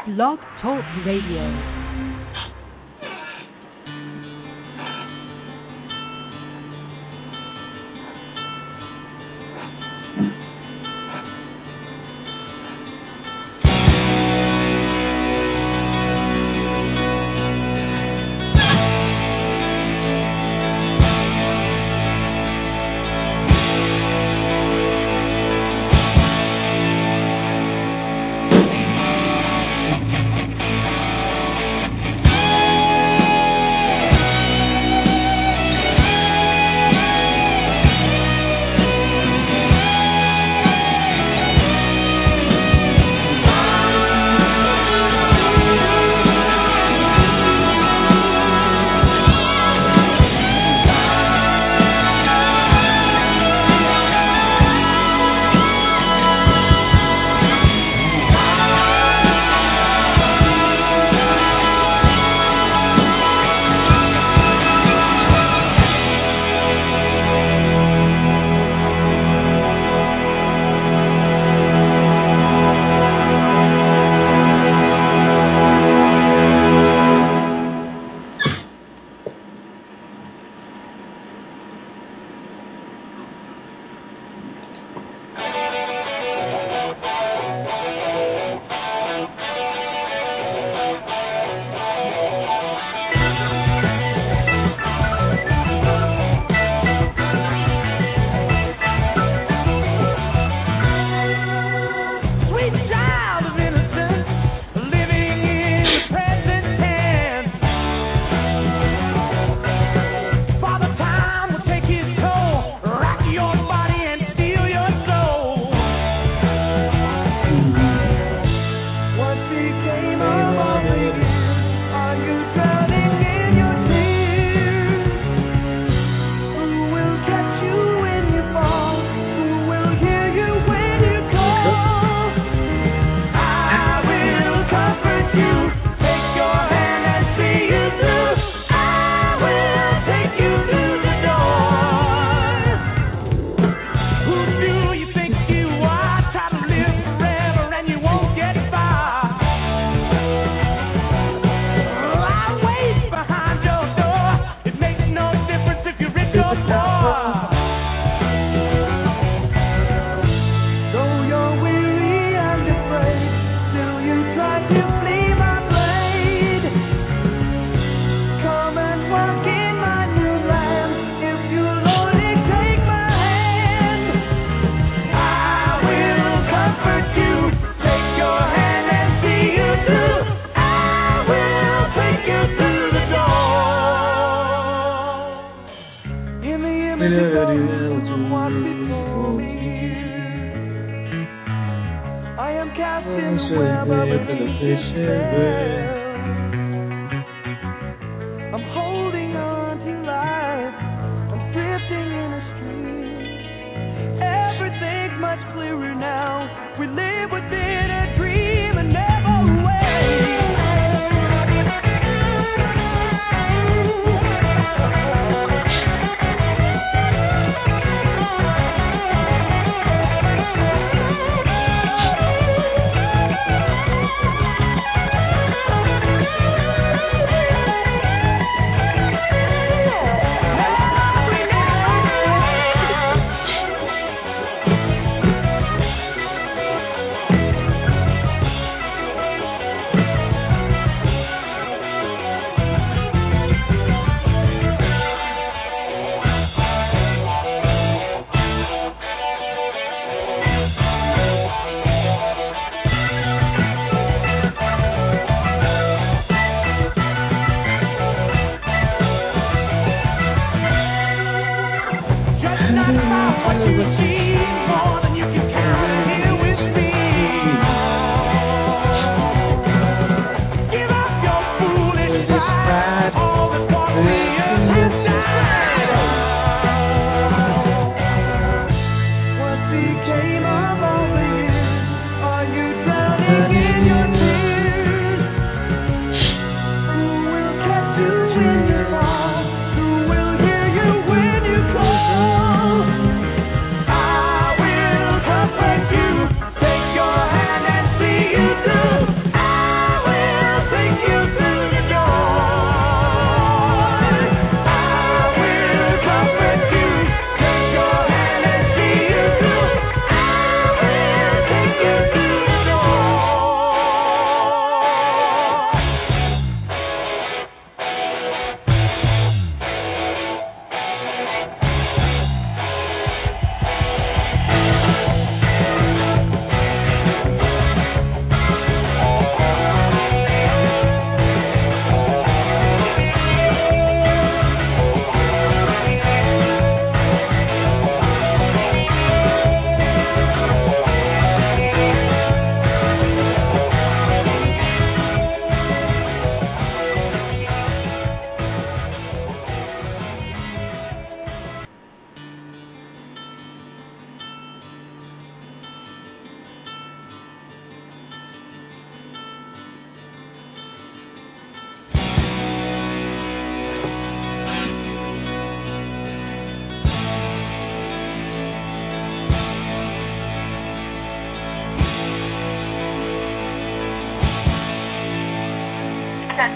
Blog Talk Radio.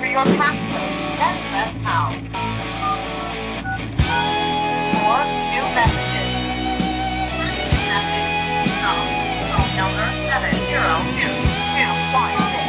your passcode, then press pound. For new messages. Message from phone number 70221.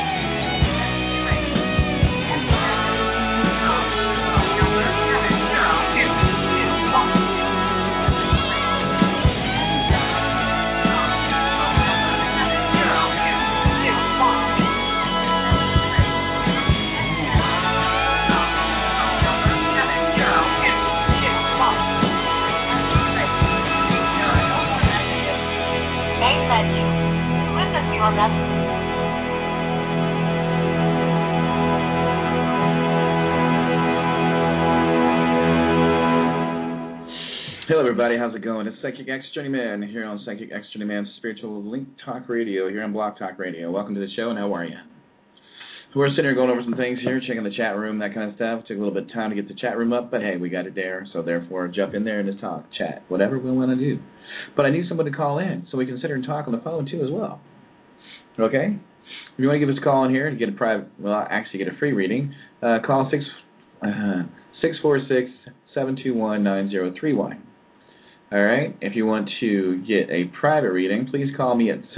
Hello everybody, how's it going? It's Psychic X Journeyman here on Psychic X Journeyman's Spiritual Link Talk Radio here on Blog Talk Radio. Welcome to the show, and how are you? We're sitting here going over some things here, checking the chat room, that kind of stuff. Took a little bit of time to get the chat room up, but hey, we got it there, so therefore jump in there and just talk, chat, whatever we want to do. But I need somebody to call in so we can sit here and talk on the phone too as well. Okay? If you want to give us a call in here to get a private, well, actually get a free reading, call 646-721-9031. All right? If you want to get a private reading, please call me at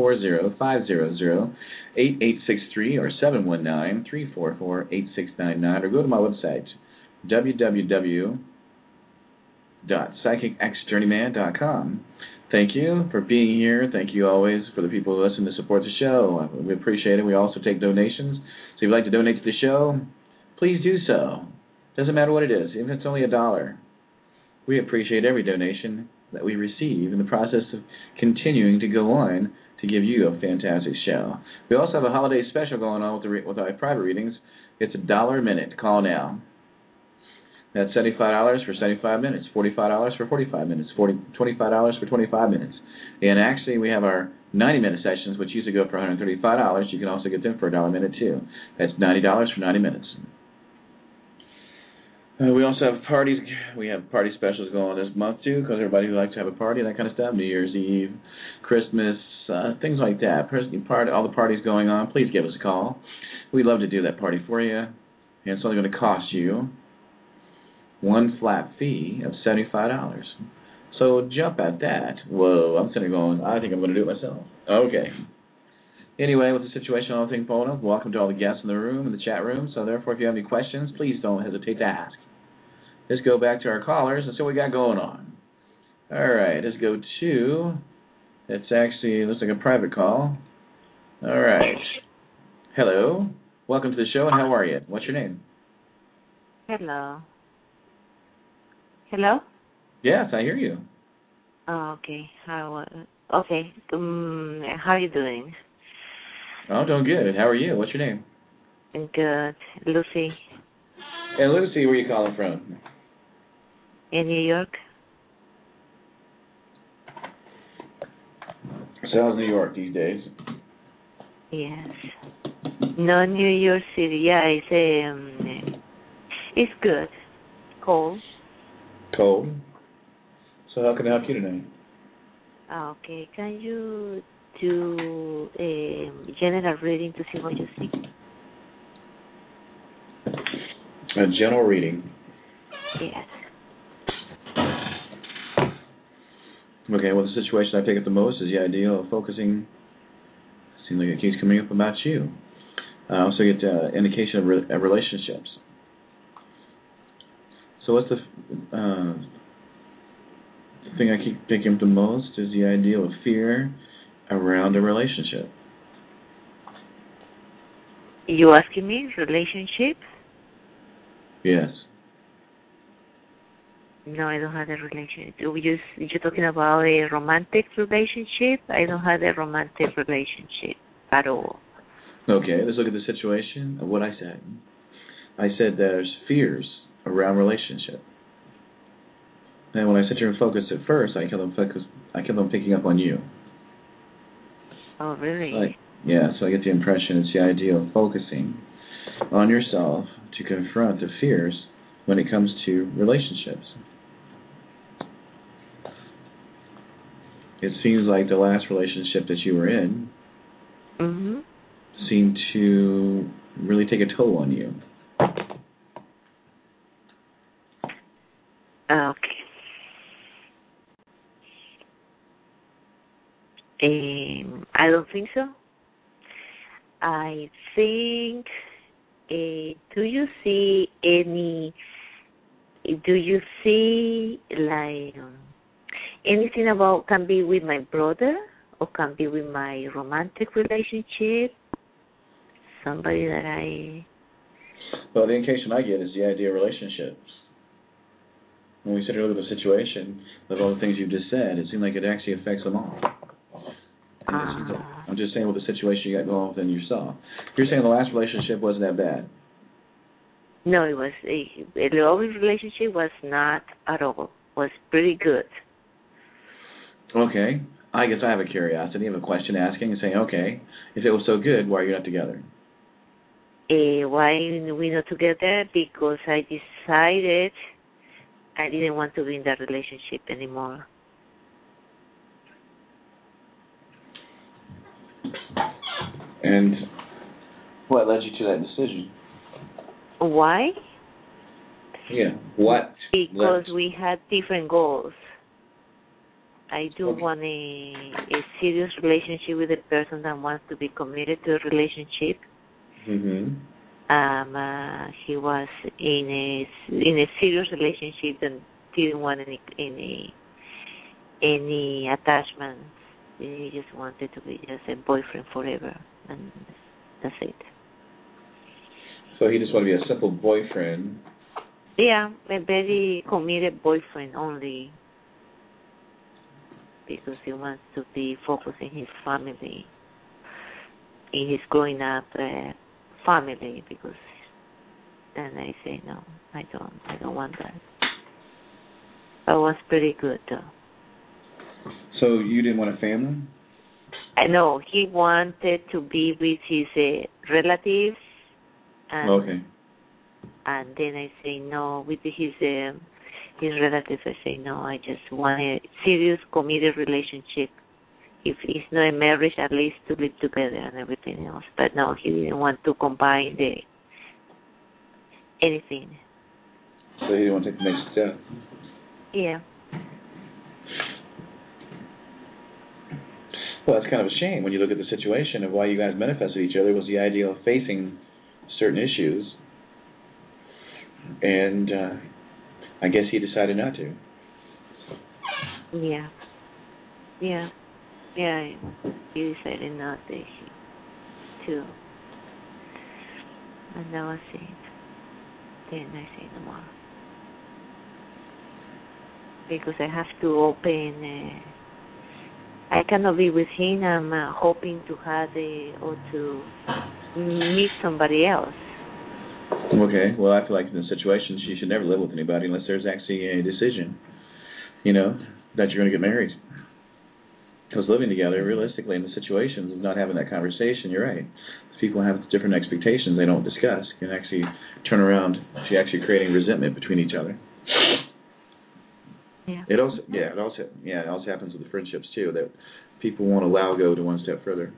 740-500-8863 or 719-344-8699, or go to my website, www.psychicxjourneyman.com. Thank you for being here. Thank you always for the people who listen to support the show. We appreciate it. We also take donations. So if you'd like to donate to the show, please do so. Doesn't matter what it is, even if it's only $1. We appreciate every donation that we receive in the process of continuing to go on to give you a fantastic show. We also have a holiday special going on with our private readings. It's $1 a minute. Call now. That's $75 for 75 minutes, $45 for 45 minutes, $25 for 25 minutes. And actually, we have our 90-minute sessions, which usually go for $135. You can also get them for $1 a minute, too. That's $90 for 90 minutes. We also have parties. We have party specials going on this month, too, because everybody who likes to have a party, that kind of stuff, New Year's Eve, Christmas, things like that, all the parties going on, please give us a call. We'd love to do that party for you. And it's only going to cost you one flat fee of $75. So jump at that. Whoa, I'm sitting there going, I think I'm going to do it myself. Okay. Anyway, with the situation and all things going on, welcome to all the guests in the room, in the chat room. So therefore, if you have any questions, please don't hesitate to ask. Let's go back to our callers and see what we got going on. All right, let's go to, it's actually, looks like a private call. All right. Hello. Welcome to the show, and how are you? What's your name? Hello. Hello? Yes, I hear you. Oh, okay. How are you doing? Oh, doing good. How are you? What's your name? Good. Lucy. And Lucy, where are you calling from? In New York. So how's New York these days? Yes. No, New York City. Yeah, it's good. Cold. Cold. So how can I help you tonight? Okay. Can you do a general reading to see what you see? A general reading? Yes. Okay, well, the situation I pick up the most is the idea of focusing. Seems like it keeps coming up about you. I also get indication of relationships. So what's the thing I keep picking up the most is the idea of fear around a relationship. You asking me relationship? Yes. No, I don't have a relationship. You're talking about a romantic relationship? I don't have a romantic relationship at all. Okay, let's look at the situation of what I said. I said there's fears around relationship. And when I sit here and focus at first, I kept on picking up on you. Oh, really? So I get the impression it's the idea of focusing on yourself to confront the fears when it comes to relationships. It seems like the last relationship that you were in seemed to really take a toll on you. Okay. I don't think so. I think. Do you see like anything about can be with my brother or can be with my romantic relationship? Somebody that I. Well, the indication I get is the idea of relationships. When we sit here and look at the situation of all the things you just said, it seemed like it actually affects them all. I'm just saying what the situation you got going within yourself. You're saying the last relationship wasn't that bad. No, it was the old relationship was not at all. Was pretty good. Okay. I guess I have a curiosity, I have a question asking and saying, okay, if it was so good, why are you not together? Why we're not together? Because I decided I didn't want to be in that relationship anymore. And what led you to that decision? Why? Yeah. What? Because we had different goals. I do want a serious relationship with a person that wants to be committed to a relationship. Mm-hmm. He was in a serious relationship and didn't want any attachments. He just wanted to be just a boyfriend forever, and that's it. So he just wanted to be a simple boyfriend. Yeah, a very committed boyfriend only, because he wants to be focused in his family, in his growing up family. Because then I say no, I don't want that. But it was pretty good though. So you didn't want a family? No, he wanted to be with his relatives. And, okay. And then I say no with his relatives. I say no. I just want a serious, committed relationship. If it's not a marriage, at least to live together and everything else. But no, he didn't want to combine anything. So he didn't want to take the next step. Yeah. Well, that's kind of a shame when you look at the situation of why you guys manifested each other was the idea of facing certain issues, and I guess he decided not to. Yeah. He decided not to, and that was it. Then I say no more because I have to open. I cannot be with him. I'm hoping to have or to meet somebody else. Okay. Well, I feel like in this situation, she should never live with anybody unless there's actually a decision, that you're going to get married. Because living together, realistically, in the situations of not having that conversation, you're right. People have different expectations they don't discuss. Can actually turn around to actually creating resentment between each other. Yeah. It also happens with the friendships too, that people won't allow go to one step further.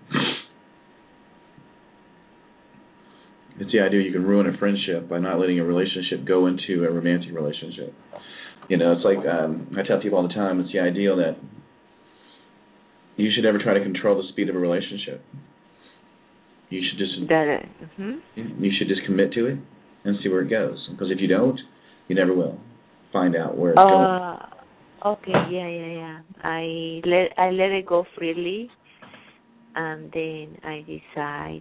It's the idea you can ruin a friendship by not letting a relationship go into a romantic relationship. It's like I tell people all the time, it's the idea that you should never try to control the speed of a relationship. You should just you should just commit to it and see where it goes. Because if you don't, you never will find out where it's going. Okay, yeah. I let it go freely, and then I decide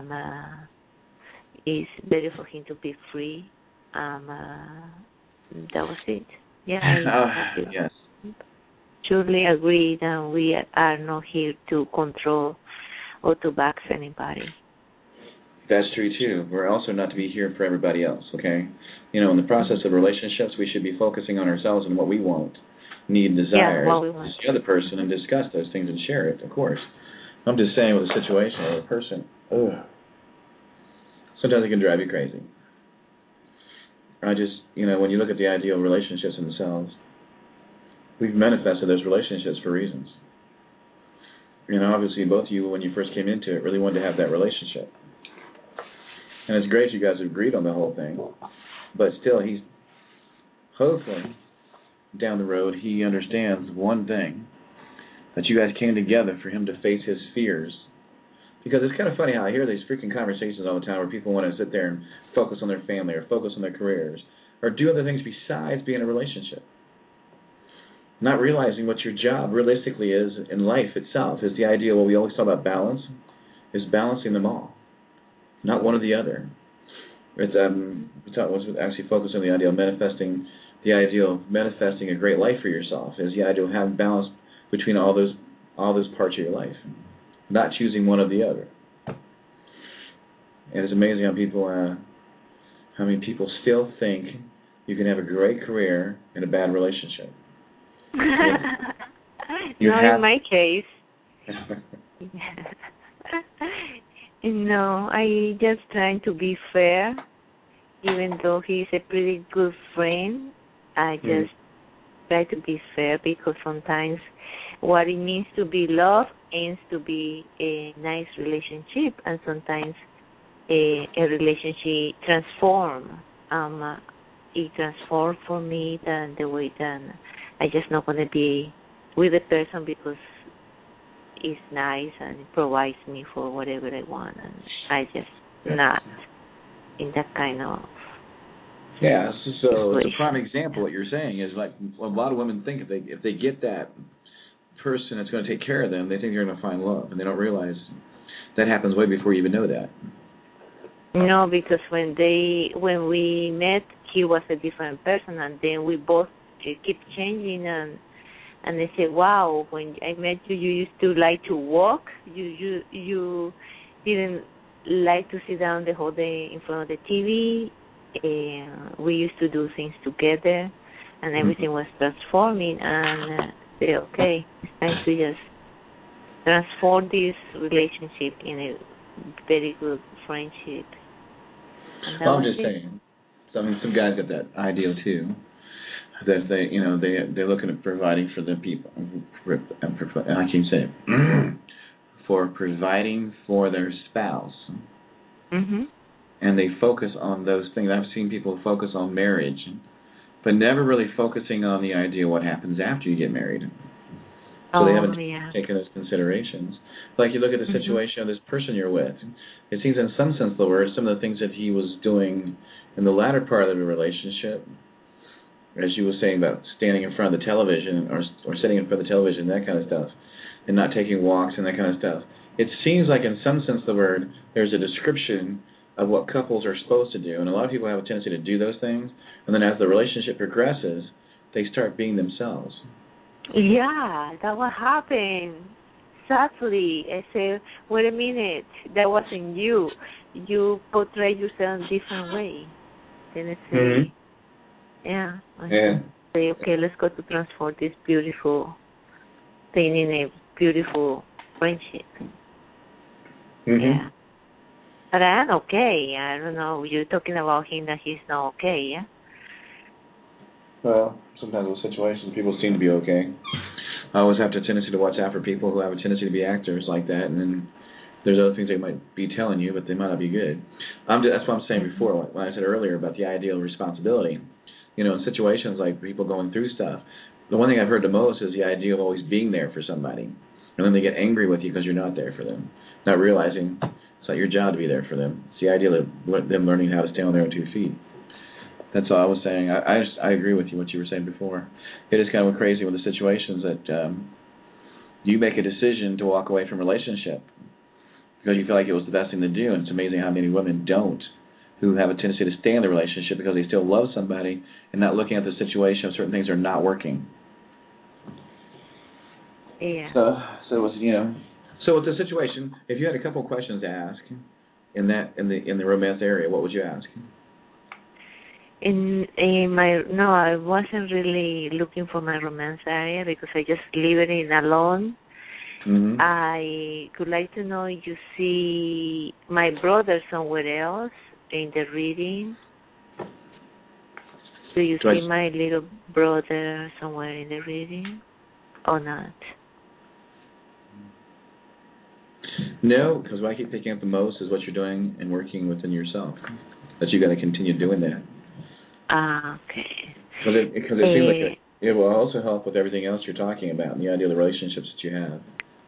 it's better for him to be free. That was it. Yeah. Yes. Surely agree that we are not here to control or to box anybody. That's true too. We're also not to be here for everybody else. Okay. In the process of relationships, we should be focusing on ourselves and what we want. Need, desires, the other person, and discuss those things and share it, of course. I'm just saying with a situation or a person, sometimes it can drive you crazy. When you look at the ideal relationships in themselves, we've manifested those relationships for reasons. Obviously both of you, when you first came into it, really wanted to have that relationship. And it's great you guys have agreed on the whole thing, but still he's hopefully down the road, he understands one thing, that you guys came together for him to face his fears. Because it's kind of funny how I hear these freaking conversations all the time where people want to sit there and focus on their family or focus on their careers or do other things besides being in a relationship. Not realizing what your job realistically is in life itself is the idea, what we always talk about balance, is balancing them all, not one or the other. It's actually focused on the idea of manifesting a great life for yourself, is the idea of having balance between all those parts of your life, not choosing one or the other. And it's amazing how many people still think you can have a great career in a bad relationship. Not in my case. No, I just trying to be fair. Even though he's a pretty good friend, I just try to be fair because sometimes what it means to be loved aims to be a nice relationship, and sometimes a relationship transform. It transformed for me than the way that I just not gonna be with the person because it's nice and it provides me for whatever I want, and I just not in that kind of. Yeah, so it's a prime example. What you're saying is like a lot of women think if they get that person that's going to take care of them, they think they're going to find love, and they don't realize that happens way before you even know that. No, because when we met, he was a different person, and then we both keep changing, and they say, "Wow, when I met you, you used to like to walk. You didn't like to sit down the whole day in front of the TV. We used to do things together, and everything was transforming." And say, "Okay, it's time to just transform this relationship in a very good friendship." Well, I'm just saying. Some guys get that ideal too, that they're looking at providing for the people. I can say it, for providing for their spouse. Mm-hmm. And they focus on those things. I've seen people focus on marriage, but never really focusing on the idea of what happens after you get married. So they haven't taken those considerations. Like you look at the situation of this person you're with. It seems in some sense, the word, some of the things that he was doing in the latter part of the relationship, as you were saying about standing in front of the television or sitting in front of the television, that kind of stuff, and not taking walks and that kind of stuff. It seems like in some sense the word, there's a description of what couples are supposed to do, and a lot of people have a tendency to do those things, and then as the relationship progresses, they start being themselves. Yeah, that what happened. Exactly. I said, wait a minute, that wasn't you. You portray yourself in a different way. Then I say, say, okay, let's go to transform this beautiful thing in a beautiful friendship. Yeah. But I'm okay. I don't know. You're talking about him that he's not okay, yeah? Well, sometimes with situations, people seem to be okay. I always have a tendency to watch out for people who have a tendency to be actors like that, and then there's other things they might be telling you, but they might not be good. That's what I'm saying before, when I said earlier about the ideal responsibility. In situations like people going through stuff, the one thing I've heard the most is the idea of always being there for somebody. And then they get angry with you because you're not there for them, not realizing it's not your job to be there for them. It's the idea of them learning how to stand on their own 2 feet. That's all I was saying. I agree with you, what you were saying before. It is kind of crazy with the situations that you make a decision to walk away from a relationship because you feel like it was the best thing to do, and it's amazing how many women don't, who have a tendency to stay in the relationship because they still love somebody and not looking at the situation of certain things are not working. Yeah. So it was, So with the situation, if you had a couple questions to ask in the romance area, what would you ask? I wasn't really looking for my romance area because I just leave it in alone. Mm-hmm. I would like to know if you see my brother somewhere else in the reading. Do you see my little brother somewhere in the reading or not? No, because what I keep picking up the most is what you're doing and working within yourself. That you got to continue doing that. Okay. Because it seems like It will also help with everything else you're talking about and the idea of the relationships that you have.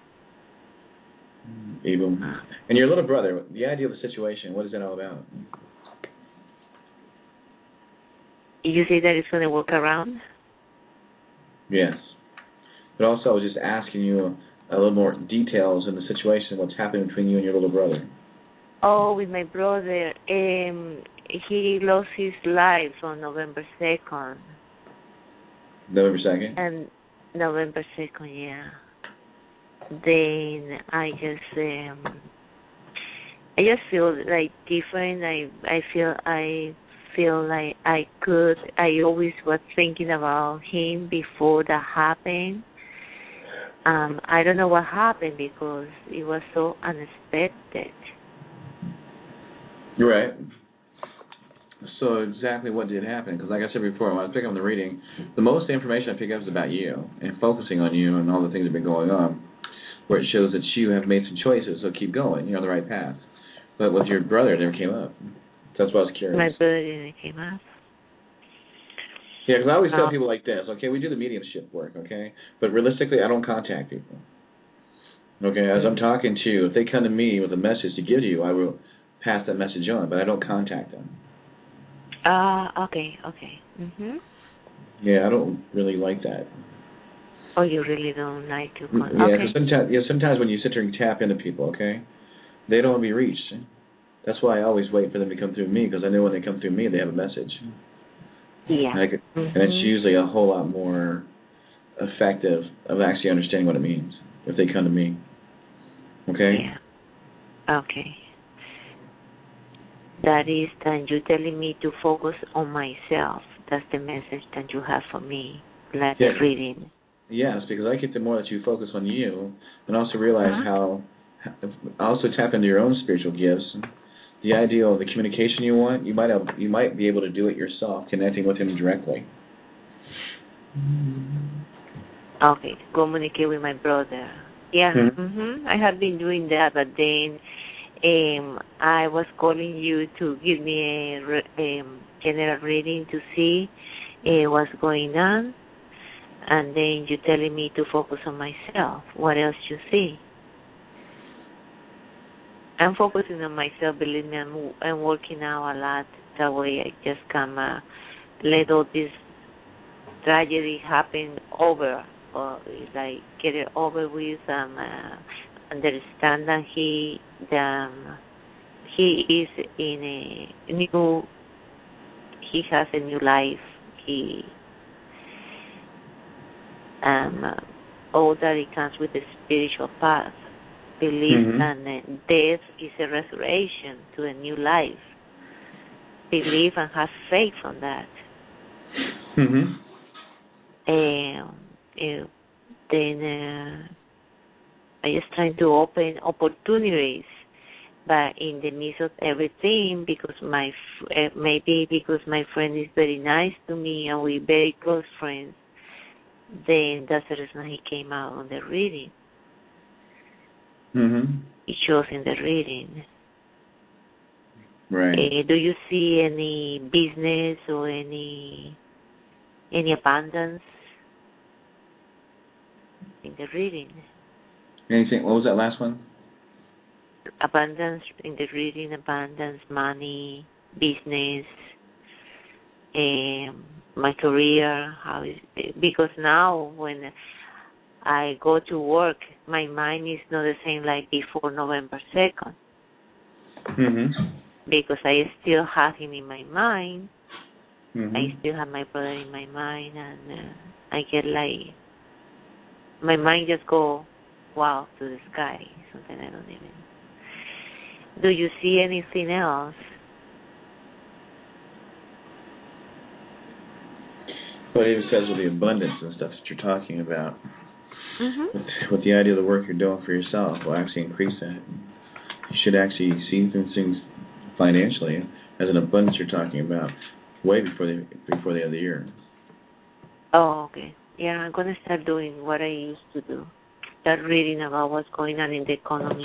Even and your little brother, the idea of the situation, what is that all about? You say that it's going to work around? Yes. But also, I was just asking you a little more details in the situation, what's happening between you and your little brother. Oh, with my brother, he lost his life on November 2nd. November 2nd? And November 2nd, yeah. Then I just feel like different. I feel like I always was thinking about him before that happened. I don't know what happened because it was so unexpected. Right. So exactly what did happen? Because like I said before, when I was picking up the reading, the most information I pick up is about you and focusing on you and all the things that have been going on, where it shows that you have made some choices, so keep going. You're on the right path. But with your brother, it never came up. So that's why I was curious. My brother didn't came up. Yeah, because I always tell people like this, okay, we do the mediumship work, okay? But realistically, I don't contact people. Okay, as I'm talking to you, if they come to me with a message to give to you, I will pass that message on, but I don't contact them. Okay. Mhm. Yeah, I don't really like that. Oh, you really don't like to contact? Yeah, okay. because sometimes when you sit there and tap into people, okay, they don't want to be reached. That's why I always wait for them to come through me, because I know when they come through me, they have a message. Yeah. And it's usually a whole lot more effective of actually understanding what it means if they come to me. Okay? Yeah. Okay. That is that you're telling me to focus on myself. That's the message that you have for me, like the reading. Yes, because I get the more that you focus on you, and also realize how, also tap into your own spiritual gifts. The idea of the communication you want, you might be able to do it yourself, connecting with him directly. Okay, communicate with my brother. Yeah, I have been doing that, but then I was calling you to give me a general reading to see what's going on, and then you're telling me to focus on myself. What else you see? I'm focusing on myself, believe me, I'm working out a lot. That way I just can let all this tragedy happen over. Or it's like get it over with, understand that he is in a new, he has a new life. He, all that it comes with the spiritual path. Believe that death is a resurrection to a new life. Believe and have faith on that. Then I just trying to open opportunities, but in the midst of everything, because maybe because my friend is very nice to me and we're very close friends, then that's the reason he came out on the reading. It shows in the reading. Right. Do you see any business or any abundance in the reading? Anything? What was that last one? Abundance in the reading, abundance, money, business, my career. How is it? Because now when I go to work, my mind is not the same like before November 2nd. Because I still have him in my mind. I still have my brother in my mind, and I get like, my mind just go, wow, to the sky. Something I don't even. Do you see anything else? Well, it even says with the abundance and stuff that you're talking about. With the idea of the work you're doing for yourself will actually increase that. You should actually see things financially as an abundance you're talking about way before the end of the year. Oh, okay. Yeah, I'm going to start doing what I used to do. Start reading about what's going on in the economy.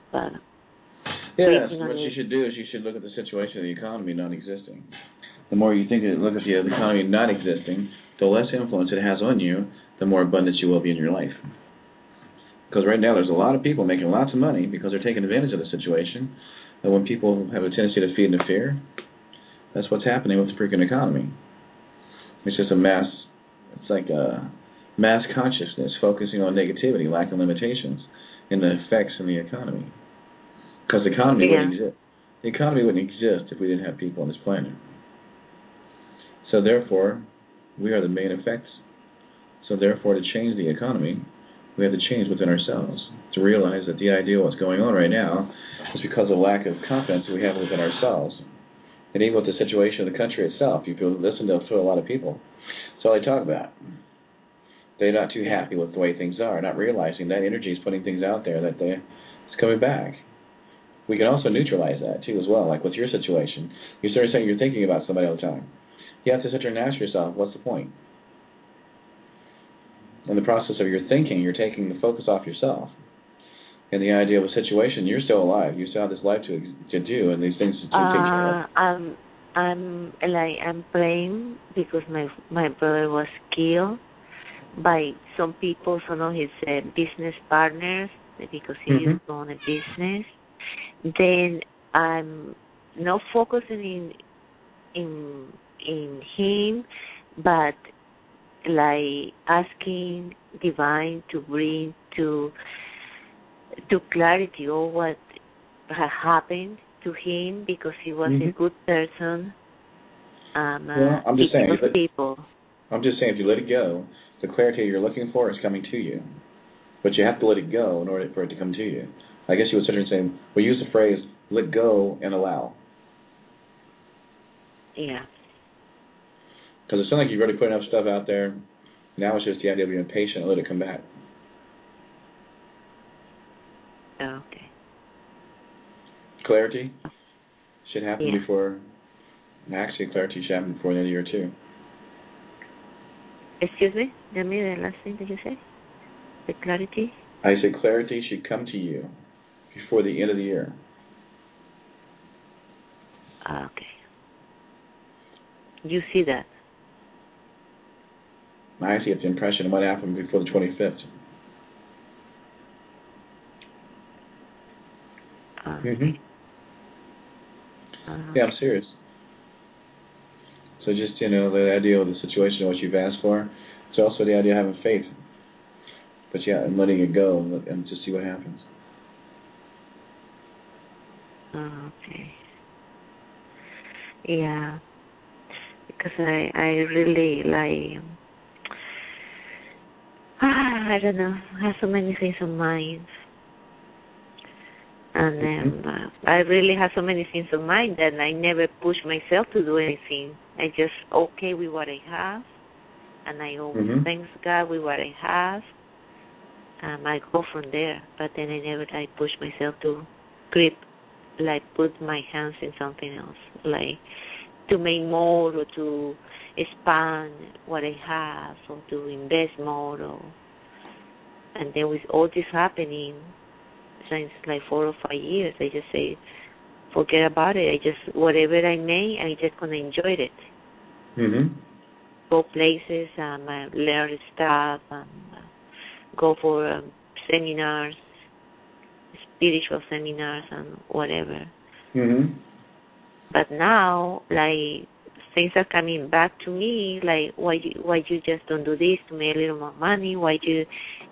Yes, what you should do is you should look at the situation of the economy not existing. The more you look at the economy not existing, the less influence it has on you, the more abundance you will be in your life. Because right now there's a lot of people making lots of money because they're taking advantage of the situation. And when people have a tendency to feed into fear, that's what's happening with the freaking economy. It's just it's like a mass consciousness focusing on negativity, lack of limitations, and the effects in the economy. Because the economy wouldn't exist. The economy wouldn't exist if we didn't have people on this planet. So therefore, we are the main effects. So therefore, to change the economy, we have to change within ourselves. To realize that the idea of what's going on right now is because of lack of confidence that we have within ourselves. And even with the situation of the country itself, if you listen to a lot of people, that's all they talk about. They're not too happy with the way things are, not realizing that energy is putting things out there that it's coming back. We can also neutralize that too as well, like with your situation. You start saying you're thinking about somebody all the time. You have to sit there and ask yourself, what's the point? In the process of your thinking, you're taking the focus off yourself. And the idea of a situation, you're still alive. You still have this life to do and these things to take care of. I'm praying because my brother was killed by some people, some of his business partners, because he is on a business. Then I'm not focusing in him, but like asking divine to bring to clarity all what had happened to him, because he was a good person. Well, I'm just saying, people. I'm just saying, if you let it go, the clarity you're looking for is coming to you. But you have to let it go in order for it to come to you. I guess you would sit there and say, we use the phrase, let go and allow. Yeah. Because it sounds like you've already put enough stuff out there. Now it's just the idea of being patient and let it come back. Okay. Clarity should happen before, actually clarity should happen before the end of the year too. Excuse me? Tell me the last thing that you said. The clarity? I said clarity should come to you before the end of the year. Okay. You see that? I see it's the impression it might happen before the 25th. Yeah, I'm serious. So just, the idea of the situation, what you've asked for, it's also the idea of having faith. But yeah, and letting it go and just see what happens. Okay. Yeah. Because I really I don't know, I have so many things on mind. And I really have so many things on mind that I never push myself to do anything. I just okay with what I have, and I always thank God with what I have. I go from there, but then I never push myself to put my hands in something else, to make more or to expand what I have or to invest more. And then with all this happening since 4 or 5 years, I just say, forget about it. Whatever I make, I just gonna enjoy it. Go places, learn stuff, go for seminars, spiritual seminars, and whatever. But now, things are coming back to me. Why you just don't do this to make a little more money? Why you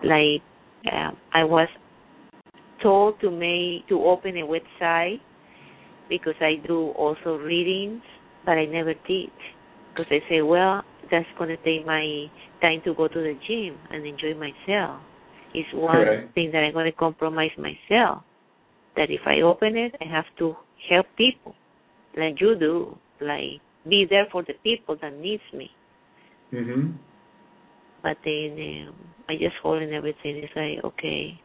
I was told to open a website because I do also readings, but I never did, because I say, well, that's going to take my time to go to the gym and enjoy myself. It's one thing that I'm going to compromise myself, that if I open it, I have to help people like you do, be there for the people that needs me. But then I just hold in everything. It's okay,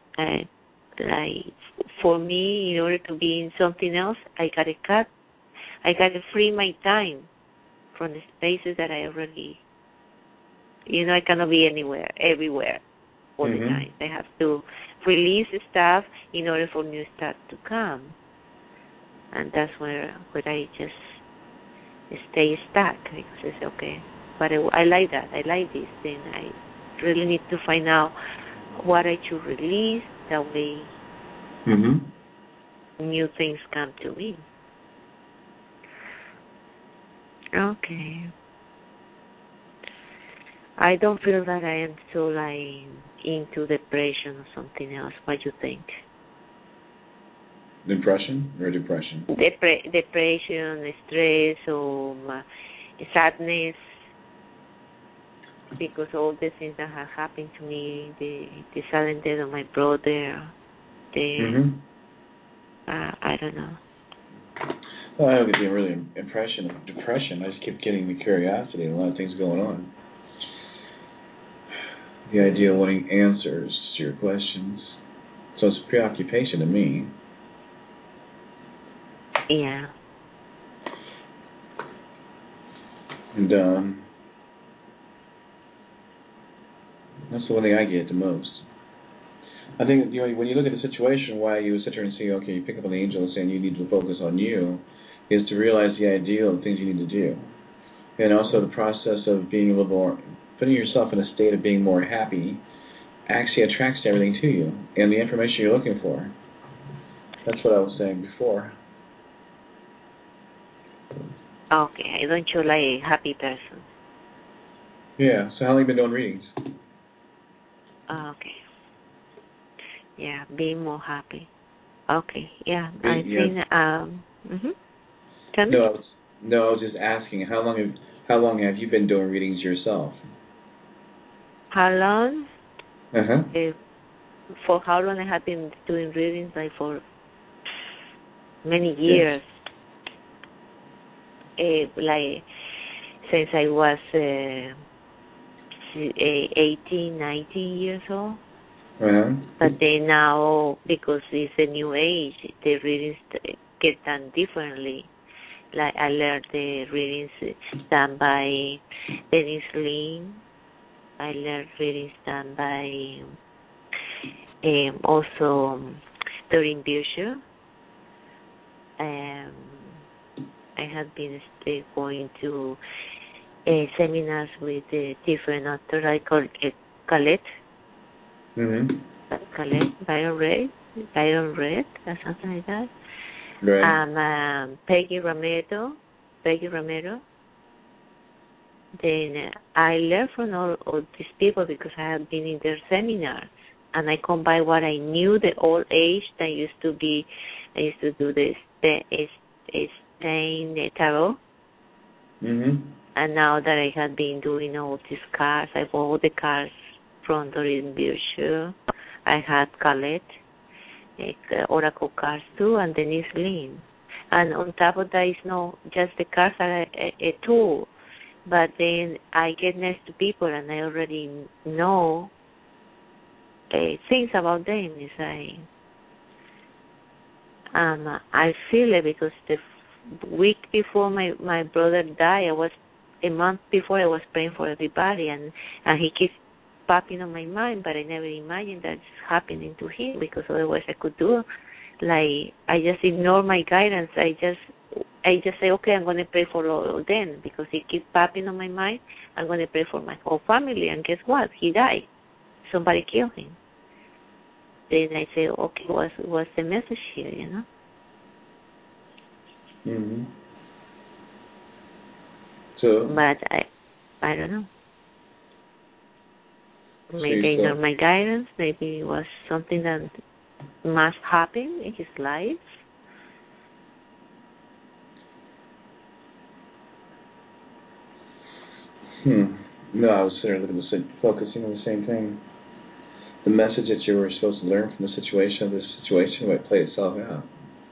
for me, in order to be in something else, I gotta free my time from the spaces that I already, I cannot be everywhere all the time. I have to release stuff in order for new stuff to come. And that's where I just stay stuck, because it's okay. But I like that. I like this. Then I really need to find out what I should release. That way, new things come to me. Okay. I don't feel that I am so like into depression or something else. What do you think? Depression or depression? Depression, stress, or sadness, because all the things that have happened to me, the sudden death of my brother, I don't know. Well, I don't get the really impression of depression. I just keep getting the curiosity and a lot of things going on. The idea of wanting answers to your questions. So it's preoccupation to me. Yeah. And that's the one thing I get the most. I think when you look at the situation, why you sit there and say, okay, you pick up an angel saying you need to focus on you, is to realize the ideal of things you need to do. And also the process of being a little more, putting yourself in a state of being more happy actually attracts everything to you and the information you're looking for. That's what I was saying before. Okay, I don't feel like a happy person. Yeah, so how long have you been doing readings? Okay. Yeah, being more happy. Okay, yeah, I think, Tell me. No, I was just asking, how long have you been doing readings yourself? How long? Uh-huh. For how long I have been doing readings? Like for many years. Like since I was 18, 19 years old. Uh-huh. But then now, because it's a new age, the readings get done differently. Like I learned the readings done by Dennis Lin. I learned readings done by also Doreen Virtue. I have been going to seminars with different authors. I call it Colette. Colette, Byron Red, or something like that. Right. Peggy Romero. Then I learned from all these people because I have been in their seminars, and I combine what I knew the old age that I used to do this the tarot. And now that I have been doing all these cards, I bought all the cards from Doreen Virtue. I had Colette, Oracle cards too, and Denise Lin. And on top of that, it's not just the cards are a tool, but then I get next to people and I already know things about them. It's like I feel it because the week before my brother died, a month before I was praying for everybody, and he keeps popping on my mind, but I never imagined that's happening to him, because otherwise I could do like I just ignore my guidance. I just say, okay, I'm going to pray for all of them because he keeps popping on my mind. I'm going to pray for my whole family, and guess what? He died. Somebody killed him. Then I say, okay, what's the message here? You know. So, but I don't know. Maybe I ignored my guidance. Maybe it was something that must happen in his life. No, I was focusing on the same thing. The message that you were supposed to learn from the situation might play itself out.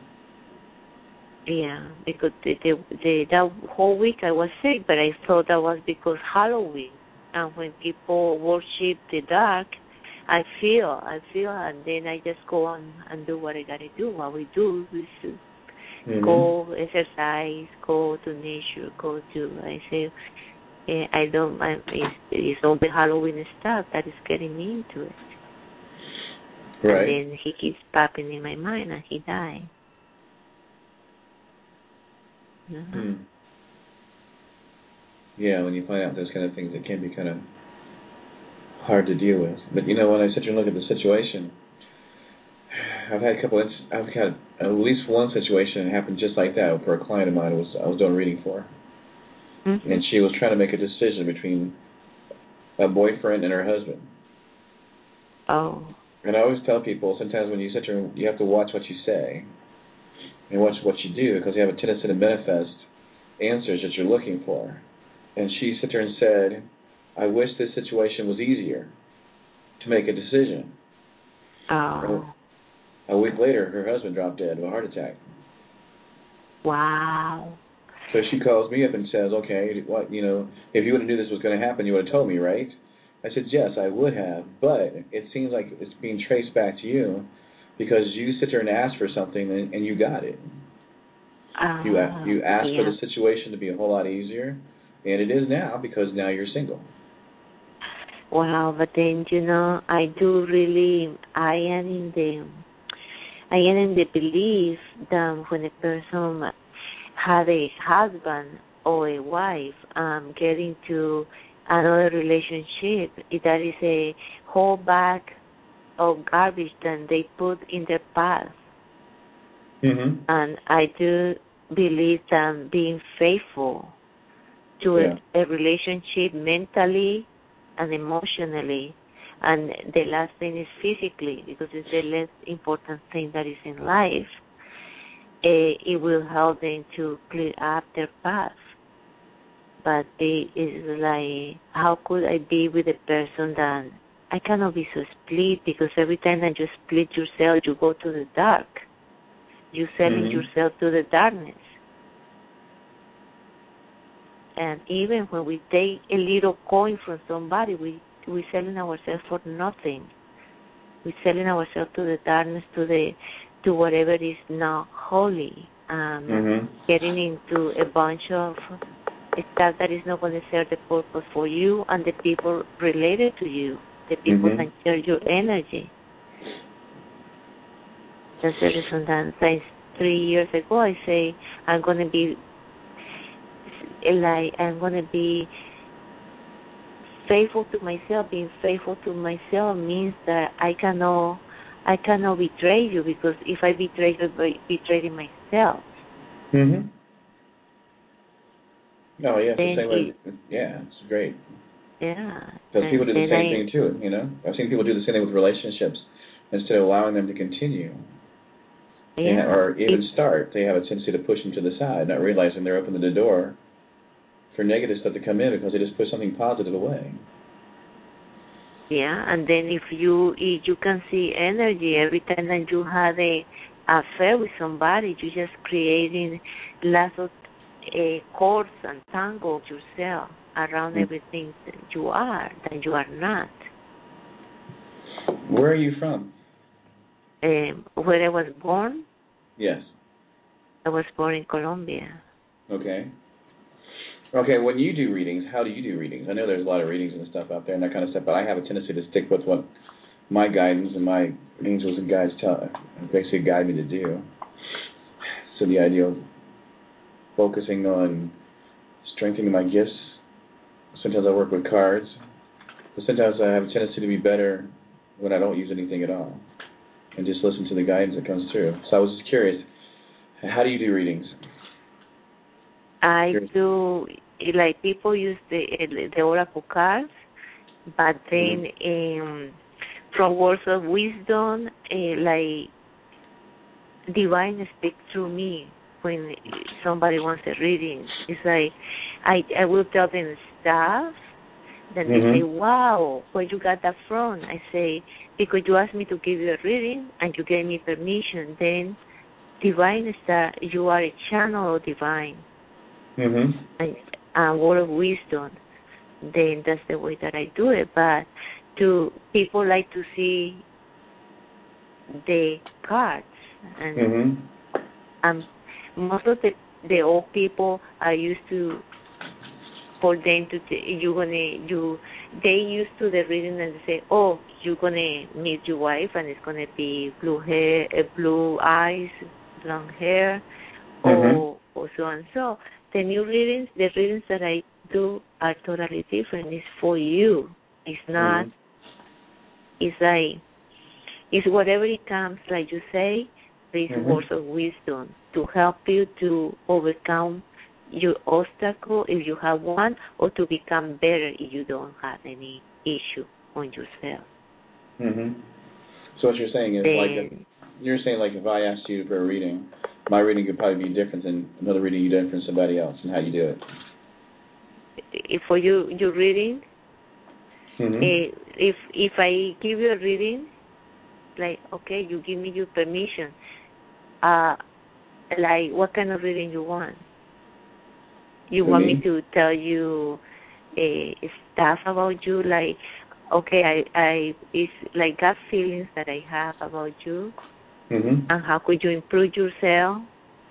Yeah, because that whole week I was sick, but I thought that was because Halloween. And when people worship the dark, I feel, and then I just go on and do what I gotta do. What we do is go exercise, go to nature, I say, it's all the Halloween stuff that is getting me into it. Right. And then he keeps popping in my mind, and he died. Yeah, when you find out those kind of things, it can be kind of hard to deal with. But you know, when I sit here and look at the situation, I've had at least one situation that happened just like that for a client of mine I was doing a reading for, and she was trying to make a decision between a boyfriend and her husband. Oh. And I always tell people, sometimes when you sit here, you have to watch what you say and watch what you do, because you have a tendency to manifest answers that you're looking for. And she sat there and said, I wish this situation was easier to make a decision. Oh. A week later, her husband dropped dead of a heart attack. Wow. So she calls me up and says, okay, what, you know, if you would have knew this was going to happen, you would have told me, right? I said, yes, I would have, but it seems like it's being traced back to you because you sit there and ask for something and you got it. You asked for the situation to be a whole lot easier, and it is now because now you're single. Wow, but then, you know, I am in the belief that when a person had a husband or a wife getting to another relationship, that is a whole bag of garbage that they put in their past. Mm-hmm. And I do believe that being faithful to a relationship mentally and emotionally, and the last thing is physically, because it's the less important thing that is in life, it will help them to clear up their past. But it is like, how could I be with a person that I cannot be so split, because every time that you split yourself, you go to the dark. You're selling yourself to the darkness. And even when we take a little coin from somebody, we're selling ourselves for nothing. We're selling ourselves to the darkness, to whatever is not holy. Getting into a bunch of stuff that is not going to serve the purpose for you and the people related to you, the people that share your energy. That's the reason that since 3 years ago I say I'm going to be faithful to myself. Being faithful to myself means that I cannot betray you, because if I betray you, I'm betraying myself. Mm-hmm. No, yeah, it's the same way. Yeah, it's great. Yeah. Because people do the same thing too, you know. I've seen people do the same thing with relationships. Instead of allowing them to continue or even start, they have a tendency to push them to the side, not realizing they're opening the door for negative stuff to come in because they just push something positive away. Yeah, and then if you can see energy every time that you have a affair with somebody, you're just creating lots of cords and tangles yourself around everything that you are not. Where are you from? Where I was born? Yes. I was born in Colombia. Okay. Okay, when you do readings, how do you do readings? I know there's a lot of readings and stuff out there and that kind of stuff, but I have a tendency to stick with what my guidance and my angels and guides basically guide me to do. So the idea of focusing on strengthening my gifts. Sometimes I work with cards, but sometimes I have a tendency to be better when I don't use anything at all and just listen to the guidance that comes through. So I was just curious, how do you do readings? I do, like people use the oracle cards, but then from words of wisdom, like divine speaks through me when somebody wants a reading. It's like I will tell them stuff, then they say, wow, where you got that from? I say, because you asked me to give you a reading and you gave me permission. Then divine star, you are a channel of divine. And word of wisdom, then that's the way that I do it. But people like to see the cards, and most of the old people are used to, for them to they used to the reading and say, oh, you're gonna meet your wife and it's gonna be blue hair, blue eyes, blonde hair, or so and so. The readings that I do are totally different. It's for you. It's not. It's like it's whatever it comes, like you say. These words of wisdom to help you to overcome your obstacle if you have one, or to become better if you don't have any issue on yourself. So what you're saying is like if I asked you for a reading, my reading could probably be different than another reading you did from somebody else, and how you do it. If for you, your reading, if I give you a reading, like, okay, you give me your permission, like, what kind of reading you want? You want me to tell you stuff about you, like, okay, I it's like gut feelings that I have about you, and how could you improve yourself?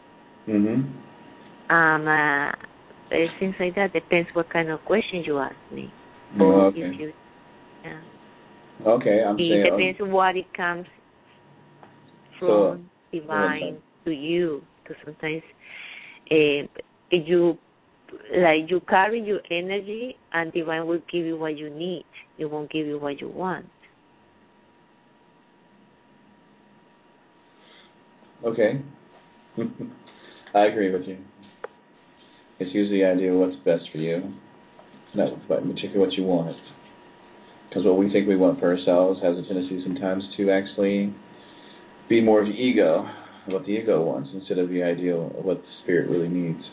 Things like that. Depends what kind of question you ask me. Okay. If you, Okay, it depends what it comes from divine to you. Because sometimes you carry your energy, and divine will give you what you need. It won't give you what you want. Okay. I agree with you. It's usually the idea of what's best for you, not particularly what you want. Because what we think we want for ourselves has a tendency sometimes to actually be more of the ego, what the ego wants, instead of the ideal of what the spirit really needs.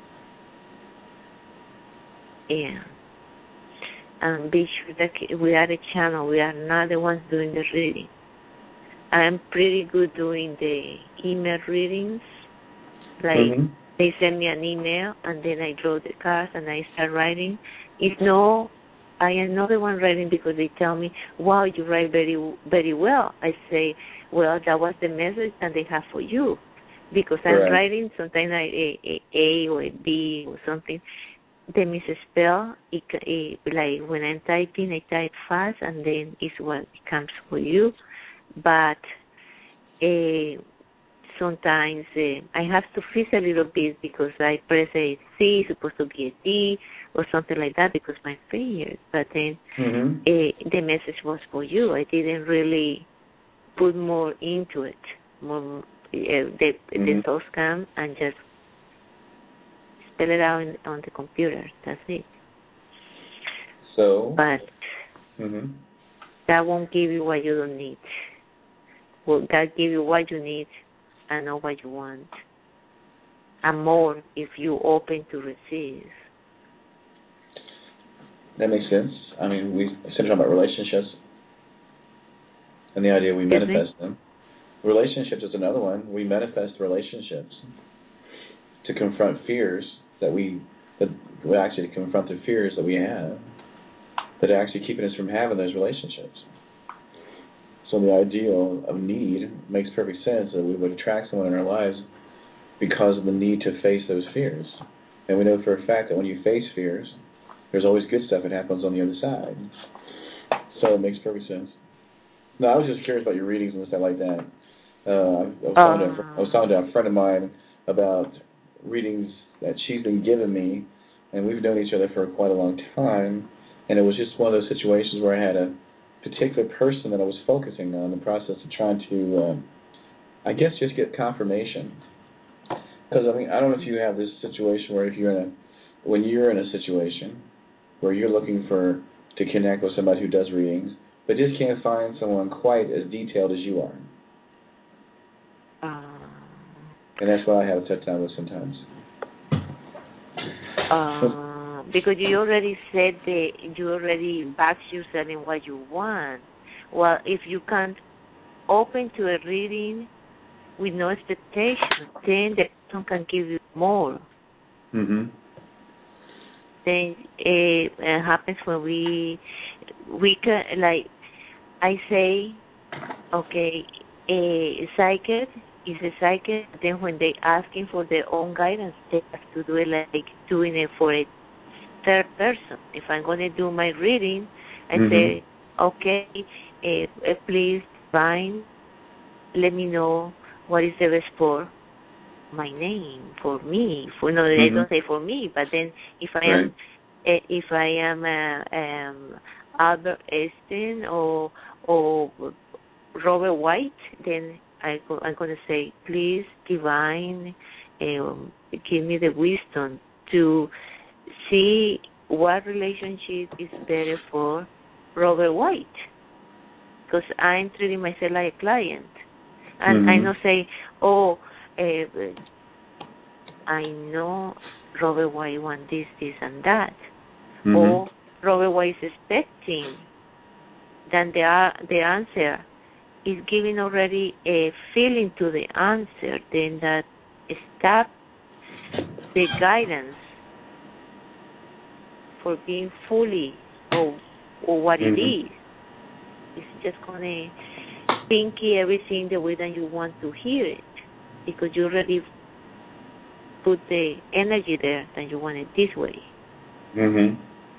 Yeah. And be sure that we are a channel. We are not the ones doing the reading. I'm pretty good doing the email readings. Like, they send me an email, and then I draw the cards, and I start writing. I am not the one writing because they tell me, wow, you write very, very well. I say, well, that was the message that they have for you. Because I'm writing, sometimes A or a B or something, they misspell. Like when I'm typing, I type fast, and then it's what comes for you. But sometimes I have to freeze a little bit because I press a C, it's supposed to be a D, or something like that because my fingers. But then the message was for you. I didn't really put more into it. The thoughts come and just spell it out on the computer. That's it. But that won't give you what you don't need. Well, God give you what you need and not what you want. And more if you open to receive. That makes sense. I mean, we said about relationships and the idea we manifest them. Relationships is another one. We manifest relationships to confront fears that we actually confront the fears that we have that are actually keeping us from having those relationships. So the ideal of need makes perfect sense that we would attract someone in our lives because of the need to face those fears. And we know for a fact that when you face fears, there's always good stuff that happens on the other side. So it makes perfect sense. No, I was just curious about your readings and stuff like that. I was talking to a friend of mine about readings that she's been giving me, and we've known each other for quite a long time, and it was just one of those situations where I had a particular person that I was focusing on in the process of trying to, I guess, just get confirmation. Because, I mean, I don't know if you have this situation where when you're in a situation where you're looking to connect with somebody who does readings, but just can't find someone quite as detailed as you are. And that's what I have a tough time with sometimes. Because you already said that you already backed yourself in what you want. Well, if you can't open to a reading with no expectation, then the person can give you more. Then it happens when we can, like I say, okay, a psychic is a psychic. Then when they asking for their own guidance, they have to do it like doing it for a third person. If I'm going to do my reading, I say, okay, please, Divine, let me know what is the best for my name, for me. They don't say for me, but then if I am if I am Albert Einstein or Robert White, then I'm going to say, please, divine, give me the wisdom to see what relationship is better for Robert White, because I'm treating myself like a client, and I not say, I know Robert White wants this, and that, or Robert White is expecting. Then the answer is giving already a feeling to the answer. Then that stop the guidance for being fully or what it is. It's just gonna pinky everything the way that you want to hear it, because you already put the energy there that you want it this way. And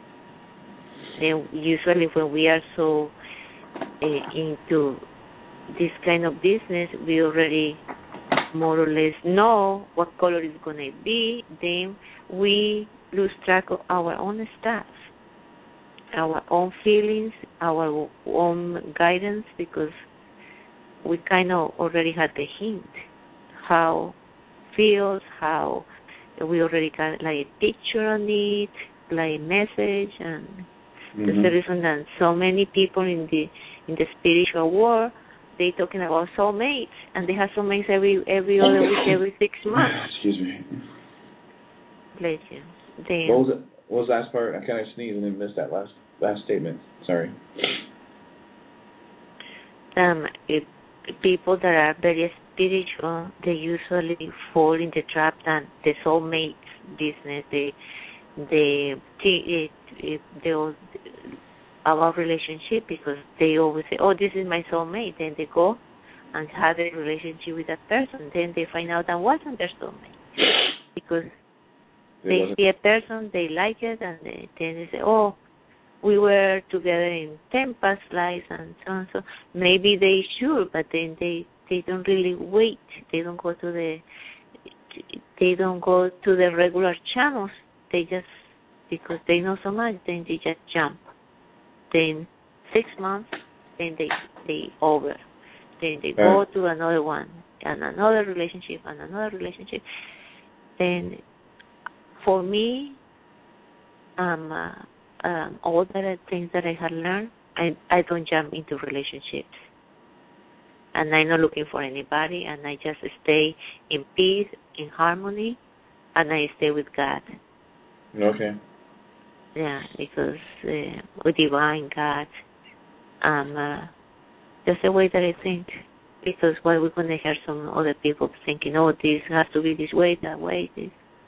usually when we are so into this kind of business, we already more or less know what color is going to be. Then we lose track of our own stuff, our own feelings, our own guidance, because we kind of already had the hint how feels, how we already got like a picture on it, like a message, and that's the reason that so many people in the spiritual world, they talking about soulmates, and they have soulmates every other week, every 6 months. Excuse me. Bless you. Then, what was the last part? I kind of sneezed and then missed that last statement. Sorry. People that are very spiritual, they usually fall in the trap that the soulmate business, about relationship, because they always say, this is my soulmate. Then they go and have a relationship with that person. Then they find out that wasn't their soulmate, because they see a person, they like it, and then they say, we were together in 10 past lives and so on. So maybe they should, but then they don't really wait. They don't go to the regular channels. They just, because they know so much, then they just jump. Then 6 months, then they over. Then they go to another one, and another relationship, and another relationship. Then for me, all the things that I had learned, I don't jump into relationships. And I'm not looking for anybody, and I just stay in peace, in harmony, and I stay with God. Okay. Yeah, because with divine God, that's the way that I think. Because why we're going to hear some other people thinking, this has to be this way, that way. This.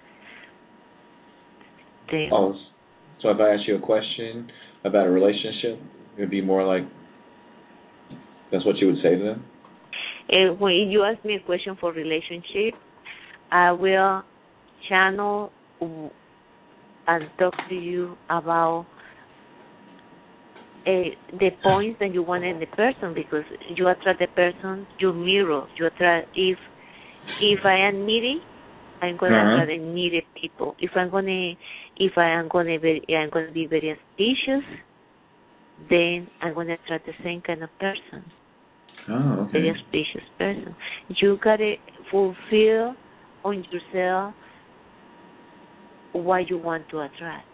So if I ask you a question about a relationship, it would be more like, that's what you would say to them? When you ask me a question for relationship, I will channel and talk to you about the points that you want in the person, because you attract the person, you mirror. You attract, if I am needy, I'm going to attract the needy people. If I am going to be very auspicious, then I'm going to attract the same kind of person. Oh, okay. Very auspicious person. You got to fulfill on yourself what you want to attract.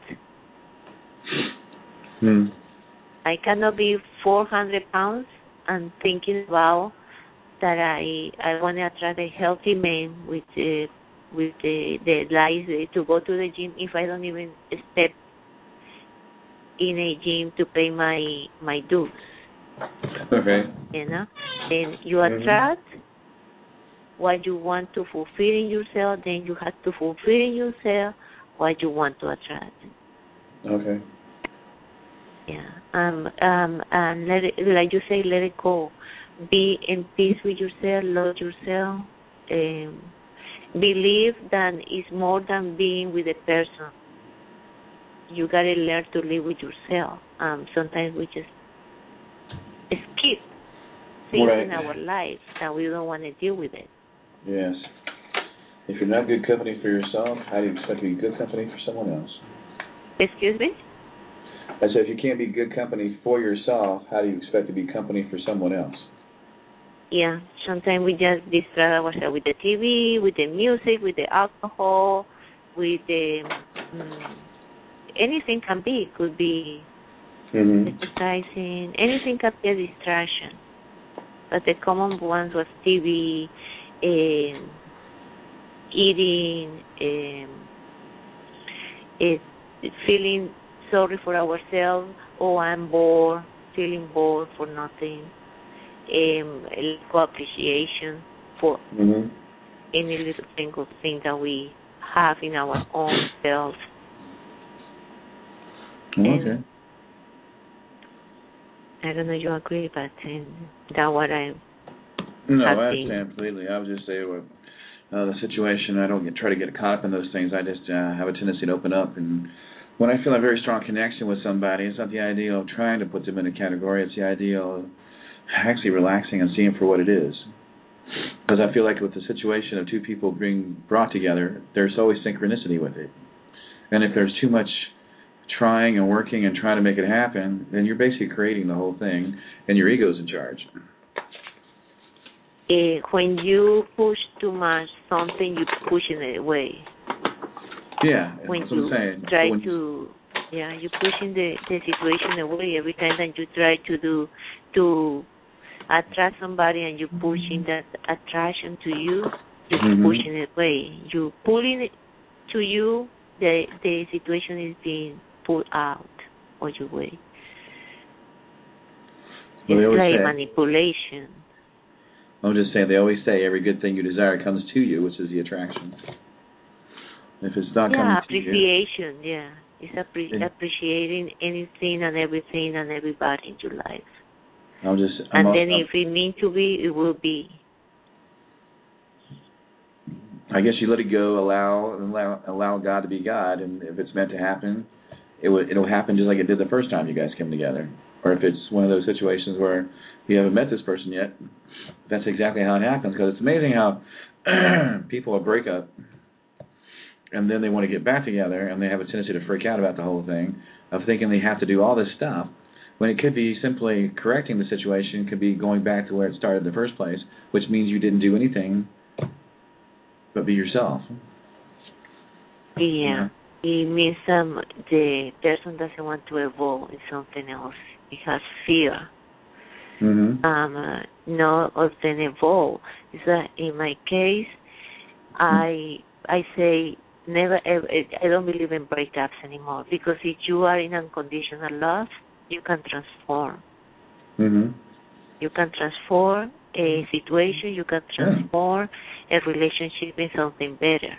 I cannot be 400 pounds and thinking about that I want to attract a healthy man with the lies to go to the gym if I don't even step in a gym to pay my dues. Okay. You know? Then you attract what you want to fulfill in yourself, then you have to fulfill in yourself what you want to attract. Okay. Yeah. And let it, like you say, let it go. Be in peace with yourself, love yourself. Believe that it's more than being with a person. You gotta learn to live with yourself. Sometimes we just skip things in our life that we don't want to deal with it. Yes. If you're not good company for yourself, how do you expect to be good company for someone else? Excuse me? I said, if you can't be good company for yourself, how do you expect to be company for someone else? Yeah, sometimes we just distract ourselves with the TV, with the music, with the alcohol, with the anything can be. It could be exercising. Anything can be a distraction. But the common ones was TV, eating, feeling sorry for ourselves. Oh, I'm bored, feeling bored for nothing. Lack of appreciation for any little single thing that we have in our own selves. Okay. I don't know if you agree, but that's what I No, have I seen. understand completely. I was just saying with the situation, I don't try to get caught up in those things. I just have a tendency to open up. And when I feel a very strong connection with somebody, it's not the idea of trying to put them in a category. It's the idea of actually relaxing and seeing for what it is. Because I feel like with the situation of two people being brought together, there's always synchronicity with it. And if there's too much trying and working and trying to make it happen, then you're basically creating the whole thing, and your ego's in charge. When you push too much something, you're pushing it away. Yeah, when that's what I'm saying. Try to, you're pushing the situation away every time that you try to attract somebody and you're pushing that attraction to you, you're pushing it away. You're pulling it to you, the situation is being pulled out of your way. Well, it's like manipulation. I'm just saying, they always say every good thing you desire comes to you, which is the attraction. If it's not coming to you... appreciation, It's appreciating anything and everything and everybody in your life. If it means to be, it will be. I guess you let it go, allow God to be God, and if it's meant to happen, it'll happen just like it did the first time you guys came together. Or if it's one of those situations where you haven't met this person yet, that's exactly how it happens. Because it's amazing how people will break up, and then they want to get back together, and they have a tendency to freak out about the whole thing, of thinking they have to do all this stuff, when it could be simply correcting the situation, could be going back to where it started in the first place, which means you didn't do anything but be yourself. Yeah. It means the person doesn't want to evolve in something else. It has fear. Not often evolve. It's that in my case, I say never ever. I don't believe in breakups anymore, because if you are in unconditional love, you can transform. You can transform a situation. You can transform a relationship in something better.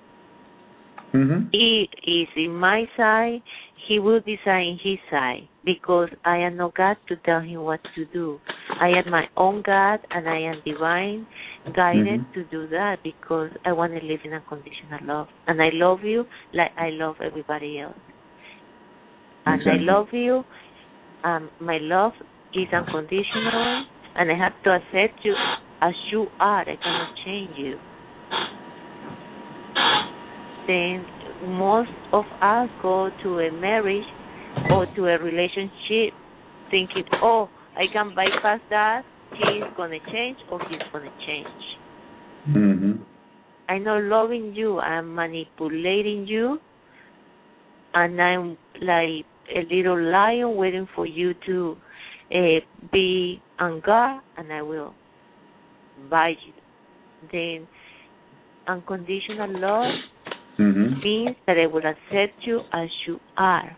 He is in my side. He will decide in his side, because I am not God to tell him what to do. I am my own God, and I am divine guided to do that, because I want to live in unconditional love. And I love you like I love everybody else. And I love you. My love is unconditional, and I have to accept you as you are. I cannot change you. Then most of us go to a marriage or to a relationship thinking, oh, I can bypass that. He's going to change or he's going to change. I'm not loving you. I'm manipulating you. And I'm like a little lion waiting for you to be on guard, and I will bite you. Then unconditional love means that I will accept you as you are.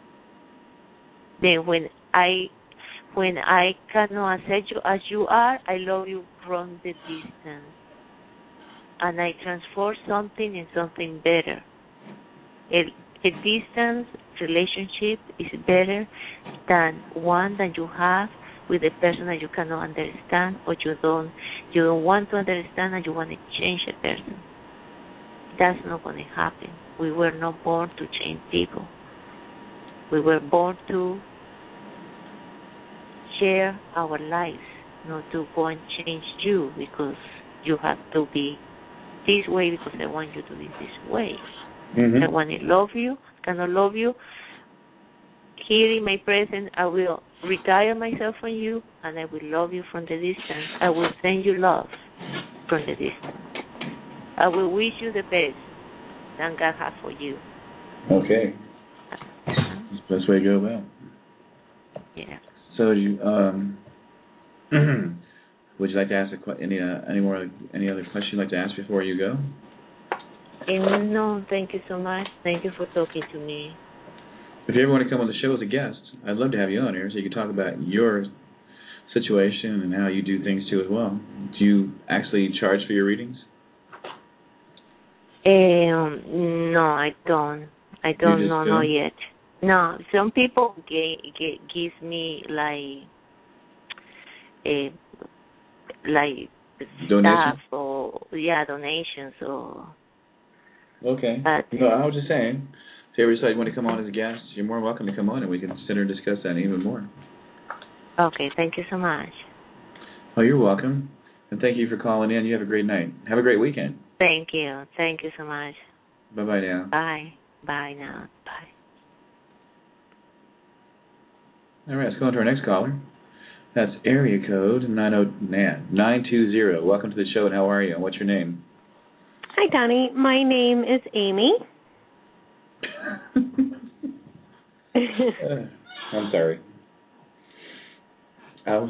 Then when I cannot accept you as you are, I love you from the distance. And I transform something in something better. A distance relationship is better than one that you have with a person that you cannot understand, or you don't want to understand, and you want to change a person. That's not going to happen. We were not born to change people. We were born to share our lives, not to go and change you because you have to be this way because I want you to be this way. Mm-hmm. I want to love you, cannot love you. Here in my present, I will retire myself from you, and I will love you from the distance. I will send you love from the distance. I will wish you the best that God has for you. Okay. That's the best way to go about it. Yeah. So you would you like to ask any other question you'd like to ask before you go? No, thank you so much. Thank you for talking to me. If you ever want to come on the show as a guest, I'd love to have you on here so you can talk about your situation and how you do things too as well. Do you actually charge for your readings? No, I don't. I don't know not yet. No, some people give me like Donations? stuff or donations or. Okay. But, no, I was just saying. If you ever decide you want to come on as a guest, you're more welcome to come on and we can sit and discuss that even more. Okay, thank you so much. Oh, you're welcome. And thank you for calling in. You have a great night. Have a great weekend. Thank you. Thank you so much. Bye-bye now. Bye. Bye now. Bye. All right, let's go on to our next caller. That's area code 920. Welcome to the show, and how are you? What's your name? Hi, Donnie. My name is Amy. I'm sorry. I've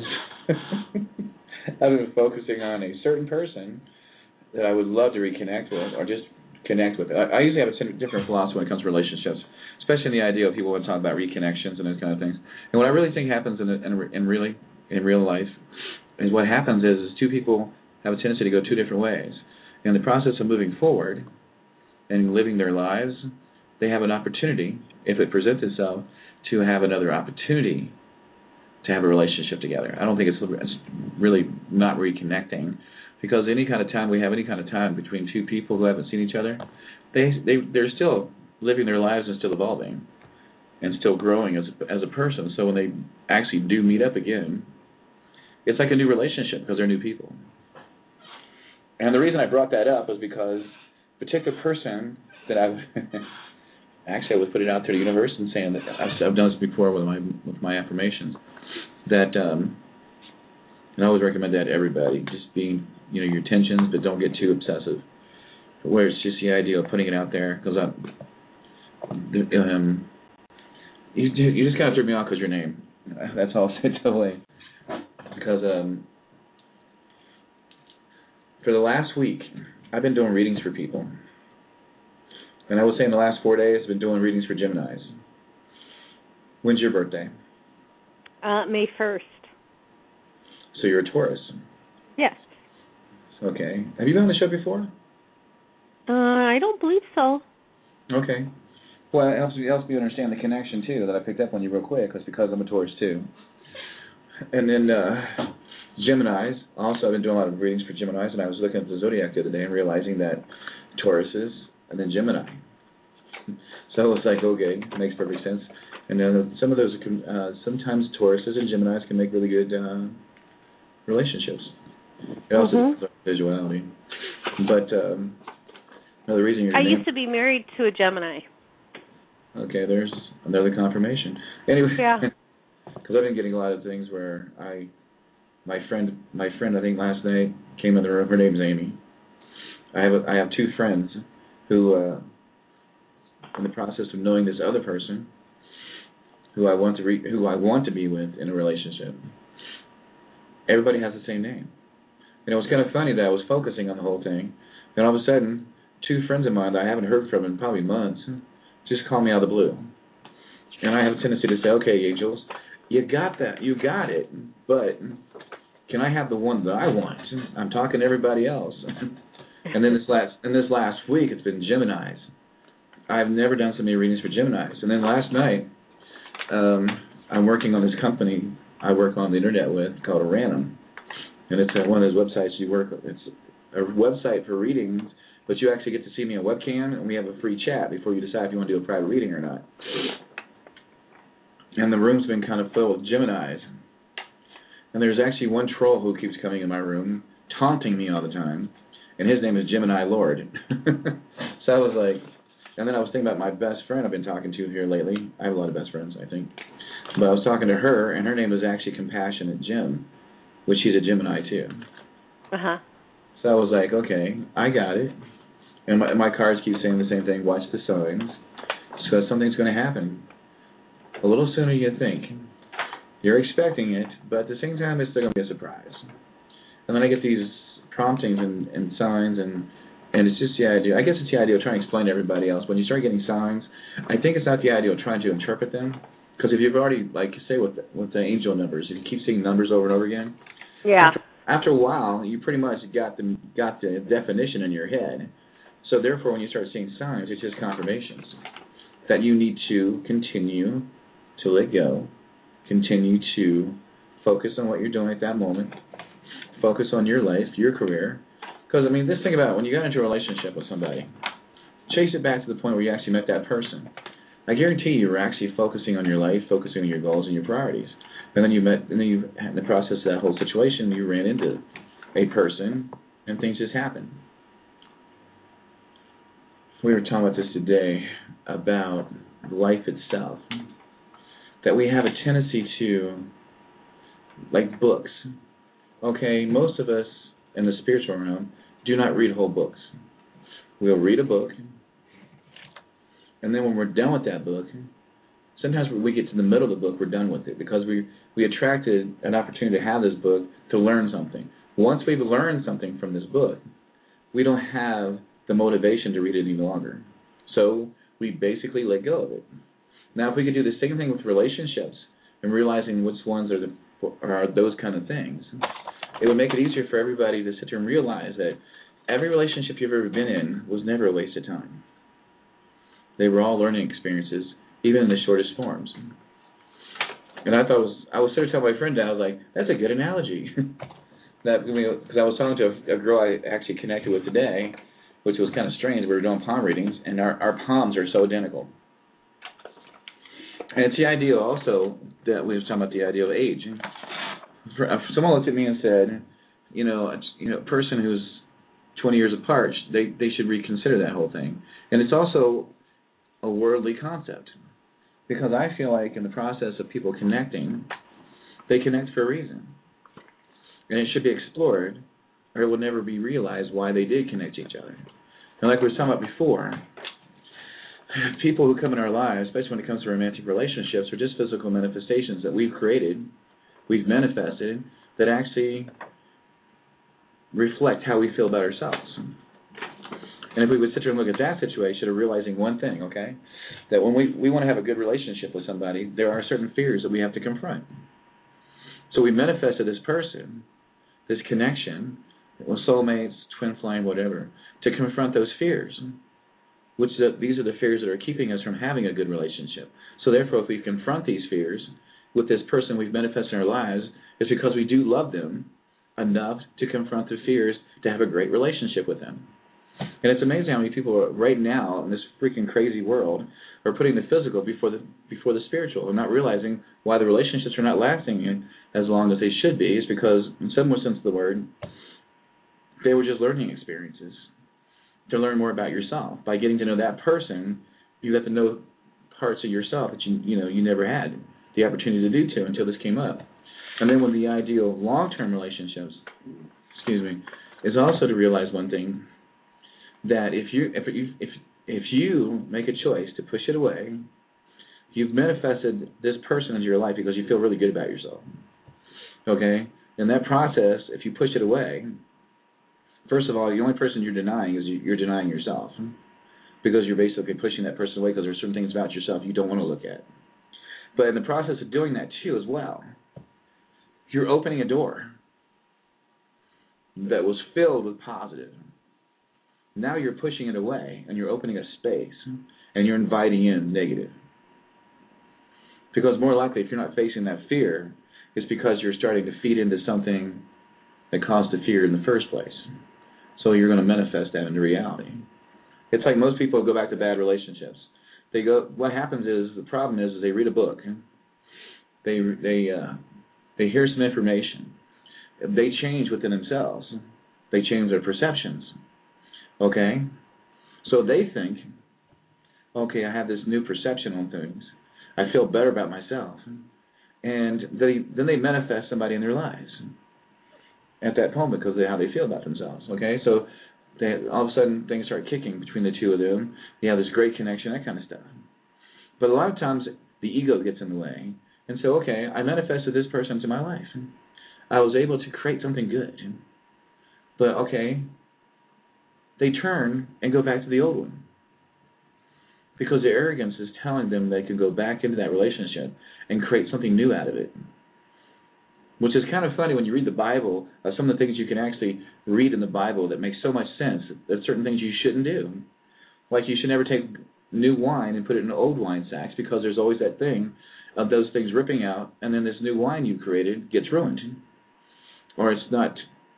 been focusing on a certain person that I would love to reconnect with or just connect with. I usually have a different philosophy when it comes to relationships, especially in the idea of people want to talk about reconnections and those kind of things. And what I really think happens in real life is what happens is two people have a tendency to go two different ways. In the process of moving forward and living their lives, they have an opportunity, if it presents itself, to have another opportunity to have a relationship together. I don't think it's really not reconnecting, because any kind of time between two people who haven't seen each other, they're still living their lives and still evolving and still growing as a person. So when they actually do meet up again, it's like a new relationship because they're new people. And the reason I brought that up is because a particular person that I was putting it out to the universe and saying that I've done this before with my affirmations, that and I always recommend that to everybody, just being your intentions, but don't get too obsessive. Where it's just the idea of putting it out there, because you just kind of threw me off because your name. That's all I'll say totally. Because for the last week, I've been doing readings for people. And I would say in the last 4 days, I've been doing readings for Geminis. When's your birthday? May 1st. So you're a Taurus? Yes. Okay. Have you been on the show before? I don't believe so. Okay. Well, it helps me understand the connection, too, that I picked up on you real quick, because I'm a Taurus, too. And then Geminis, also I've been doing a lot of readings for Geminis, and I was looking at the Zodiac the other day and realizing that Tauruses and then Gemini. So it's like, okay, it makes perfect sense. And then some of those, sometimes Tauruses and Geminis can make really good relationships. It also depends on visuality. But the reason I used to be married to a Gemini. Okay, there's another confirmation. Anyway, yeah. Because I've been getting a lot of things where my friend I think last night came in the room. Her name's Amy. I have two friends who, in the process of knowing this other person, who I want to be with in a relationship. Everybody has the same name. And it was kind of funny that I was focusing on the whole thing, and all of a sudden, two friends of mine that I haven't heard from in probably months just call me out of the blue. And I have a tendency to say, okay, angels, you got that, you got it, but can I have the one that I want? I'm talking to everybody else. And then this last week, it's been Geminis. I've never done so many readings for Geminis. And then last night, I'm working on this company I work on the internet with called Random. And it's one of those websites you work with. It's a website for readings, but you actually get to see me on webcam, and we have a free chat before you decide if you want to do a private reading or not. And the room's been kind of filled with Geminis. And there's actually one troll who keeps coming in my room, taunting me all the time, and his name is Gemini Lord. So I was like, And then I was thinking about my best friend I've been talking to here lately. I have a lot of best friends, I think. But I was talking to her, and her name was actually Compassionate Jim, which she's a Gemini too. Uh-huh. So I was like, okay, I got it. And my cards keep saying the same thing, watch the signs. So something's going to happen a little sooner than you think. You're expecting it, but at the same time, it's still going to be a surprise. And then I get these promptings and signs, and it's just the idea. I guess it's the idea of trying to explain to everybody else. When you start getting signs, I think it's not the idea of trying to interpret them. Because if you've already, like, say with the angel numbers, if you keep seeing numbers over and over again, Yeah. after a while, you pretty much got the definition in your head. So therefore, when you start seeing signs, it's just confirmations that you need to continue to let go, continue to focus on what you're doing at that moment, focus on your life, your career. Because, I mean, just think about it. When you got into a relationship with somebody, chase it back to the point where you actually met that person. I guarantee you were actually focusing on your life, focusing on your goals and your priorities. And then in the process of that whole situation, you ran into a person, and things just happened. We were talking about this today, about life itself, that we have a tendency to, like books. Okay, most of us in the spiritual realm do not read whole books. We'll read a book, and then when we're done with that book, sometimes when we get to the middle of the book, we're done with it because we attracted an opportunity to have this book to learn something. Once we've learned something from this book, we don't have the motivation to read it any longer. So we basically let go of it. Now, if we could do the same thing with relationships and realizing which ones are those kind of things, it would make it easier for everybody to sit there and realize that every relationship you've ever been in was never a waste of time. They were all learning experiences, even in the shortest forms. And I was sort of telling my friend that, I was like, that's a good analogy. Because I was talking to a girl I actually connected with today, which was kind of strange. We were doing palm readings, and our palms are so identical. And it's the idea also that we were talking about the idea of age. Someone looked at me and said, a person who's 20 years apart, they should reconsider that whole thing. And it's also a worldly concept, because I feel like in the process of people connecting, they connect for a reason. And it should be explored, or it will never be realized why they did connect to each other. And like we were talking about before, people who come in our lives, especially when it comes to romantic relationships, are just physical manifestations that we've created, we've manifested, that actually reflect how we feel about ourselves. And if we would sit there and look at that situation of realizing one thing, okay, that when we want to have a good relationship with somebody, there are certain fears that we have to confront. So we manifested this person, this connection, with soulmates, twin flame, whatever, to confront those fears. These are the fears that are keeping us from having a good relationship. So therefore, if we confront these fears with this person we've manifested in our lives, it's because we do love them enough to confront the fears to have a great relationship with them. And it's amazing how many people are, right now in this freaking crazy world, are putting the physical before the spiritual and not realizing why the relationships are not lasting as long as they should be. Is because, in some sense of the word, they were just learning experiences to learn more about yourself. By getting to know that person, you got to know parts of yourself that you never had the opportunity to do to until this came up. And then when the ideal of long-term relationships, is also to realize one thing, that if you make a choice to push it away, you've manifested this person into your life because you feel really good about yourself. Okay? In that process, if you push it away, first of all, the only person you're denying is you're denying yourself, because you're basically pushing that person away because there's certain things about yourself you don't want to look at. But in the process of doing that too as well, you're opening a door that was filled with positive. Now you're pushing it away, and you're opening a space, and you're inviting in negative. Because more likely, if you're not facing that fear, it's because you're starting to feed into something that caused the fear in the first place. So you're going to manifest that into reality. It's like most people go back to bad relationships. What happens is, the problem is they read a book. They hear some information. They change within themselves. They change their perceptions. Okay? So they think okay, I have this new perception on things. I feel better about myself. And then they manifest somebody in their lives at that moment because of how they feel about themselves. Okay, so all of a sudden things start kicking between the two of them. You have this great connection, that kind of stuff. But a lot of times the ego gets in the way. And so, okay, I manifested this person into my life. I was able to create something good. But, okay, they turn and go back to the old one. Because their arrogance is telling them they can go back into that relationship and create something new out of it. Which is kind of funny when you read the Bible, some of the things you can actually read in the Bible that make so much sense, that certain things you shouldn't do. Like you should never take new wine and put it in old wine sacks, because there's always that thing of those things ripping out, and then this new wine you created gets ruined. Or it's not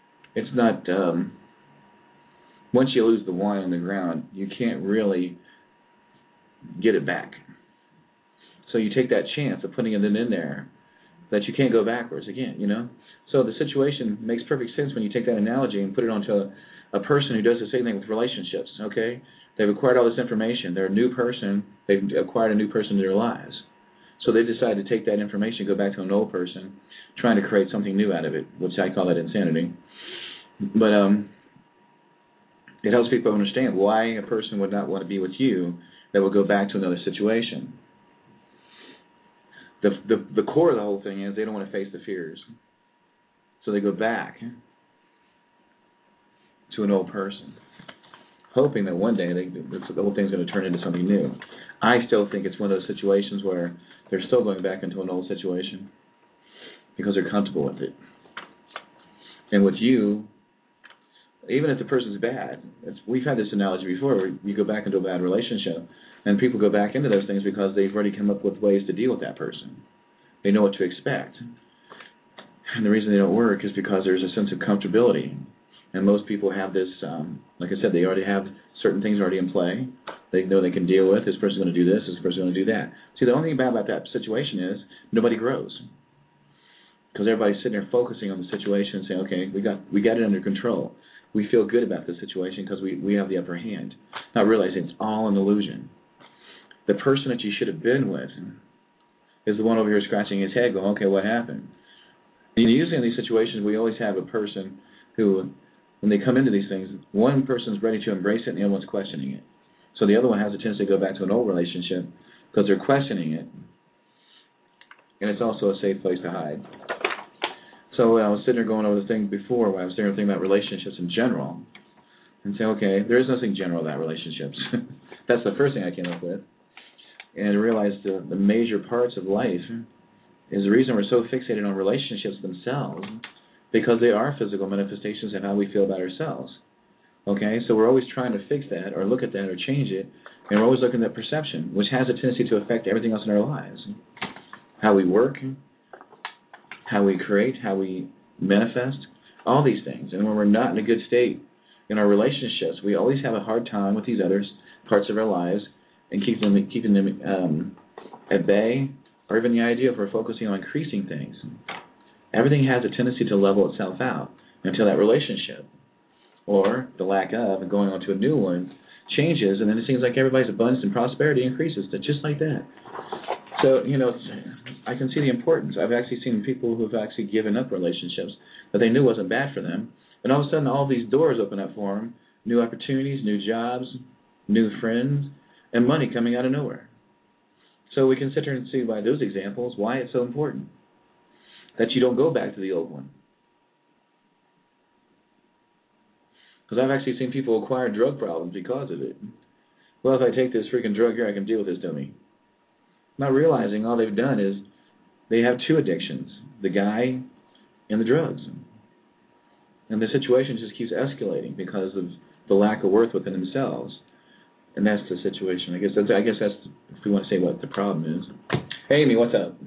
once you lose the wine on the ground, you can't really get it back. So you take that chance of putting it in there that you can't go backwards again, you know? So the situation makes perfect sense when you take that analogy and put it onto a person who does the same thing with relationships, okay? They've acquired all this information. They're a new person. They've acquired a new person in their lives. So they decide to take that information, go back to an old person, trying to create something new out of it, which I call that insanity. But it helps people understand why a person would not want to be with you that would go back to another situation. The core of the whole thing is they don't want to face the fears. So they go back to an old person, hoping that one day the whole thing's going to turn into something new. I still think it's one of those situations where they're still going back into an old situation because they're comfortable with it. And with you, even if the person's bad, we've had this analogy before where you go back into a bad relationship, and people go back into those things because they've already come up with ways to deal with that person. They know what to expect. And the reason they don't work is because there's a sense of comfortability. And most people have this, like I said, they already have certain things already in play. They know they can deal with, this person's going to do this person's going to do that. See, the only thing bad about that situation is nobody grows. Because everybody's sitting there focusing on the situation and saying, okay, we got it under control. We feel good about the situation because we have the upper hand. Not realizing it's all an illusion. The person that you should have been with is the one over here scratching his head going, okay, what happened? And usually in these situations, we always have a person who, when they come into these things, one person's ready to embrace it and the other one's questioning it. So the other one has a tendency to go back to an old relationship because they're questioning it. And it's also a safe place to hide. So I was sitting there going over the thing before where I was sitting there thinking about relationships in general and saying, okay, there is nothing general about relationships. That's the first thing I came up with. And I realized the major parts of life is the reason we're so fixated on relationships themselves, because they are physical manifestations of how we feel about ourselves. Okay, so we're always trying to fix that or look at that or change it, and we're always looking at perception, which has a tendency to affect everything else in our lives. How we work, how we create, how we manifest, all these things. And when we're not in a good state in our relationships, we always have a hard time with these other parts of our lives and keeping them at bay, or even the idea if we're focusing on increasing things. Everything has a tendency to level itself out until that relationship, or the lack of, and going on to a new one, changes, and then it seems like everybody's abundance and prosperity increases, just like that. So, I can see the importance. I've actually seen people who've actually given up relationships that they knew wasn't bad for them, and all of a sudden all these doors open up for them, new opportunities, new jobs, new friends, and money coming out of nowhere. So we can sit here and see by those examples why it's so important that you don't go back to the old one. Because I've actually seen people acquire drug problems because of it. Well, if I take this freaking drug here, I can deal with this dummy. Not realizing all they've done is they have two addictions, the guy and the drugs. And the situation just keeps escalating because of the lack of worth within themselves. And that's the situation. I guess that's if we want to say what the problem is. Hey, Amy, what's up?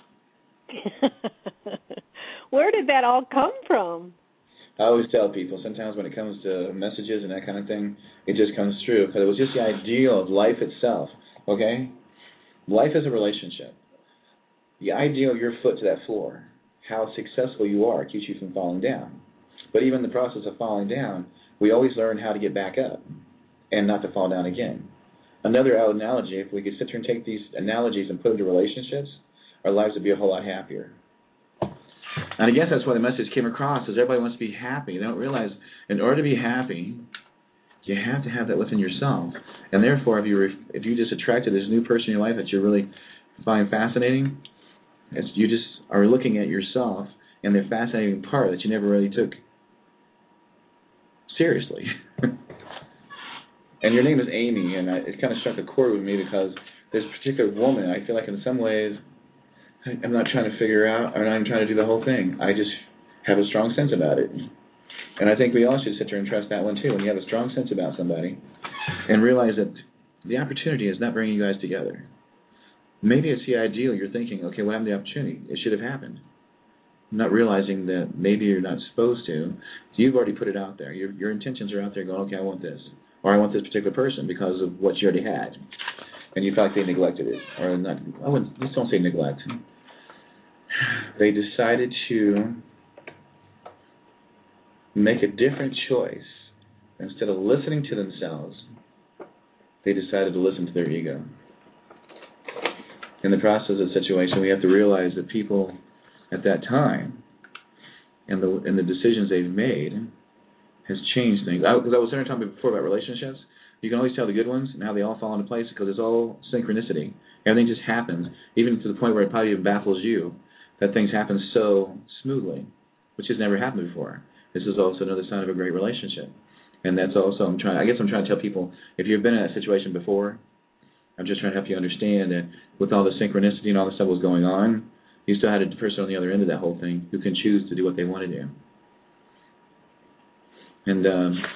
Where did that all come from? I always tell people, sometimes when it comes to messages and that kind of thing, it just comes true. Because it was just the ideal of life itself, okay? Life is a relationship. The idea of your foot to that floor, how successful you are, keeps you from falling down. But even in the process of falling down, we always learn how to get back up and not to fall down again. another analogy, if we could sit here and take these analogies and put them into relationships, our lives would be a whole lot happier. And I guess that's why the message came across, is everybody wants to be happy. They don't realize in order to be happy, you have to have that within yourself. And therefore, if you just attracted this new person in your life that you really find fascinating, you just are looking at yourself and the fascinating part that you never really took seriously. And your name is Amy, and it kind of struck a chord with me because there's a particular woman, I feel like in some ways, I'm not trying to figure out, or I'm trying to do the whole thing. I just have a strong sense about it. And I think we all should sit there and trust that one too. When you have a strong sense about somebody and realize that the opportunity is not bringing you guys together. Maybe it's the ideal. You're thinking, okay, what happened to the opportunity? It should have happened. Not realizing that maybe you're not supposed to. So you've already put it out there. Your intentions are out there going, okay, I want this. Or I want this particular person because of what you already had. And you felt like they neglected it. Or not, let's don't say neglect. They decided to make a different choice. Instead of listening to themselves, they decided to listen to their ego. In the process of the situation, we have to realize that people at that time and the decisions they've made has changed things. Because I was there talking before about relationships. You can always tell the good ones and how they all fall into place because it's all synchronicity. Everything just happens, even to the point where it probably even baffles you that things happen so smoothly, which has never happened before. This is also another sign of a great relationship. And that's also, I'm trying to tell people, if you've been in that situation before, I'm just trying to help you understand that with all the synchronicity and all the stuff that was going on, you still had a person on the other end of that whole thing who can choose to do what they want to do. And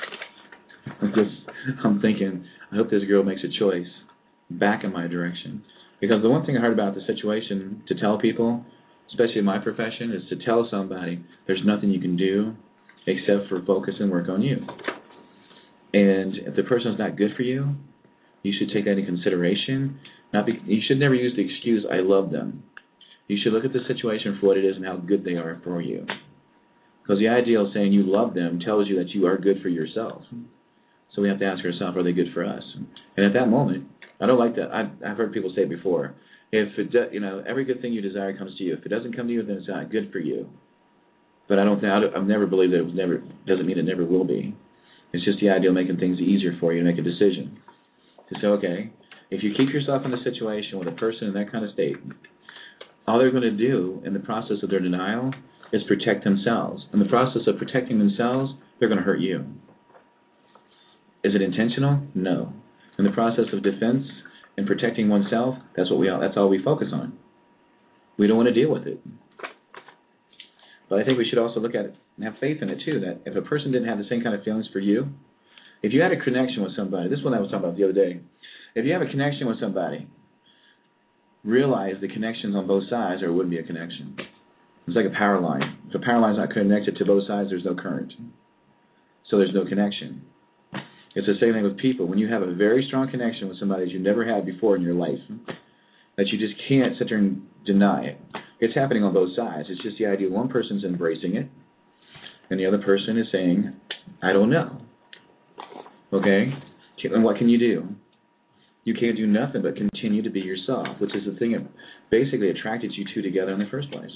I'm thinking, I hope this girl makes a choice back in my direction. Because the one thing I heard about the situation to tell people, especially in my profession, is to tell somebody there's nothing you can do except for focus and work on you. And if the person's not good for you, you should take that into consideration. You should never use the excuse, I love them. You should look at the situation for what it is and how good they are for you. Because the idea of saying you love them tells you that you are good for yourself. So we have to ask ourselves, are they good for us? And at that moment, I don't like that. I've heard people say it before. If it every good thing you desire comes to you. If it doesn't come to you, then it's not good for you. But I've never believed that doesn't mean it never will be. It's just the idea of making things easier for you to make a decision. To say, okay, if you keep yourself in a situation with a person in that kind of state, all they're going to do in the process of their denial is protect themselves. In the process of protecting themselves, they're going to hurt you. Is it intentional? No. In the process of defense and protecting oneself, that's all we focus on. We don't want to deal with it. But I think we should also look at it and have faith in it too, that if a person didn't have the same kind of feelings for you, if you had a connection with somebody, this is what I was talking about the other day, if you have a connection with somebody, realize the connections on both sides or it wouldn't be a connection. It's like a power line. If a power line is not connected to both sides, there's no current. So there's no connection. It's the same thing with people. When you have a very strong connection with somebody that you never had before in your life, that you just can't sit there and deny it. It's happening on both sides. It's just the idea one person's embracing it, and the other person is saying, I don't know. Okay? And what can you do? You can't do nothing but continue to be yourself, which is the thing that basically attracted you two together in the first place.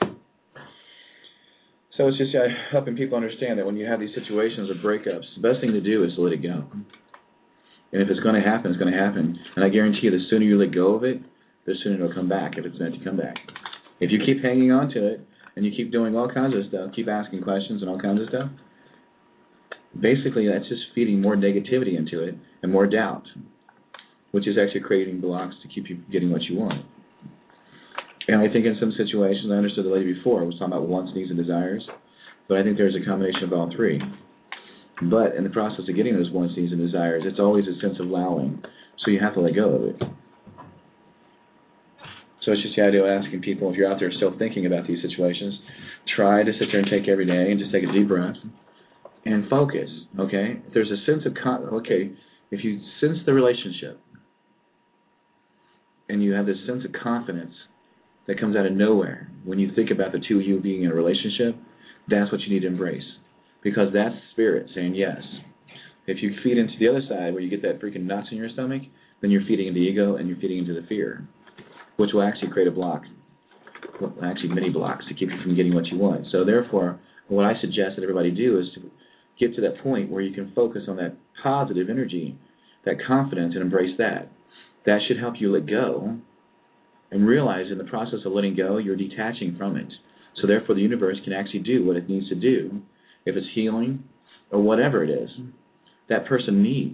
So it's just helping people understand that when you have these situations of breakups, the best thing to do is to let it go. And if it's going to happen, it's going to happen. And I guarantee you, the sooner you let go of it, the sooner it'll come back, if it's meant to come back. If you keep hanging on to it, and you keep doing all kinds of stuff, keep asking questions and all kinds of stuff, basically that's just feeding more negativity into it and more doubt, which is actually creating blocks to keep you getting what you want. And I think in some situations, I understood the lady before, I was talking about wants, needs, and desires, but I think there's a combination of all three. But in the process of getting those wants, needs, and desires, it's always a sense of allowing, so you have to let go of it. So it's just the idea of asking people, if you're out there still thinking about these situations, try to sit there and take every day and just take a deep breath and focus, okay? If there's a sense of, if you sense the relationship and you have this sense of confidence that comes out of nowhere when you think about the two of you being in a relationship, that's what you need to embrace. Because that's spirit saying yes. If you feed into the other side where you get that freaking knots in your stomach, then you're feeding into ego and you're feeding into the fear, which will actually create a block, well, actually many blocks to keep you from getting what you want. So therefore, what I suggest that everybody do is to get to that point where you can focus on that positive energy, that confidence, and embrace that. That should help you let go and realize in the process of letting go, you're detaching from it. So therefore, the universe can actually do what it needs to do, if it's healing or whatever it is that person needs.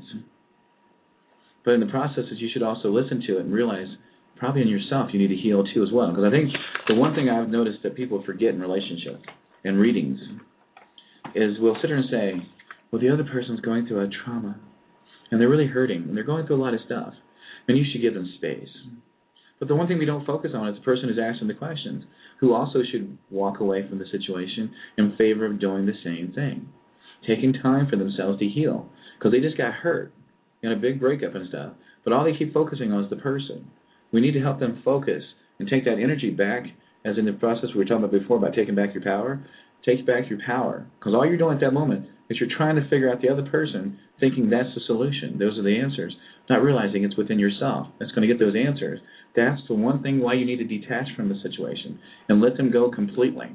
But in the processes, you should also listen to it and realize probably in yourself you need to heal too as well. Because I think the one thing I've noticed that people forget in relationships and readings is we'll sit there and say, well, the other person's going through a trauma and they're really hurting and they're going through a lot of stuff and you should give them space. But the one thing we don't focus on is the person who's asking the questions, who also should walk away from the situation in favor of doing the same thing, taking time for themselves to heal, because they just got hurt in a big breakup and stuff. But all they keep focusing on is the person. We need to help them focus and take that energy back, as in the process we were talking about before about taking back your power. Take back your power, because all you're doing at that moment is you're trying to figure out the other person, thinking that's the solution. Those are the answers, not realizing it's within yourself that's going to get those answers. That's the one thing why you need to detach from the situation and let them go completely.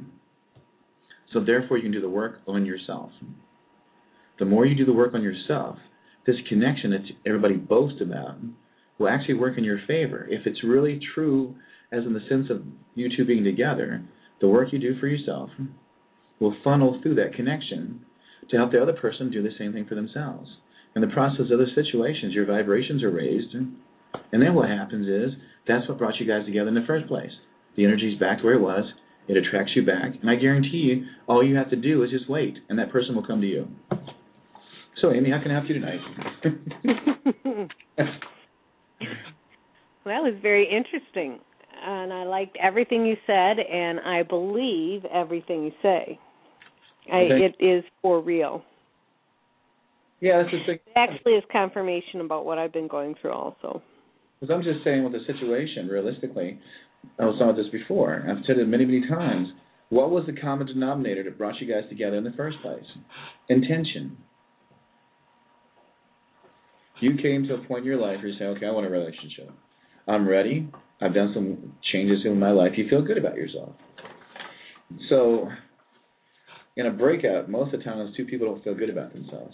So therefore you can do the work on yourself. The more you do the work on yourself, this connection that everybody boasts about will actually work in your favor. If it's really true, as in the sense of you two being together, the work you do for yourself will funnel through that connection to help the other person do the same thing for themselves. In the process of those situations, your vibrations are raised, and then what happens is that's what brought you guys together in the first place. The energy's back where it was. It attracts you back, and I guarantee you, all you have to do is just wait, and that person will come to you. So, Amy, how can I help you tonight? Well, it was very interesting, and I liked everything you said, and I believe everything you say. It is for real. Yeah, that's the thing. It actually is confirmation about what I've been going through also. Because I'm just saying with the situation, realistically, I was talking about this before. I've said it many, many times. What was the common denominator that brought you guys together in the first place? Intention. You came to a point in your life where you say, okay, I want a relationship. I'm ready. I've done some changes in my life. You feel good about yourself. So in a breakup, most of the time, those two people don't feel good about themselves.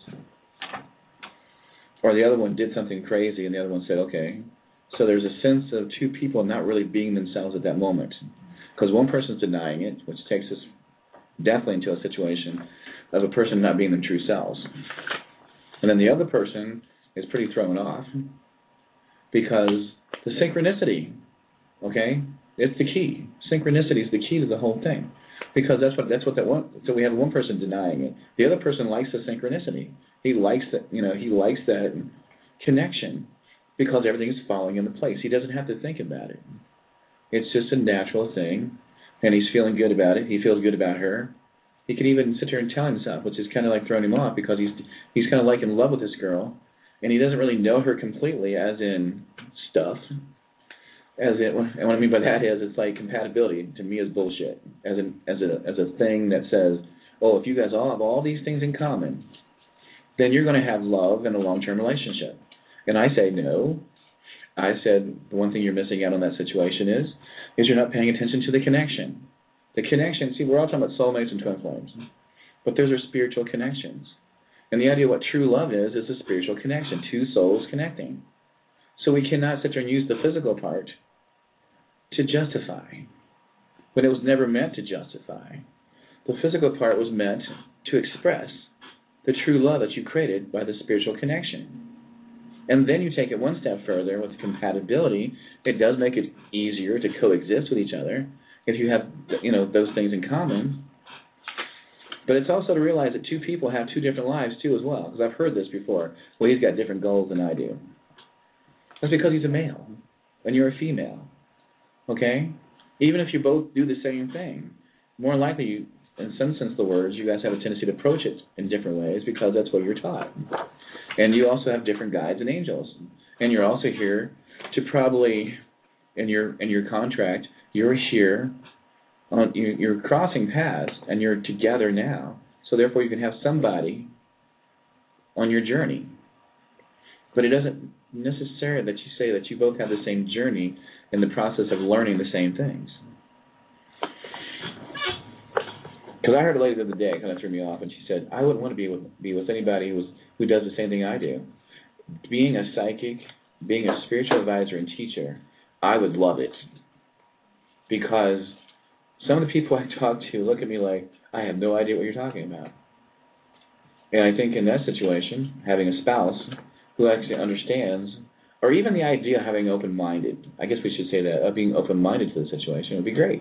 Or the other one did something crazy, and the other one said, okay. So there's a sense of two people not really being themselves at that moment. Because one person's denying it, which takes us definitely into a situation of a person not being their true selves. And then the other person is pretty thrown off because the synchronicity, okay, it's the key. Synchronicity is the key to the whole thing. Because that's what that one. So we have one person denying it. The other person likes the synchronicity. He likes that, he likes that connection because everything is falling into place. He doesn't have to think about it. It's just a natural thing, and he's feeling good about it. He feels good about her. He can even sit there and tell himself, which is kind of like throwing him off because he's kind of like in love with this girl, and he doesn't really know her completely, as in stuff. And what I mean by that is it's like compatibility to me is bullshit. As a thing that says, oh, if you guys all have all these things in common, then you're going to have love in a long-term relationship. And I say no. I said the one thing you're missing out on that situation is you're not paying attention to the connection. The connection, see, we're all talking about soulmates and twin flames, but those are spiritual connections. And the idea of what true love is a spiritual connection, two souls connecting. So we cannot sit there and use the physical part to justify, when it was never meant to justify. The physical part was meant to express the true love that you created by the spiritual connection. And then you take it one step further with compatibility. It does make it easier to coexist with each other if you have, those things in common. But it's also to realize that two people have two different lives too as well. Because I've heard this before. Well, he's got different goals than I do. That's because he's a male and you're a female. Okay? Even if you both do the same thing, more likely, in some sense of the words, you guys have a tendency to approach it in different ways because that's what you're taught. And you also have different guides and angels. And you're also here to probably, in your contract, you're here, you're crossing paths, and you're together now. So therefore you can have somebody on your journey. But it doesn't necessarily that you say that you both have the same journey in the process of learning the same things. Because I heard a lady the other day, kind of threw me off, and she said, I wouldn't want to be with anybody who does the same thing I do. Being a psychic, being a spiritual advisor and teacher, I would love it. Because some of the people I talk to look at me like, I have no idea what you're talking about. And I think in that situation, having a spouse who actually understands, or even the idea of having open-minded, I guess we should say that, of being open-minded to the situation would be great.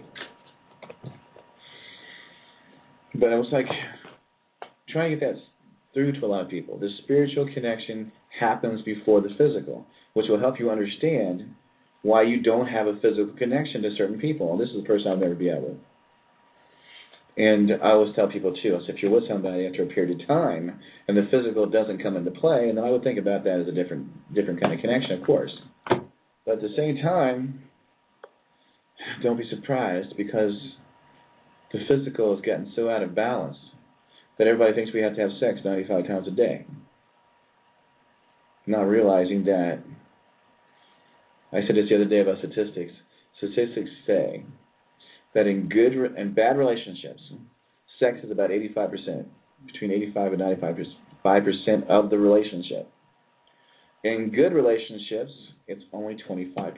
But I was like, trying to get that through to a lot of people. The spiritual connection happens before the physical, which will help you understand why you don't have a physical connection to certain people. And this is a person I'll never be out with. And I always tell people, too, if you're with somebody after a period of time and the physical doesn't come into play, and I would think about that as a different kind of connection, of course. But at the same time, don't be surprised, because the physical has gotten so out of balance that everybody thinks we have to have sex 95 times a day. Not realizing that, I said this the other day about statistics. Statistics say that in good and bad relationships, sex is about 85%, between 85 and 95% of the relationship. In good relationships, it's only 25%.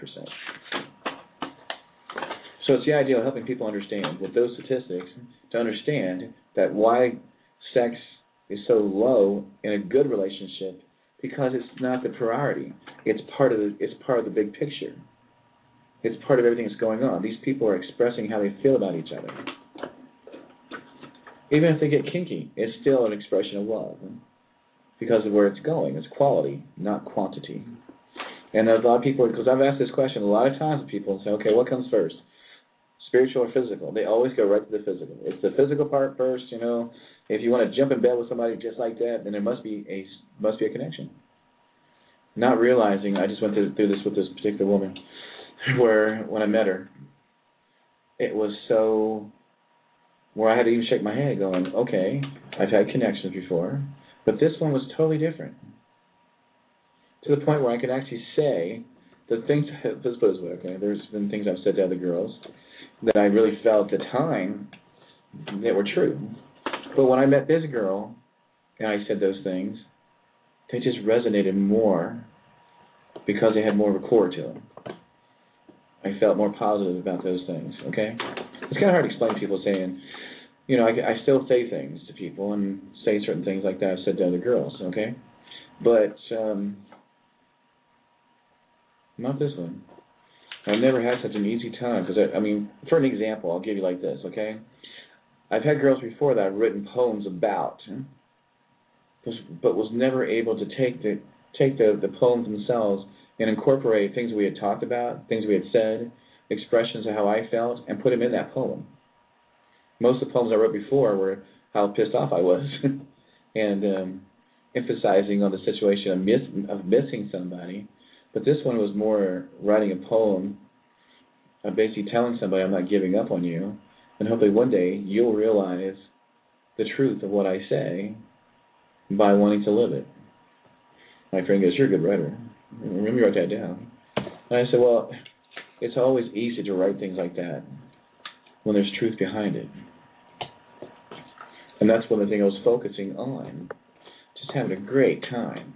So it's the idea of helping people understand, with those statistics, to understand that why sex is so low in a good relationship, because it's not the priority. It's part of the big picture. It's part of everything that's going on. These people are expressing how they feel about each other. Even if they get kinky, it's still an expression of love, because of where it's going. It's quality, not quantity. And there's a lot of people, because I've asked this question a lot of times to people, and say, okay, what comes first? Spiritual or physical? They always go right to the physical. It's the physical part first, you know. If you want to jump in bed with somebody just like that, then there must be a connection. Not realizing, I just went through this with this particular woman, where when I met her, it was so, where I had to even shake my head going, okay, I've had connections before, but this one was totally different. To the point where I could actually say the things, let's put it this way, okay, there's been things I've said to other girls that I really felt at the time that were true. But when I met this girl and I said those things, they just resonated more because they had more of a core to them. I felt more positive about those things, okay? It's kind of hard to explain to people saying, you know, I still say things to people and say certain things like that I've said to other girls, okay? But not this one. I've never had such an easy time, because, I mean, for an example, I'll give you like this, okay? I've had girls before that I've written poems about, but was never able to take the poems themselves and incorporate things we had talked about, things we had said, expressions of how I felt, and put them in that poem. Most of the poems I wrote before were how pissed off I was and emphasizing on the situation of missing somebody. But this one was more writing a poem of basically telling somebody I'm not giving up on you, and hopefully one day you'll realize the truth of what I say by wanting to live it. My friend goes, you're a good writer. Let me write that down. And I said, well, it's always easy to write things like that when there's truth behind it. And that's one of the things I was focusing on, just having a great time.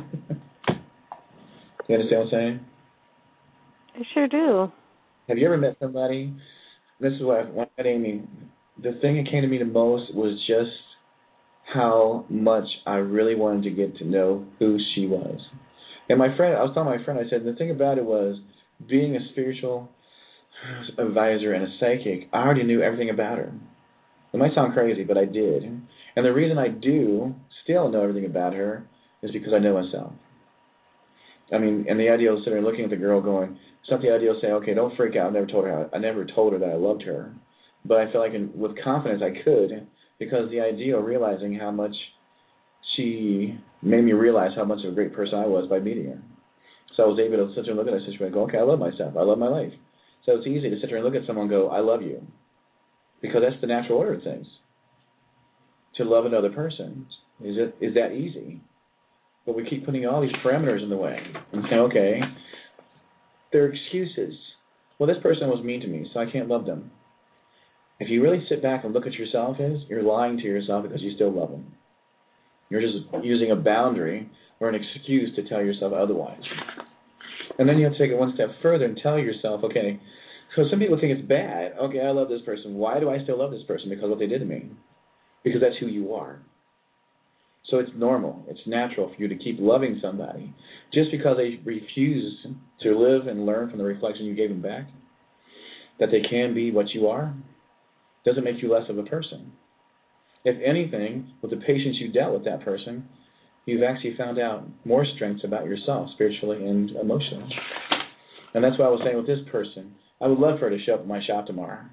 You understand what I'm saying? I sure do. Have you ever met somebody? This is what when I met Amy, the thing that came to me the most was just how much I really wanted to get to know who she was. And my friend, I was telling my friend, I said, the thing about it was, being a spiritual advisor and a psychic, I already knew everything about her. It might sound crazy, but I did. And the reason I do still know everything about her is because I know myself. I mean, and the idea of sitting there looking at the girl going, it's not the idea of saying, okay, don't freak out. I never told her that I loved her. But I feel like with confidence I could, because the idea of realizing how much she made me realize how much of a great person I was by meeting her. So I was able to sit there and look at that situation and go, okay, I love myself. I love my life. So it's easy to sit there and look at someone and go, I love you. Because that's the natural order of things. To love another person. Is that easy? But we keep putting all these parameters in the way and saying, okay, they're excuses. Well, this person was mean to me, so I can't love them. If you really sit back and look at yourself, you're lying to yourself because you still love them. You're just using a boundary or an excuse to tell yourself otherwise. And then you have to take it one step further and tell yourself, okay, so some people think it's bad. Okay, I love this person. Why do I still love this person? Because of what they did to me. Because that's who you are. So it's normal. It's natural for you to keep loving somebody. Just because they refuse to live and learn from the reflection you gave them back, that they can be what you are, doesn't make you less of a person. If anything, with the patience you dealt with that person, you've actually found out more strengths about yourself, spiritually and emotionally. And that's why I was saying with this person, I would love for her to show up at my shop tomorrow.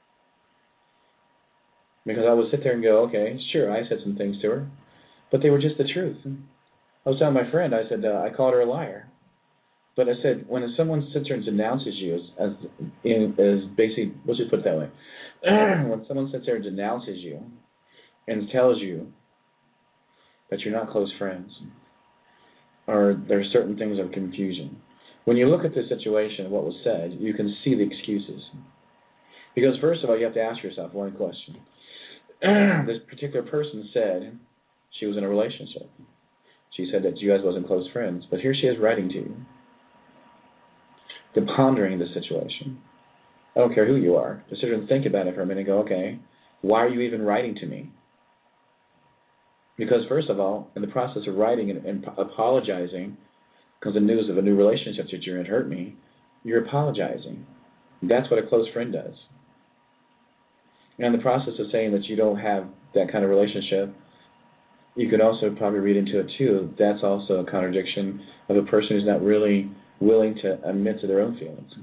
Because I would sit there and go, okay, sure, I said some things to her, but they were just the truth. I was telling my friend, I said, I called her a liar. But I said, when someone sits there and denounces you as basically, let's just put it that way. When someone sits there and denounces you and tells you that you're not close friends, or there are certain things of confusion, when you look at the situation of what was said, you can see the excuses. Because first of all, you have to ask yourself one question. This particular person said she was in a relationship. She said that you guys wasn't close friends, but here she is writing to you. They're pondering the situation. I don't care who you are. Just sit there and think about it for a minute and go, okay, why are you even writing to me? Because first of all, in the process of writing and apologizing, because the news of a new relationship that you're in hurt me, you're apologizing. That's what a close friend does. And in the process of saying that you don't have that kind of relationship, you could also probably read into it too. That's also a contradiction of a person who's not really willing to admit to their own feelings.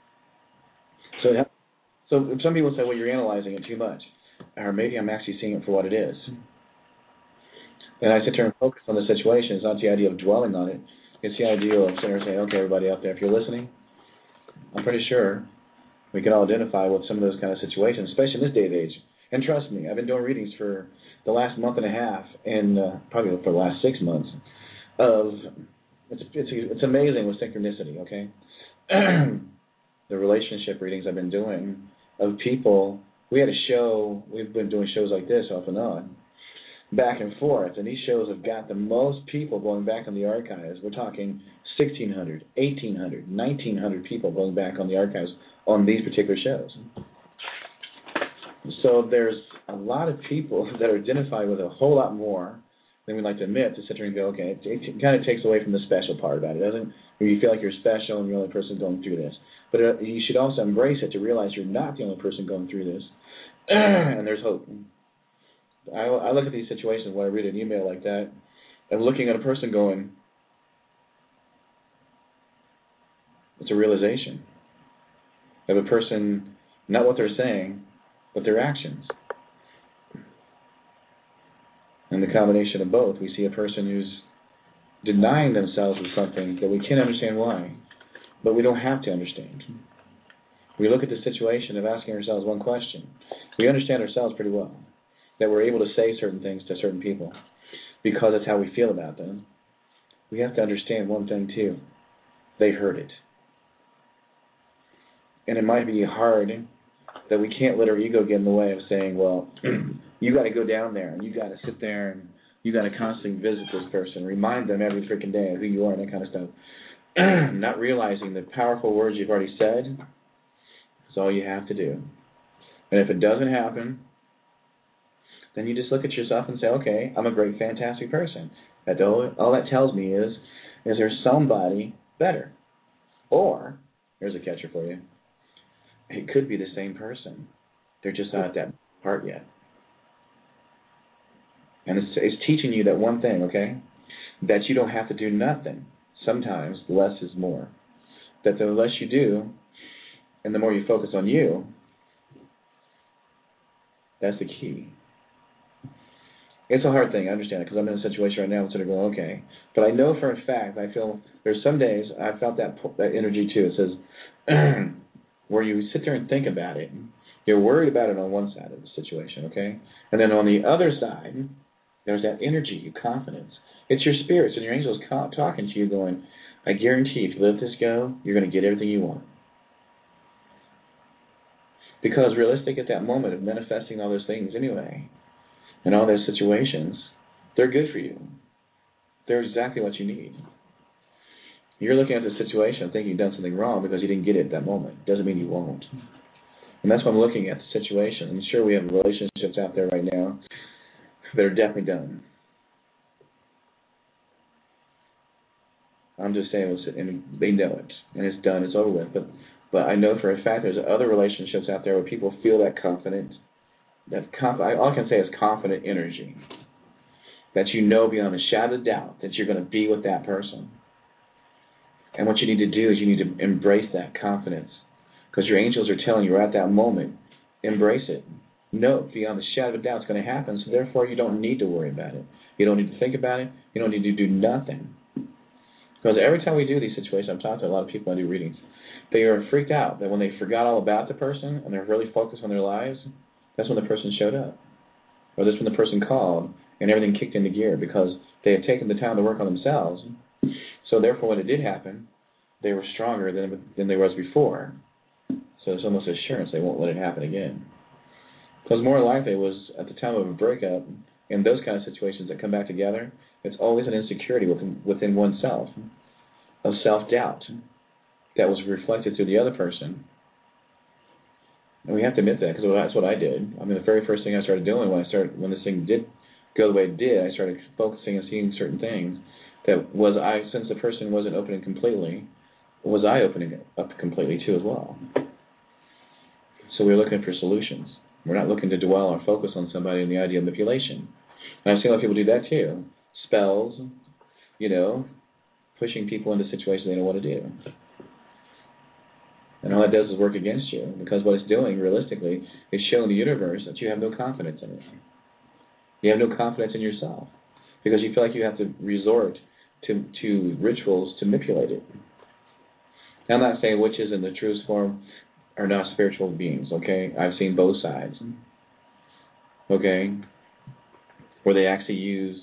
So some people say, well, you're analyzing it too much. Or maybe I'm actually seeing it for what it is. And I sit there and focus on the situation. It's not the idea of dwelling on it. It's the idea of sitting there saying, okay, everybody out there, if you're listening, I'm pretty sure we can all identify with some of those kind of situations, especially in this day and age. And trust me, I've been doing readings for the last month and a half, and probably for the last 6 months. It's amazing with synchronicity, okay? The relationship readings I've been doing of people. We had a show, we've been doing shows like this off and on, back and forth, and these shows have got the most people going back on the archives. We're talking 1,600, 1,800, 1,900 people going back on the archives on these particular shows. So there's a lot of people that are identified with a whole lot more than we like to admit, to sit there and go, okay, it kind of takes away from the special part about it, doesn't it? Where you feel like you're special and you're the only person going through this. But you should also embrace it to realize you're not the only person going through this, and there's hope. I look at these situations when I read an email like that, and looking at a person going, it's a realization of a person, not what they're saying, but their actions. And the combination of both, we see a person who's denying themselves of something that we can't understand why, but we don't have to understand. We look at the situation of asking ourselves one question. We understand ourselves pretty well, that we're able to say certain things to certain people because that's how we feel about them. We have to understand one thing too. They heard it. And it might be hard that we can't let our ego get in the way of saying, well, you got to go down there and you got to sit there and you got to constantly visit this person, remind them every freaking day of who you are and that kind of stuff. Not realizing the powerful words you've already said is all you have to do. And if it doesn't happen, then you just look at yourself and say, okay, I'm a great, fantastic person. All that tells me is there somebody better? Or, here's a catcher for you, it could be the same person. They're just not at that part yet. And it's teaching you that one thing, okay? That you don't have to do nothing. Sometimes less is more. That the less you do, and the more you focus on you, that's the key. It's a hard thing, I understand it, because I'm in a situation right now I'm sort of going, okay. But I know for a fact, I feel, there's some days I felt that energy too. It says, where you sit there and think about it, you're worried about it on one side of the situation, okay? And then on the other side, there's that energy, your confidence. It's your spirits and your angels talking to you going, I guarantee if you let this go, you're going to get everything you want. Because realistic at that moment of manifesting all those things anyway, and all those situations, they're good for you. They're exactly what you need. You're looking at the situation thinking you've done something wrong because you didn't get it at that moment. Doesn't mean you won't. And that's why I'm looking at the situation. I'm sure we have relationships out there right now that are definitely done. I'm just saying, and they know it, and it's done, it's over with. But I know for a fact there's other relationships out there where people feel that confident, all I can say is confident energy, that you know beyond a shadow of doubt that you're going to be with that person. And what you need to do is you need to embrace that confidence, because your angels are telling you right at that moment, embrace it. Know beyond the shadow of doubt it's going to happen, so therefore you don't need to worry about it. You don't need to think about it. You don't need to do nothing. Because every time we do these situations, I'm talking to a lot of people I do readings, they are freaked out that when they forgot all about the person and they're really focused on their lives, that's when the person showed up. Or that's when the person called and everything kicked into gear because they had taken the time to work on themselves. So therefore when it did happen, they were stronger than they was before. So it's almost assurance they won't let it happen again. Because more likely it was at the time of a breakup, in those kind of situations that come back together, it's always an insecurity within oneself, of self-doubt that was reflected through the other person. And we have to admit that, because that's what I did. I mean, the very first thing I started doing when this thing did go the way it did, I started focusing and seeing certain things that was since the person wasn't opening completely, was I opening up completely too as well. So we're looking for solutions. We're not looking to dwell or focus on somebody in the idea of manipulation. And I've seen a lot of people do that too. Spells, pushing people into situations they don't want to do. And all that does is work against you, because what it's doing, realistically, is showing the universe that you have no confidence in it. You have no confidence in yourself, because you feel like you have to resort to rituals to manipulate it. Now, I'm not saying witches in the truest form are not spiritual beings, okay? I've seen both sides, okay? Where they actually use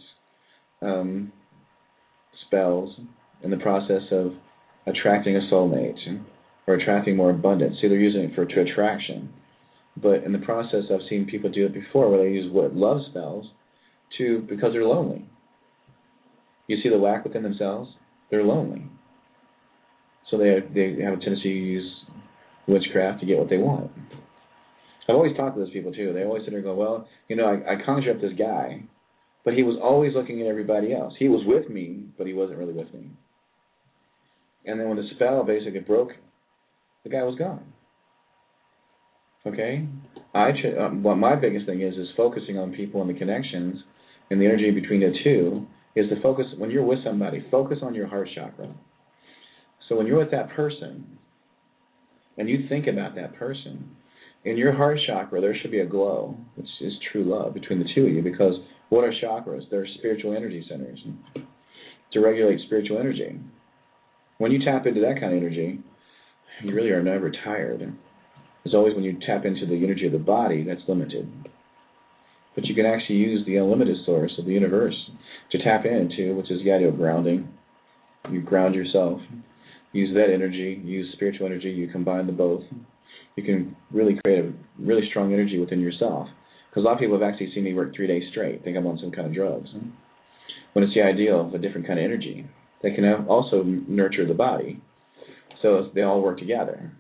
spells in the process of attracting a soulmate or attracting more abundance. See, they're using it to attraction. But in the process, I've seen people do it before where they use love spells because they're lonely. You see the lack within themselves? They're lonely. So they have a tendency to use witchcraft to get what they want. I've always talked to those people too. They always sit there and go, well, I conjure up this guy, but he was always looking at everybody else. He was with me, but he wasn't really with me. And then when the spell basically broke, the guy was gone. Okay? What my biggest thing is focusing on people and the connections and the energy between the two is to focus, when you're with somebody, focus on your heart chakra. So when you're with that person and you think about that person, in your heart chakra there should be a glow, which is true love between the two of you, because what are chakras? They're spiritual energy centers to regulate spiritual energy. When you tap into that kind of energy, you really are never tired. It's always when you tap into the energy of the body that's limited. But you can actually use the unlimited source of the universe to tap into, which is the idea of grounding. You ground yourself. Use that energy, use spiritual energy, you combine the both. You can really create a really strong energy within yourself. Because a lot of people have actually seen me work 3 days straight, think I'm on some kind of drugs. When it's the ideal of a different kind of energy that can also nurture the body. So they all work together.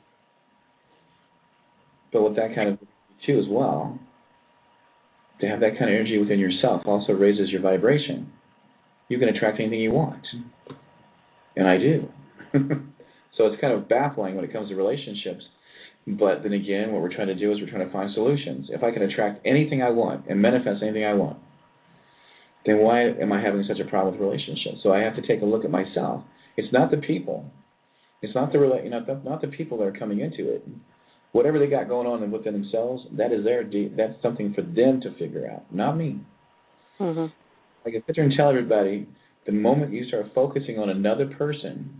But with that kind of too as well, to have that kind of energy within yourself also raises your vibration. You can attract anything you want. And I do. So it's kind of baffling when it comes to relationships. But then again, what we're trying to do is we're trying to find solutions. If I can attract anything I want and manifest anything I want, then why am I having such a problem with relationships? So I have to take a look at myself. It's not the people. It's not not the people that are coming into it. Whatever they got going on within themselves, that's something for them to figure out, not me. Mm-hmm. I can sit there and tell everybody, the moment you start focusing on another person,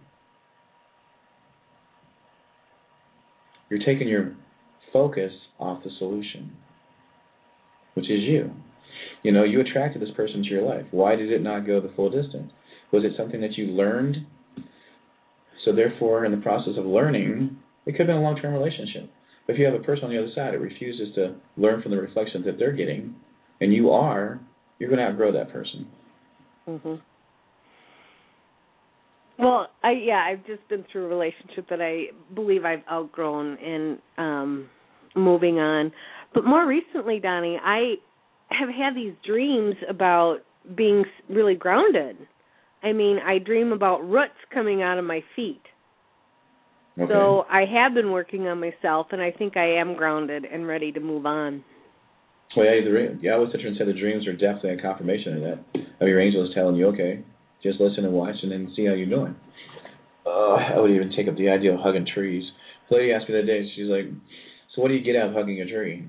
you're taking your focus off the solution, which is you. You attracted this person to your life. Why did it not go the full distance? Was it something that you learned? So therefore, in the process of learning, it could have been a long-term relationship. But if you have a person on the other side that refuses to learn from the reflections that they're getting, and you're going to outgrow that person. Mhm. Well, I've just been through a relationship that I believe I've outgrown and moving on. But more recently, Donnie, I have had these dreams about being really grounded. I mean, I dream about roots coming out of my feet. Okay. So I have been working on myself, and I think I am grounded and ready to move on. Well, I would sit here and say the dreams are definitely a confirmation of that. Of your angels telling you, okay, just listen and watch and then see how you're doing. I would even take up the idea of hugging trees. The lady asked me the other day, she's like, so what do you get out of hugging a tree?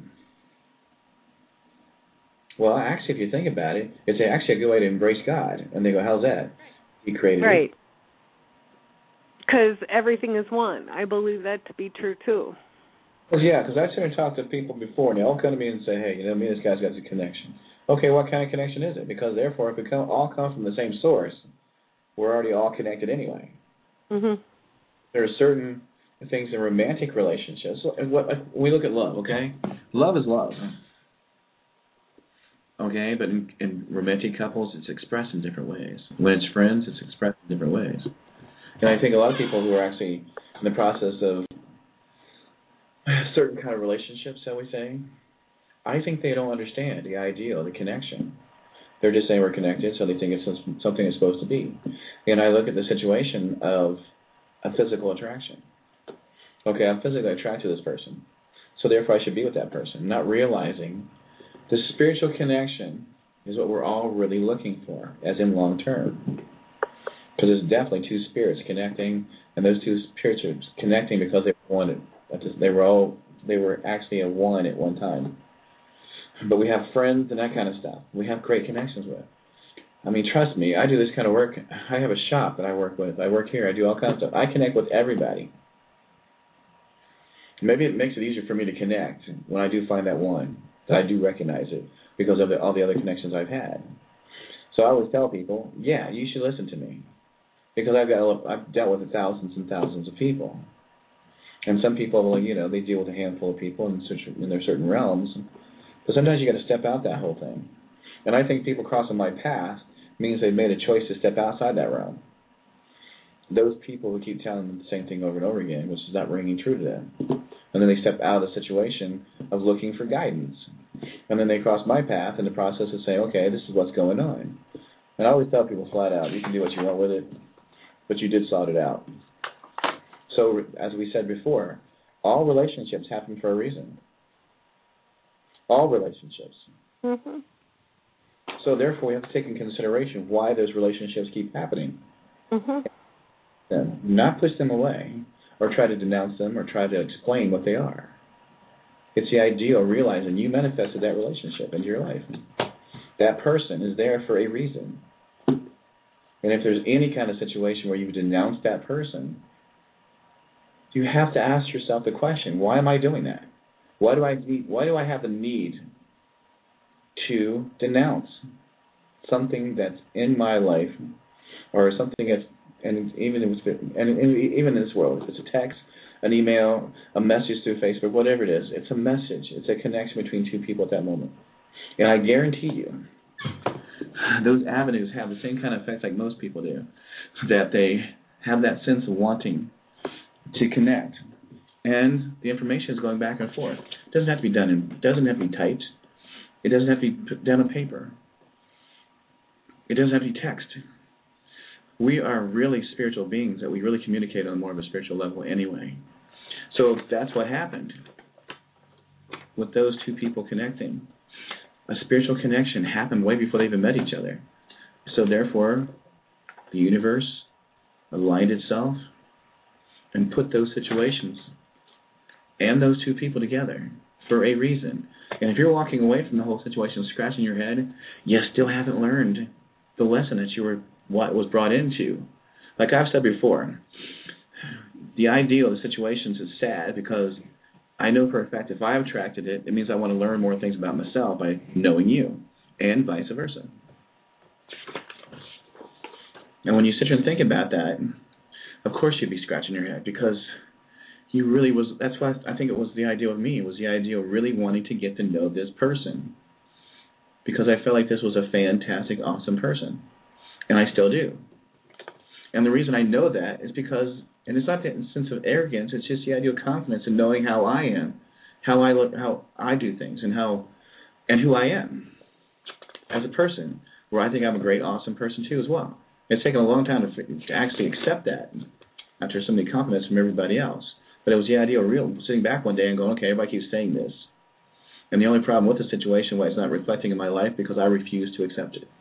Well, actually, if you think about it, it's actually a good way to embrace God. And they go, how's that? He created it. Right. Because everything is one. I believe that to be true, too. Well, yeah, because I've seen and talked to people before, and they all come to me and say, hey, me and this guy's got a connection. Okay, what kind of connection is it? Because, therefore, if we all come from the same source, we're already all connected anyway. Mm-hmm. There are certain things in romantic relationships. When we look at love, okay? Love is love. Okay, but in romantic couples, it's expressed in different ways. When it's friends, it's expressed in different ways. And I think a lot of people who are actually in the process of certain kind of relationships, shall we say, I think they don't understand the ideal, the connection. They're just saying we're connected, so they think it's something it's supposed to be. And I look at the situation of a physical attraction. Okay, I'm physically attracted to this person, so therefore I should be with that person, not realizing the spiritual connection is what we're all really looking for, as in long term. Because there's definitely two spirits connecting, and those two spirits are connecting because they wanted. They were actually a one at one time. But we have friends and that kind of stuff. We have great connections with. I mean, trust me, I do this kind of work. I have a shop that I work with. I work here. I do all kinds of stuff. I connect with everybody. Maybe it makes it easier for me to connect when I do find that one, that I do recognize it because of all the other connections I've had. So I always tell people, yeah, you should listen to me because I've dealt with thousands and thousands of people. And some people, they deal with a handful of people in their certain realms. But sometimes you got to step out that whole thing. And I think people crossing my path means they've made a choice to step outside that realm. Those people who keep telling them the same thing over and over again, which is not ringing true to them. And then they step out of the situation of looking for guidance. And then they cross my path in the process of saying, okay, this is what's going on. And I always tell people flat out, you can do what you want with it, but you did sort it out. So, as we said before, all relationships happen for a reason. All relationships. Mm-hmm. So, therefore, we have to take in consideration why those relationships keep happening. Mm-hmm. And not push them away or try to denounce them or try to explain what they are. It's the ideal of realizing you manifested that relationship into your life. That person is there for a reason. And if there's any kind of situation where you've denounced that person, you have to ask yourself the question, why am I doing that? Why do I have the need to denounce something that's in my life or something that's, even in this world, if it's a text, an email, a message through Facebook, whatever it is, it's a message. It's a connection between two people at that moment. And I guarantee you, those avenues have the same kind of effects like most people do, that they have that sense of wanting to connect. And the information is going back and forth. It doesn't have to be doesn't have to be typed. It doesn't have to be put down on paper. It doesn't have to be text. We are really spiritual beings that we really communicate on more of a spiritual level anyway. So that's what happened with those two people connecting. A spiritual connection happened way before they even met each other. So therefore, the universe aligned itself and put those situations and those two people together for a reason. And if you're walking away from the whole situation scratching your head, you still haven't learned the lesson that what was brought into. Like I've said before, the ideal of the situations is sad because I know for a fact if I've attracted it, it means I want to learn more things about myself by knowing you. and vice versa. And when you sit here and think about that, of course you'd be scratching your head, because you really was, that's why I think it was the idea of me. It was the idea of really wanting to get to know this person, because I felt like this was a fantastic, awesome person, and I still do. And the reason I know that is because, and it's not that sense of arrogance, it's just the idea of confidence in knowing how I am, how I look, how I do things, and who I am as a person, where I think I'm a great, awesome person too as well. It's taken a long time to actually accept that after so many compliments from everybody else. But it was the idea of sitting back one day and going, okay, everybody keeps saying this. And the only problem with the situation was it's not reflecting in my life because I refuse to accept it.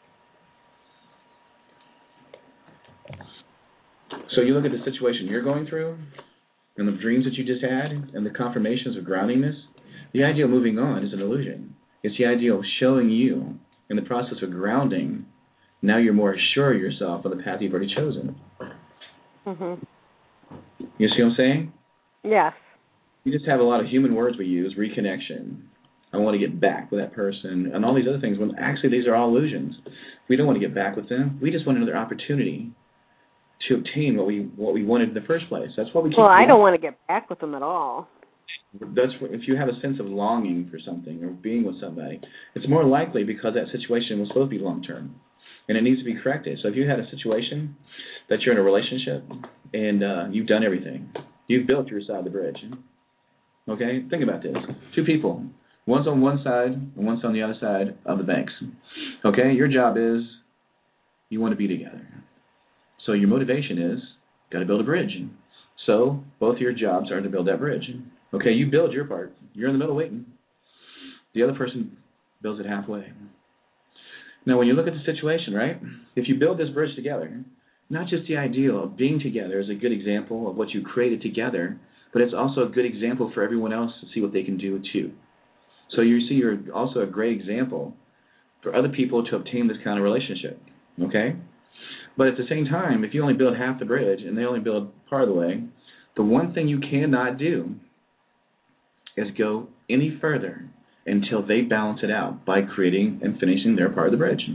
So you look at the situation you're going through and the dreams that you just had and the confirmations of groundingness, the idea of moving on is an illusion. It's the idea of showing you in the process of grounding, now you're more assured of yourself on the path you've already chosen. Mhm. You see what I'm saying? Yes. We just have a lot of human words we use, reconnection. I want to get back with that person, and all these other things, when actually these are all illusions. We don't want to get back with them. We just want another opportunity to obtain what we wanted in the first place. That's what we keep Well, I doing. don't want to get back with them at all. That's if you have a sense of longing for something or being with somebody, it's more likely because that situation was supposed to be long-term, and it needs to be corrected. So if you had a situation that you're in a relationship and you've done everything, you've built your side of the bridge. Okay, think about this: two people, one's on one side and one's on the other side of the banks. Okay, your job is you want to be together. So your motivation is got to build a bridge. So both of your jobs are to build that bridge. Okay, you build your part. You're in the middle waiting. The other person builds it halfway. Now, when you look at the situation, right, if you build this bridge together, not just the ideal of being together is a good example of what you created together, but it's also a good example for everyone else to see what they can do too. So you see you're also a great example for other people to obtain this kind of relationship, okay? But at the same time, if you only build half the bridge and they only build part of the way, the one thing you cannot do is go any further until they balance it out by creating and finishing their part of the bridge.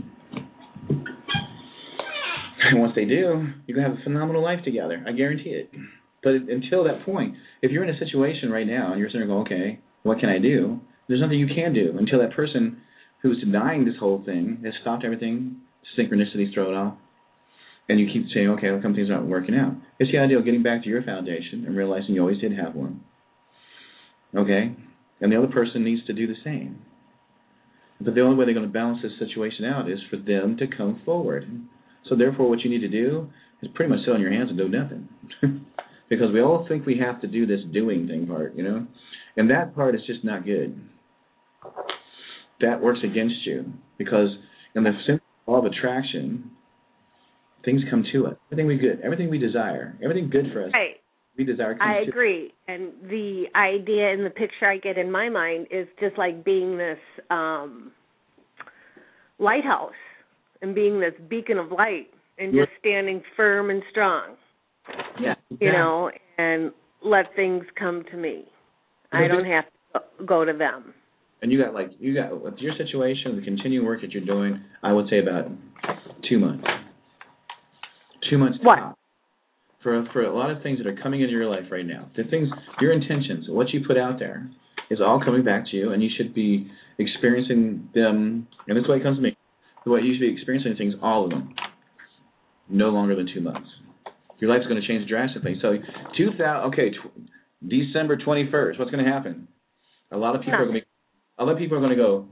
And once they do, you're going to have a phenomenal life together. I guarantee it. But until that point, if you're in a situation right now and you're sitting there going, okay, what can I do? There's nothing you can do until that person who's denying this whole thing has stopped everything, synchronicity's thrown off, and you keep saying, okay, how come things aren't working out? It's the idea of getting back to your foundation and realizing you always did have one. Okay? And the other person needs to do the same. But the only way they're going to balance this situation out is for them to come forward. So therefore, what you need to do is pretty much sit on your hands and do nothing. Because we all think we have to do this doing thing part, you know? And that part is just not good. That works against you. Because in the simple law of attraction, things come to us. Everything we desire, everything good for us, right. We desire comes I to us. agree. And the idea and the picture I get in my mind is just like being this lighthouse and being this beacon of light and just standing firm and strong. Yeah. Exactly. You know, and let things come to me. I don't have to go to them. And you got with your situation, the continuing work that you're doing, I would say about 2 months. 2 months top. For a lot of things that are coming into your life right now. The things, your intentions, what you put out there is all coming back to you, and you should be experiencing them, and this way it comes to me, the way you should be experiencing things, all of them, no longer than 2 months. Your life's going to change drastically. So, December 21st, what's going to happen? A lot of people are going to go,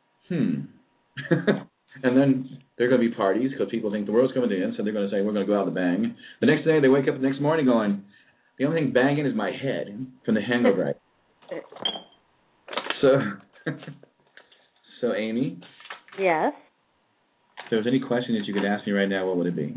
and then there are going to be parties because people think the world's coming to an end, so they're going to say, we're going to go out with a bang. The next day, they wake up the next morning going, the only thing banging is my head from the hangover. So, Amy? Yes? If there was any question that you could ask me right now, what would it be?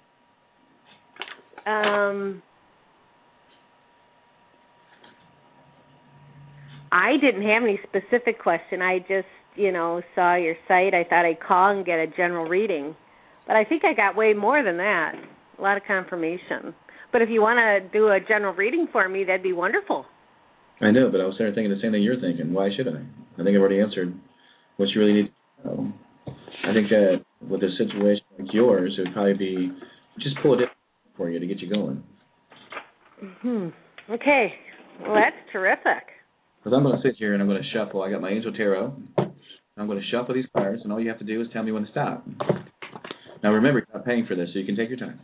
I didn't have any specific question. I just, saw your site. I thought I'd call and get a general reading. But I think I got way more than that, a lot of confirmation. But if you want to do a general reading for me, that'd be wonderful. I know, but I was thinking the same thing you're thinking. Why should I? I think I've already answered what you really need to know. I think that with a situation like yours, it would probably be just pull it in for you to get you going. Okay. Well, that's terrific. Because I'm going to sit here and I'm going to shuffle. I got my Angel Tarot. I'm going to shuffle these cards, and all you have to do is tell me when to stop. Now, remember, you're not paying for this, so you can take your time.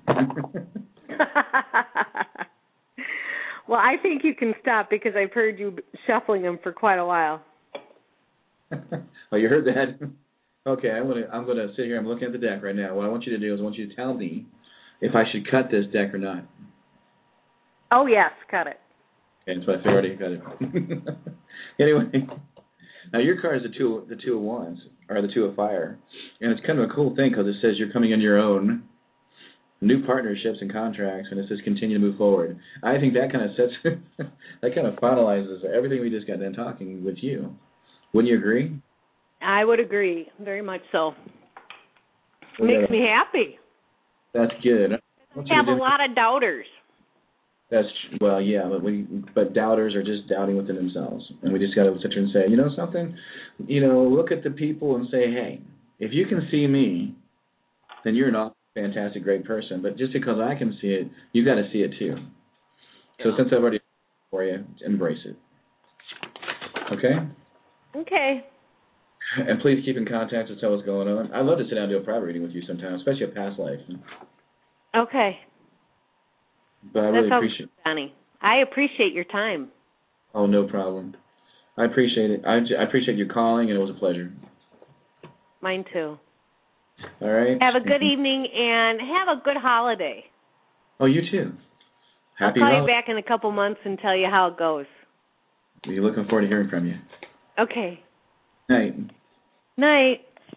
Well, I think you can stop because I've heard you shuffling them for quite a while. Oh, you heard that? Okay, I'm going to sit here. I'm looking at the deck right now. What I want you to do is I want you to tell me if I should cut this deck or not. Oh, yes, cut it. Okay, that's what I already cut it. Anyway, now your card is the two of wands, or the two of fire, and it's kind of a cool thing because it says you're coming into your own new partnerships and contracts, and it says continue to move forward. I think that kind of sets, that kind of finalizes everything we just got done talking with you. Wouldn't you agree? I would agree, very much so. Well, Makes me happy. That's good. We have a lot of doubters. That's well, yeah, but doubters are just doubting within themselves, and we just got to sit here and say, you know something, look at the people and say, hey, if you can see me, then you're not a fantastic, great person. But just because I can see it, you got to see it too. So since I've already for you, embrace it. Okay. Okay. And please keep in contact to tell what's going on. I'd love to sit down and do a private reading with you sometime, especially a past life. Okay. But I really appreciate it. Donnie. I appreciate your time. Oh, no problem. I appreciate it. I appreciate you calling, and it was a pleasure. Mine too. All right. Have a good evening, and have a good holiday. Oh, you too. Happy I'll call holiday. you back in a couple months and tell you how it goes. We're looking forward to hearing from you. Okay. Night. Night.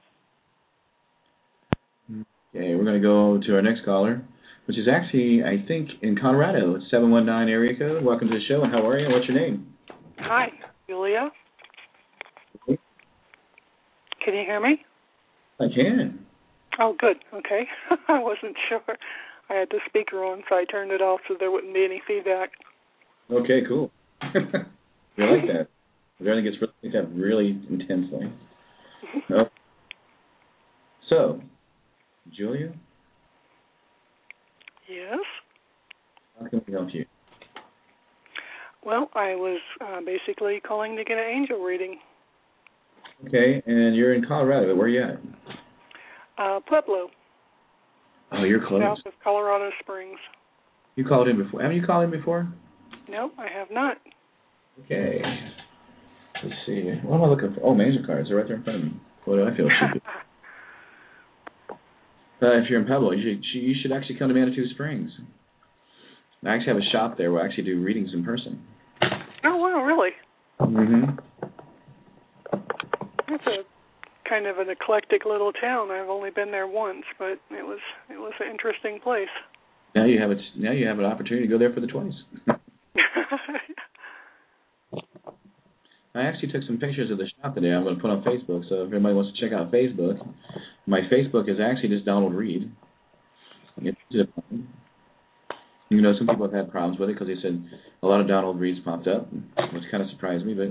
Okay, we're going to go to our next caller, which is actually, I think, in Colorado. It's 719 area code. Welcome to the show, and how are you? What's your name? Hi, Julia. Can you hear me? I can. Oh, good. Okay. I wasn't sure. I had the speaker on, so I turned it off so there wouldn't be any feedback. Okay, cool. We like that. Everything gets really intensely. Oh. So, Julia? Yes? How can we help you? Well, I was basically calling to get an angel reading. Okay, and you're in Colorado. Where are you at? Pueblo. Oh, you're close. South of Colorado Springs. You called in before. Haven't you called in before? No, I have not. Okay. Let's see. What am I looking for? Oh, angel cards. They're right there in front of me. Boy, do I feel stupid. If you're in Pueblo, you should actually come to Manitou Springs. I actually have a shop there where I actually do readings in person. Oh, wow, really? Mm-hmm. It's a kind of an eclectic little town. I've only been there once, but it was an interesting place. Now you have an opportunity to go there for the twice. I actually took some pictures of the shop today. I'm going to put on Facebook, so if anybody wants to check out Facebook, my Facebook is actually just Donald Reed. Some people have had problems with it because they said a lot of Donald Reeds popped up, which kind of surprised me. But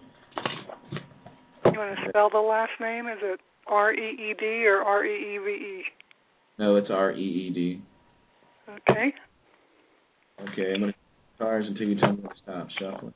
you want to spell the last name? Is it R-E-E-D or R-E-E-V-E? No, it's R-E-E-D. Okay. Okay, I'm going to cards until you tell me to stop shuffling.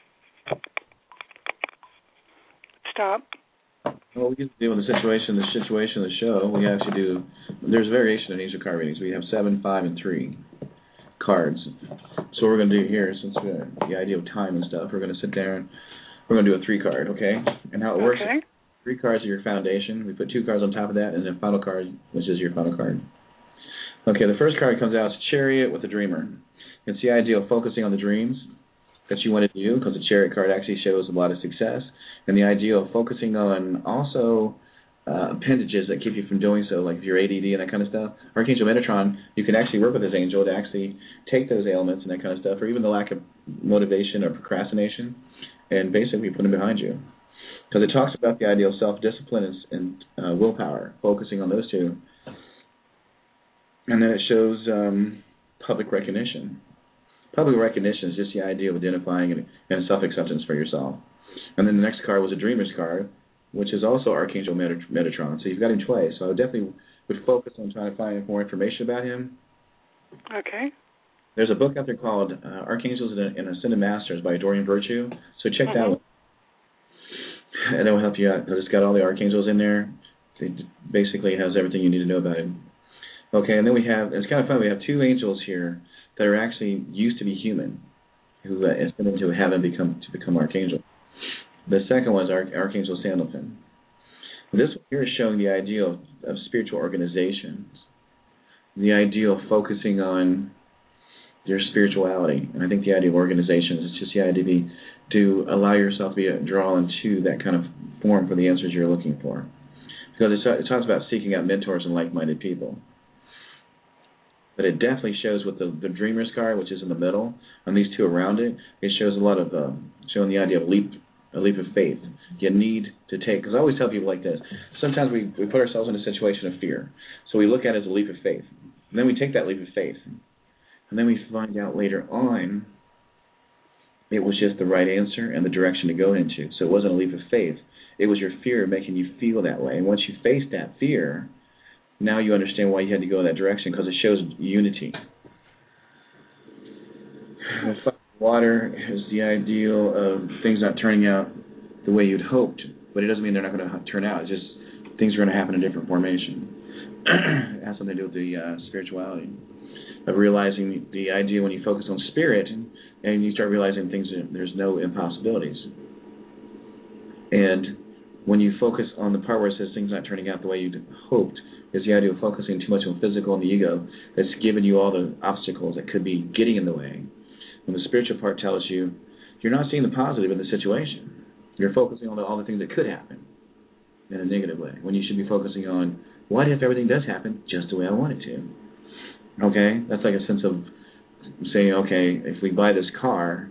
Stop. Well, we get to deal with the situation of the show. We actually do. There's variation in angel card readings. We have 7, 5, and 3 cards. So what we're going to do here, since we have the idea of time and stuff, we're going to sit there and we're going to do a 3 card, okay? And how it works, okay. 3 cards are your foundation. We put 2 cards on top of that, and then final card, which is your final card. Okay, the first card comes out as Chariot with the Dreamer. It's the idea of focusing on the dreams that you want to do, because the Chariot card actually shows a lot of success, and the idea of focusing on also appendages that keep you from doing so, like if you're ADD and that kind of stuff. Archangel Metatron, you can actually work with this angel to actually take those ailments and that kind of stuff, or even the lack of motivation or procrastination, and basically put them behind you. Because it talks about the idea of self-discipline and willpower, focusing on those two. And then it shows public recognition. Public recognition is just the idea of identifying and self-acceptance for yourself. And then the next card was a Dreamer's card, which is also Archangel Metatron. So you've got him twice. So I definitely would focus on trying to find more information about him. Okay. There's a book out there called Archangels and Ascended Masters by Dorian Virtue. So check that one. And it will help you out because it's got all the archangels in there. It basically has everything you need to know about him. Okay, and then we have, it's kind of fun, we have two angels here that are actually used to be human, who ascended to heaven to become archangel. The second one is Archangel Sandalphon. This one here is showing the ideal of spiritual organizations, the ideal of focusing on your spirituality. And I think the idea of organizations is just the idea to allow yourself to be drawn to that kind of form for the answers you're looking for. Because it talks about seeking out mentors and like-minded people. But it definitely shows with the Dreamer's card, which is in the middle, and these two around it, it shows a lot of, showing the idea of a leap of faith. You need to take, because I always tell people like this, sometimes we put ourselves in a situation of fear. So we look at it as a leap of faith. And then we take that leap of faith. And then we find out later on it was just the right answer and the direction to go into. So it wasn't a leap of faith. It was your fear making you feel that way. And once you face that fear, now you understand why you had to go in that direction, because it shows unity. Water is the ideal of things not turning out the way you'd hoped, but it doesn't mean they're not going to turn out. It's just things are going to happen in different formation. It has something to do with the spirituality of realizing the idea when you focus on spirit and you start realizing things, there's no impossibilities. And when you focus on the part where it says things not turning out the way you'd hoped, is the idea of focusing too much on physical and the ego that's given you all the obstacles that could be getting in the way. When the spiritual part tells you, you're not seeing the positive in the situation. You're focusing on all the things that could happen in a negative way, when you should be focusing on, what if everything does happen just the way I want it to? Okay? That's like a sense of saying, okay, if we buy this car,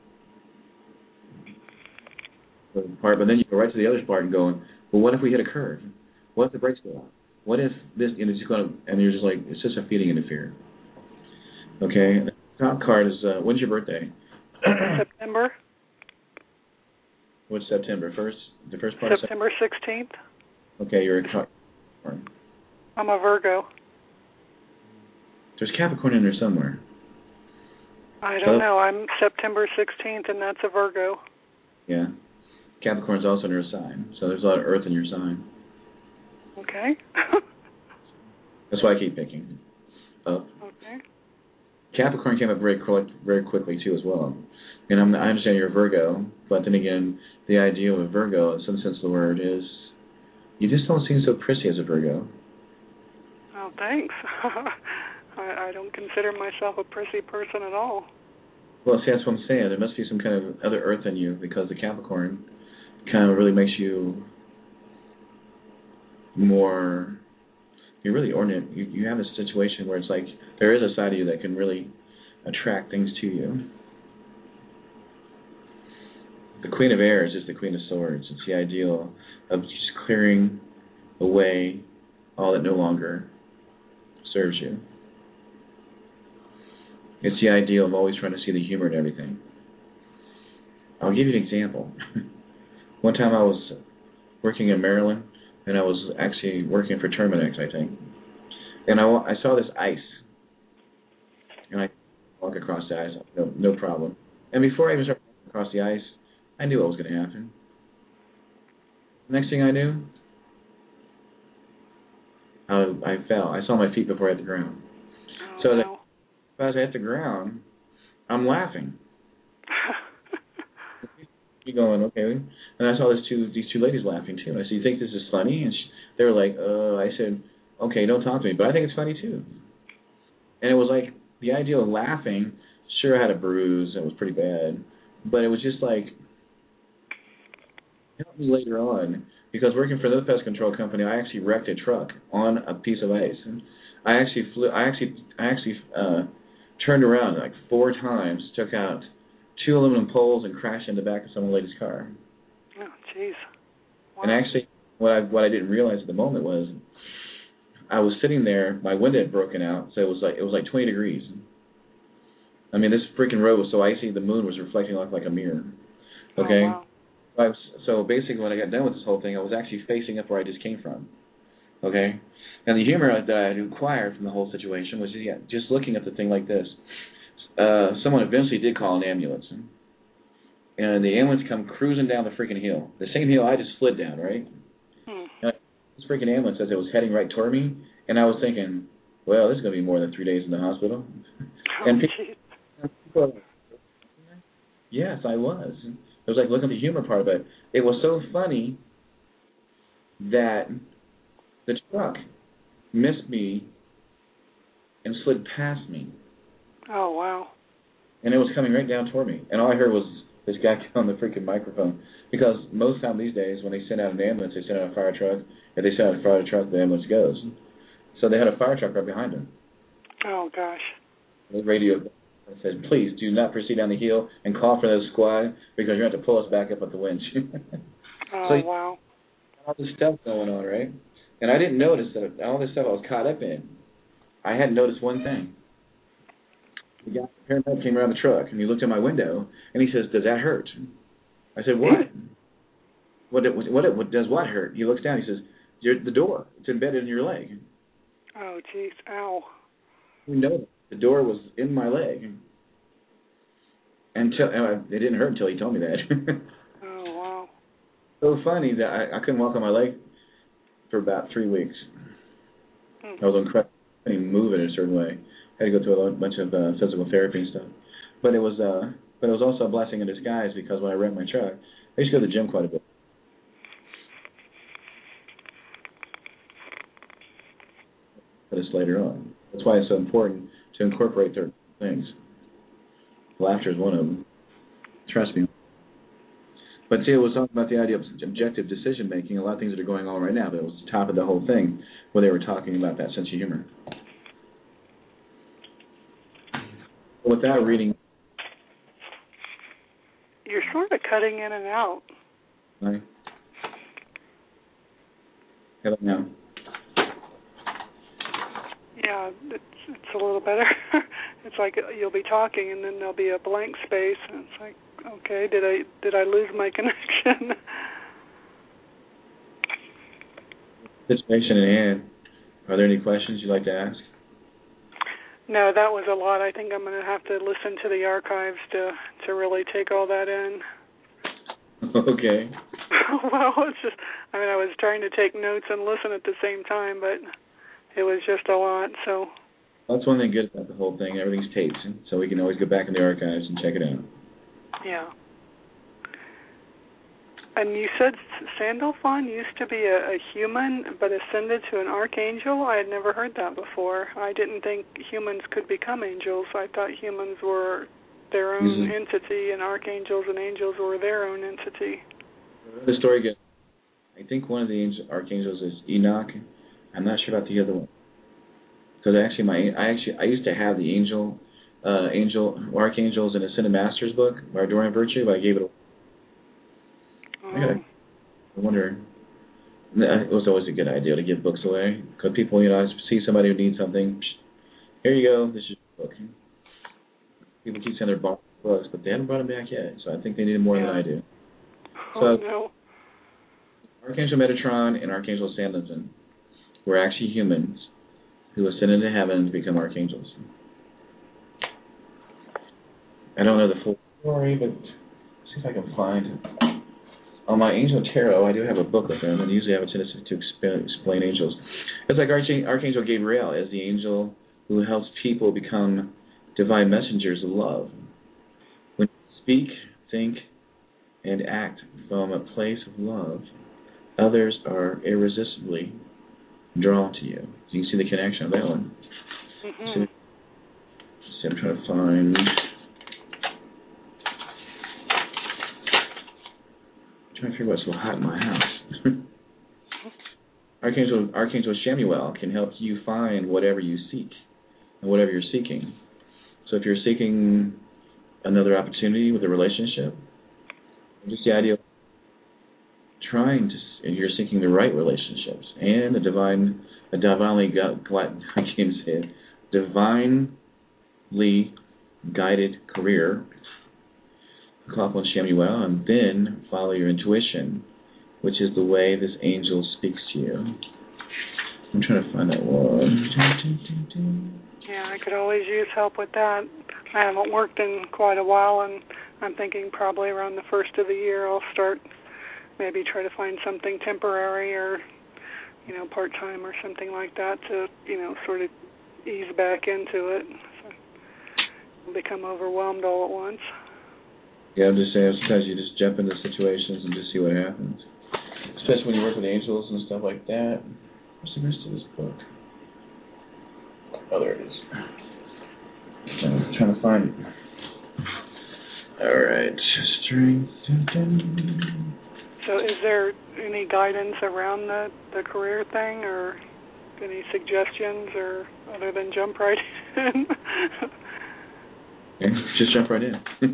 but then you go right to the other part and going, well, what if we hit a curve? What if the brakes go out? What if this, and it's just going to, and you're just like, it's just a feeding into fear. Okay? The top card is, when's your birthday? September. What's September? The first part September 16th. Okay, you're a Capricorn. I'm a Virgo. There's Capricorn in there somewhere. I don't know. I'm September 16th, and that's a Virgo. Yeah. Capricorn's also in your sign, so there's a lot of earth in your sign. Okay. That's why I keep picking up. Okay. Capricorn came up very quickly, too, as well. And I understand you're a Virgo, but then again, the idea of a Virgo, in some sense of the word, is you just don't seem so prissy as a Virgo. Oh, thanks. I don't consider myself a prissy person at all. Well, see, that's what I'm saying. There must be some kind of other earth in you, because the Capricorn kind of really makes you more, you're really ordinate. You have a situation where it's like there is a side of you that can really attract things to you. The Queen of Airs is the Queen of Swords. It's the ideal of just clearing away all that no longer serves you. It's the ideal of always trying to see the humor in everything. I'll give you an example. One time I was working in Maryland, and I was actually working for Terminix, I think. And I saw this ice. And I walk across the ice, no problem. And before I even started walking across the ice, I knew what was going to happen. Next thing I knew, I fell. I saw my feet before I hit the ground. Oh, so no. as I hit the ground, I'm laughing. You going, okay? And I saw these two ladies laughing too. I said, "You think this is funny?" And they were like, I said, "Okay, don't talk to me, but I think it's funny too." And it was like the idea of laughing. Sure, I had a bruise. It was pretty bad, but it was just like helped me later on, because working for the pest control company, I actually wrecked a truck on a piece of ice. And I actually turned around like 4 times, took out 2 aluminum poles, and crashed in the back of some lady's car. Oh, jeez. Wow. And actually, what I didn't realize at the moment was I was sitting there. My window had broken out, so it was like 20 degrees. I mean, this freaking road was so icy. The moon was reflecting off like a mirror. Okay. Oh, wow. So basically, when I got done with this whole thing, I was actually facing up where I just came from. Okay? And the humor that I had acquired from the whole situation was just looking at the thing like this. Someone eventually did call an ambulance. And the ambulance come cruising down the freaking hill. The same hill I just slid down, right? And this freaking ambulance says it was heading right toward me. And I was thinking, well, this is going to be more than 3 days in the hospital. And people, yes, I was. It was like looking at the humor part of it. It was so funny that the truck missed me and slid past me. Oh, wow. And it was coming right down toward me. And all I heard was this guy on the freaking microphone. Because most time these days, when they send out an ambulance, they send out a fire truck. If they send out a fire truck, the ambulance goes. So they had a fire truck right behind them. Oh, gosh. The radio said, please do not proceed down the hill and call for the squad because you're going to have to pull us back up at the winch. Oh, wow. All this stuff going on, right? And I didn't notice that all this stuff I was caught up in. I hadn't noticed one thing. The guy, the paramedic came around the truck, and he looked at my window, and he says, does that hurt? I said, what? What does what hurt? He looks down, he says, the door. It's embedded in your leg. Oh, jeez. Ow. We know the door was in my leg. It didn't hurt until he told me that. Oh, wow. So funny that I couldn't walk on my leg for about 3 weeks. I was incredible. I couldn't move in a certain way. I had to go through a bunch of physical therapy and stuff. But it was also a blessing in disguise because when I rent my truck, I used to go to the gym quite a bit. But it's later on. That's why it's so important to incorporate certain things. Laughter is one of them. Trust me. But see, it was talking about the idea of objective decision making. A lot of things that are going on right now. But it was the top of the whole thing where they were talking about that sense of humor. Without reading, you're sort of cutting in and out. Right. How about now? Yeah, it's a little better. It's like you'll be talking and then there'll be a blank space, and it's like, okay, did I lose my connection? Situation in hand. Are there any questions you'd like to ask? No, that was a lot. I think I'm going to have to listen to the archives to really take all that in. Okay. Well, it's just, I was trying to take notes and listen at the same time, but it was just a lot, so. That's one thing good about the whole thing. Everything's taped, so we can always go back in the archives and check it out. Yeah. And you said Sandalphon used to be a human but ascended to an archangel? I had never heard that before. I didn't think humans could become angels. I thought humans were their own entity and archangels and angels were their own entity. The story goes, I think one of the archangels is Enoch. I'm not sure about the other one. Because I used to have the archangels in Ascended Masters book, by Adoring Virtue, but I gave it away. I wonder, it was always a good idea to give books away, because people, I see somebody who needs something, here you go, this is your book. People keep saying they're bought books, but they haven't brought them back yet, so I think they need it more than I do. No. Archangel Metatron and Archangel Sandalphon were actually humans who ascended to heaven to become archangels. I don't know the full story, but see if I can find it. On my Angel Tarot, I do have a book with them, and usually I have a tendency to explain angels. It's like Archangel Gabriel is the angel who helps people become divine messengers of love. When you speak, think, and act from a place of love, others are irresistibly drawn to you. You can see the connection of that one. Mm-hmm. So, I'm trying to find... I'm trying to figure out what's so hot in my house. Archangel Shamuel can help you find whatever you seek and whatever you're seeking. So if you're seeking another opportunity with a relationship, just the idea of and you're seeking the right relationships and a divinely guided career, call upon Shemuel, and then follow your intuition, which is the way this angel speaks to you. I'm trying to find that one. Yeah, I could always use help with that. I haven't worked in quite a while, and I'm thinking probably around the first of the year I'll start, maybe try to find something temporary or, part-time or something like that to, sort of ease back into it. So I'll become overwhelmed all at once. Yeah, I'm just saying, sometimes you just jump into situations and just see what happens. Especially when you work with angels and stuff like that. What's the rest of this book? Oh, there it is. I'm trying to find it. All right. Strength. So is there any guidance around the career thing, or any suggestions, or other than jump right in? Okay, just jump right in.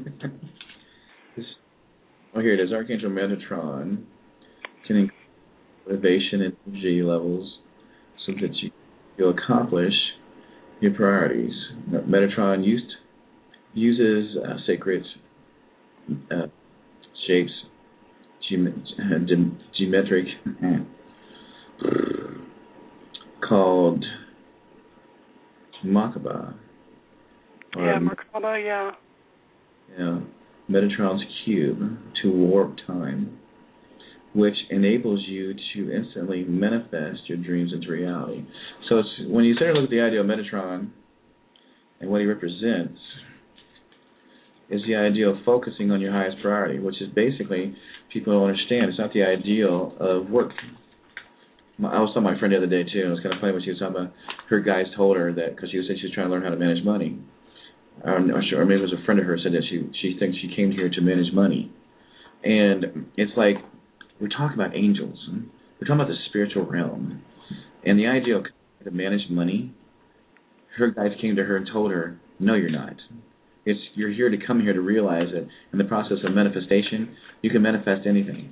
Here it is. Archangel Metatron can increase motivation and energy levels so that you'll accomplish your priorities. Metatron uses sacred shapes, geometric, called Merkaba. Merkaba, yeah. Yeah, Metatron's cube to warp time, which enables you to instantly manifest your dreams into reality. So it's, when you start to look at the idea of Metatron and what he represents, is the idea of focusing on your highest priority, which is basically, people don't understand, it's not the ideal of work. I was telling my friend the other day, too, and it was kind of funny when she was talking about her guys told her that, because she was saying she was trying to learn how to manage money. Or maybe it was a friend of hers said that she thinks she came here to manage money. And it's like, we're talking about angels. We're talking about the spiritual realm. And the idea of to manage money, her guys came to her and told her, no, you're not. You're here to come here to realize that in the process of manifestation, you can manifest anything.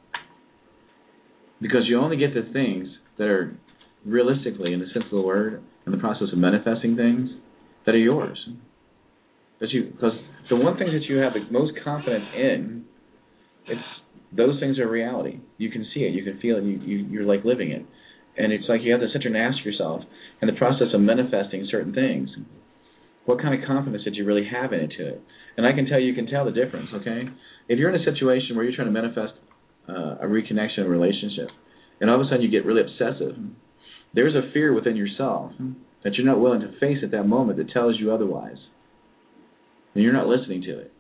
Because you only get the things that are realistically, in the sense of the word, in the process of manifesting things, that are yours. Because the one thing that you have the most confidence in, those things are reality. You can see it, you can feel it, you're like living it. And it's like you have to sit there and ask yourself, in the process of manifesting certain things, what kind of confidence did you really have into it? And I can tell you can tell the difference, okay? If you're in a situation where you're trying to manifest a reconnection, a relationship, and all of a sudden you get really obsessive, there's a fear within yourself that you're not willing to face at that moment that tells you otherwise. And you're not listening to it.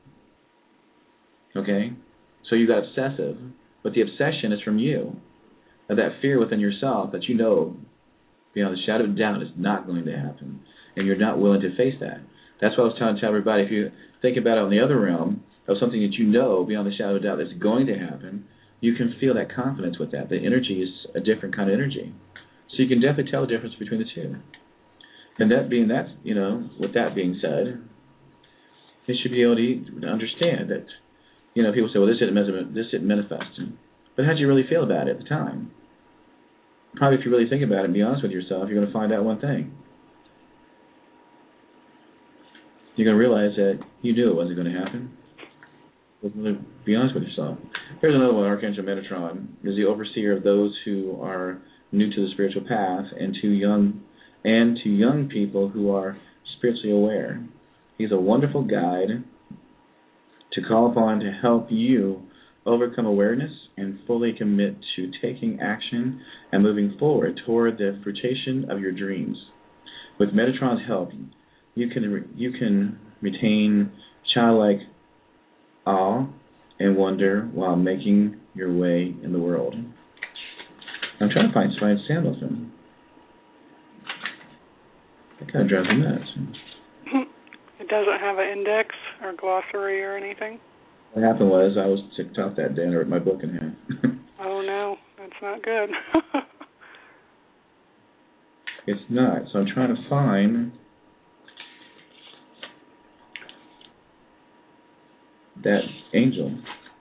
Okay? So you got obsessive, but the obsession is from you. Of that fear within yourself that you know, beyond the shadow of doubt, is not going to happen. And you're not willing to face that. That's what I was trying to tell everybody. If you think about it on the other realm of something that you know beyond the shadow of doubt that's going to happen, you can feel that confidence with that. The energy is a different kind of energy. So you can definitely tell the difference between the two. And with that being said, you should be able to understand that, people say, well, this didn't manifest. But how did you really feel about it at the time? Probably if you really think about it and be honest with yourself, you're going to find out one thing. You're going to realize that you knew it wasn't going to happen. Be honest with yourself. Here's another one. Archangel Metatron is the overseer of those who are new to the spiritual path and to young people who are spiritually aware. He's a wonderful guide to call upon to help you overcome awareness and fully commit to taking action and moving forward toward the fruition of your dreams. With Metatron's help, you can retain childlike awe and wonder while making your way in the world. I'm trying to find Sandalphon. That kind of drives me nuts. It doesn't have an index or glossary or anything? What happened was I was ticked off that day and I ripped my book in half. Oh, no. That's not good. It's not. So I'm trying to find that angel.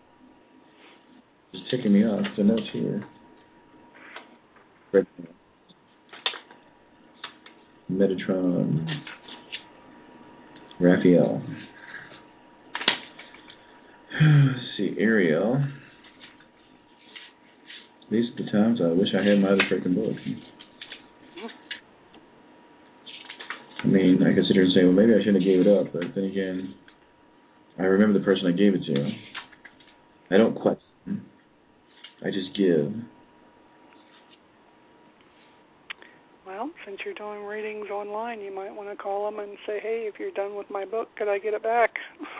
It's ticking me off. The notes here. Metatron. Raphael. Let's see, Ariel. These are the times I wish I had my other freaking book. I mean, I could sit here and say, well, maybe I shouldn't have gave it up, but then again, I remember the person I gave it to. I don't question. I just give. Well, since you're doing readings online, you might want to call them and say, hey, if you're done with my book, could I get it back?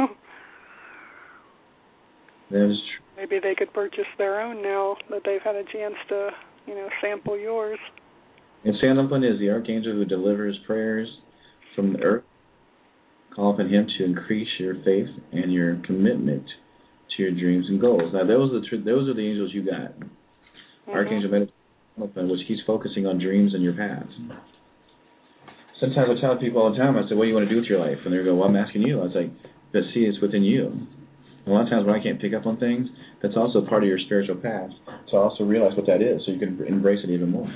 That is true. Maybe they could purchase their own now that they've had a chance to, sample yours. And Sandalphon is the archangel who delivers prayers from the earth. Call upon him to increase your faith and your commitment to your dreams and goals. Now, those are the angels you got. Mm-hmm. Archangel Sandalphon, which he's focusing on dreams and your paths. Sometimes I tell people all the time, I say, what do you want to do with your life? And they go, well, I'm asking you. I was like, but see, it's within you. A lot of times when I can't pick up on things, that's also part of your spiritual path. So also realize what that is so you can embrace it even more.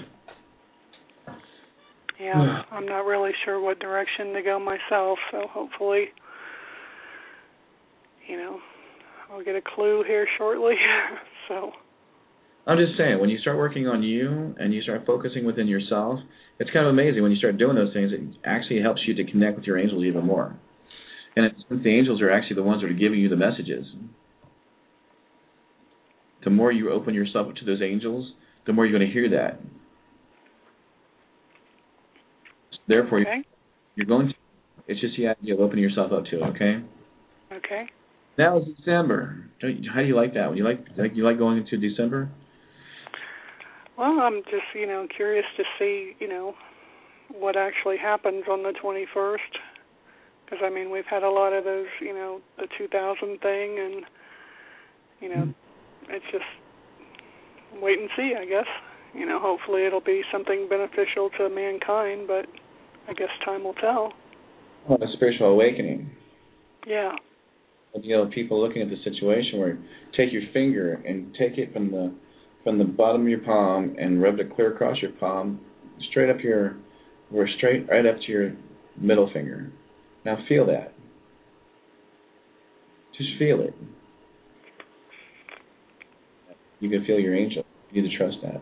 Yeah, I'm not really sure what direction to go myself, so hopefully, I'll get a clue here shortly. So I'm just saying, when you start working on you and you start focusing within yourself, it's kind of amazing when you start doing those things. It actually helps you to connect with your angels even more. And since the angels are actually the ones that are giving you the messages, the more you open yourself up to those angels, the more you're going to hear that. Therefore, okay. You're going to. It's just the idea of opening yourself up to it. Okay. Okay. Now it's December. How do you like that? You like going into December? Well, I'm just curious to see what actually happens on the 21st. Because, we've had a lot of those, the 2000 thing, and, it's just wait and see, I guess. Hopefully it'll be something beneficial to mankind, but I guess time will tell. Well, a spiritual awakening. Yeah. People looking at the situation where take your finger and take it from the bottom of your palm and rub it clear across your palm, straight up right up to your middle finger. Now feel that. Just feel it. You can feel your angel. You need to trust that.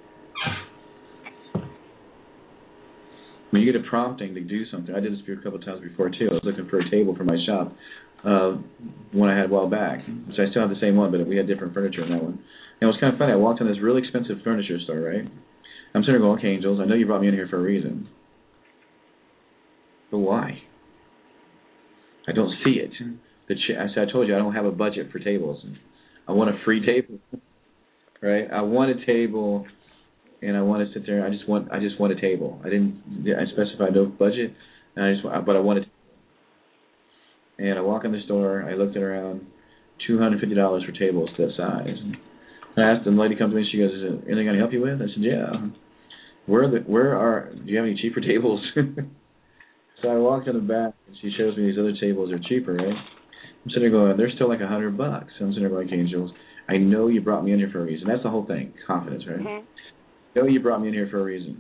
When you get a prompting to do something, I did this a couple of times before too. I was looking for a table for my shop, one I had a while back. So I still have the same one, but we had different furniture in that one. And it was kind of funny. I walked in this really expensive furniture store, right? I'm sitting there going, okay, angels, I know you brought me in here for a reason. But why? I don't see it. I told you I don't have a budget for tables. I want a free table, right? I want a table, and I want to sit there. I just want a table. I specified no budget, but I want a table. And I walk in the store. I looked at around $250 for tables that size. And I asked the lady comes to me. She goes, "Is there anything I can help you with?" I said, "Yeah." Do you have any cheaper tables? So I walked in the back, and she shows me these other tables are cheaper, right? I'm sitting there going, they're still like $100. I'm sitting there like, angels, I know you brought me in here for a reason. That's the whole thing, confidence, right? Mm-hmm. I know you brought me in here for a reason.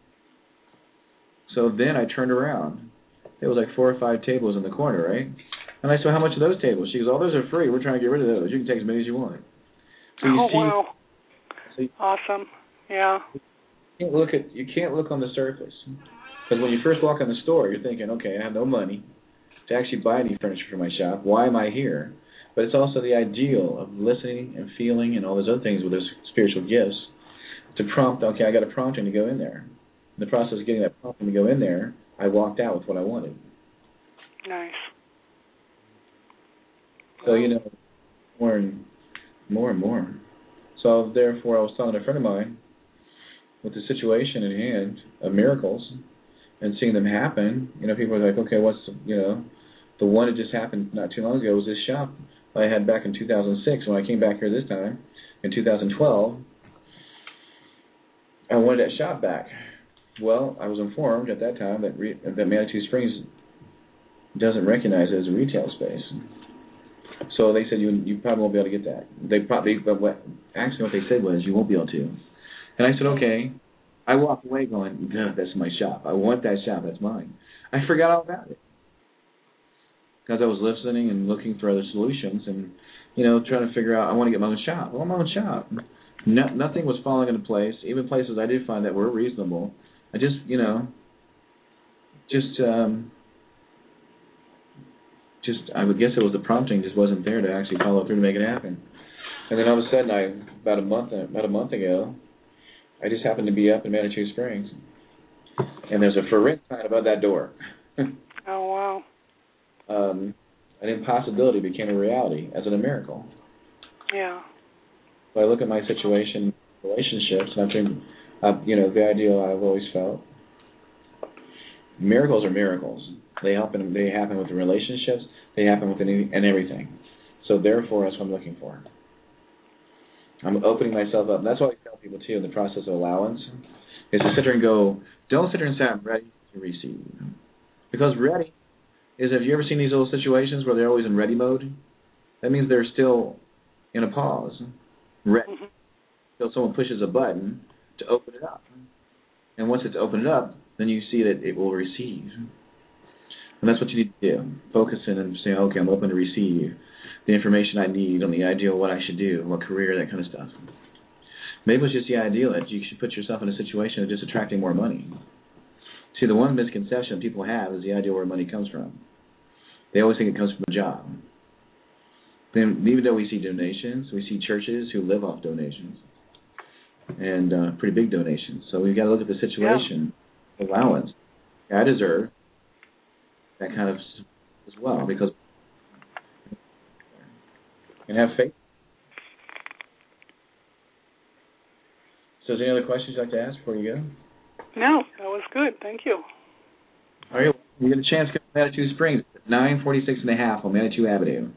So then I turned around. There was like 4 or 5 tables in the corner, right? And I said, how much are those tables? She goes, oh, those are free. We're trying to get rid of those. You can take as many as you want. So wow. Awesome. Yeah. You can't look on the surface. Because when you first walk in the store, you're thinking, okay, I have no money to actually buy any furniture for my shop. Why am I here? But it's also the ideal of listening and feeling and all those other things with those spiritual gifts to prompt, okay, I got a prompting to go in there. In the process of getting that prompting to go in there, I walked out with what I wanted. Nice. So, more and more. So, therefore, I was telling a friend of mine, with the situation in hand of miracles and seeing them happen, people are like, okay, what's, the one that just happened not too long ago was this shop I had back in 2006. When I came back here this time, in 2012, I wanted that shop back. Well, I was informed at that time that Manitou Springs doesn't recognize it as a retail space. So they said, you probably won't be able to get that. Actually what they said was, you won't be able to. And I said, okay. I walked away going, that's my shop. I want that shop. That's mine. I forgot all about it. Because I was listening and looking for other solutions. And trying to figure out, I want to get my own shop. Well, my own shop. Nothing was falling into place. Even places I did find that were reasonable. I just, I would guess it was the prompting just wasn't there to actually follow through to make it happen. And then all of a sudden, about a month ago, I just happened to be up in Manitou Springs, and there's a for rent sign above that door. Oh wow! An impossibility became a reality as in a miracle. Yeah. So I look at my situation, relationships, and I'm thinking, the ideal I've always felt. Miracles are miracles. They happen with the relationships. They happen with and everything. So therefore, that's what I'm looking for. I'm opening myself up. And that's what I tell people too in the process of allowance, is to sit there and go, don't sit there and say I'm ready to receive. Because ready is, have you ever seen these little situations where they're always in ready mode? That means they're still in a pause, ready. Mm-hmm. Until someone pushes a button to open it up. And once it's opened up, then you see that it will receive. And that's what you need to do. Focus in and say, okay, I'm open to receive the information I need on the ideal of what I should do, what career, that kind of stuff. Maybe it's just the ideal that you should put yourself in a situation of just attracting more money. See, the one misconception people have is the idea where money comes from. They always think it comes from a job. Then, even though we see donations, we see churches who live off donations, and pretty big donations. So we've got to look at the situation, allowance. I deserve that kind of as well, because and have faith. So is there any other questions you'd like to ask before you go? No, that was good. Thank you. All right, you get a chance to come to Manitou Springs, 946.5 on Manitou Avenue.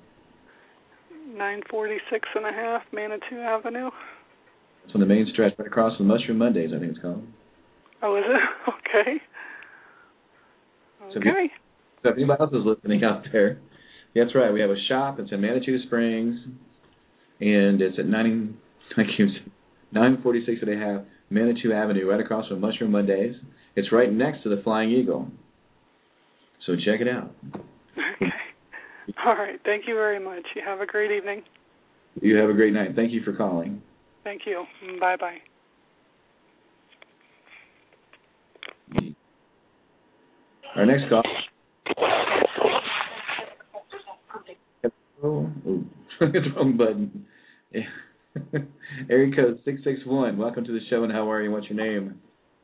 946.5 Manitou Avenue. That's on the main stretch, right across from Mushroom Mondays, I think it's called. Oh, is it? Okay. Okay. So if anybody else is listening out there, that's right. We have a shop. It's in Manitou Springs, and it's at 946.5 Manitou Avenue, right across from Mushroom Mondays. It's right next to the Flying Eagle. So check it out. Okay. All right. Thank you very much. You have a great evening. You have a great night. Thank you for calling. Thank you. Bye-bye. Our next call. Oh, hit the wrong button. Yeah. Area code 661. Welcome to the show, and how are you? What's your name?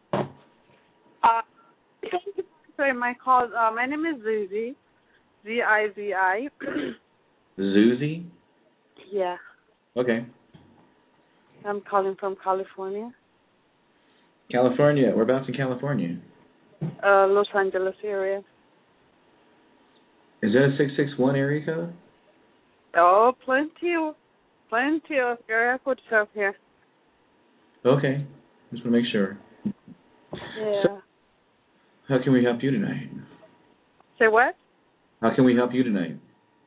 Thank you for my call. My name is Zizi. Z-I-Z-I. Zuzi? Yeah. Okay. I'm calling from California. California. Whereabouts in California? Los Angeles area. Is that a 661 area code? Oh, plenty of area codes up here. Okay. Just want to make sure. Yeah. So, how can we help you tonight? Say what? How can we help you tonight?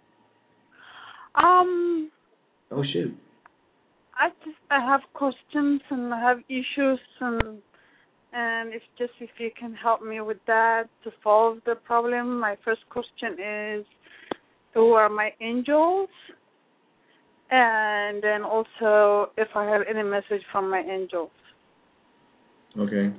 Oh, shoot. I have questions and I have issues and if you can help me with that to solve the problem. My first question is, who are my angels? And then also if I have any message from my angels. Okay.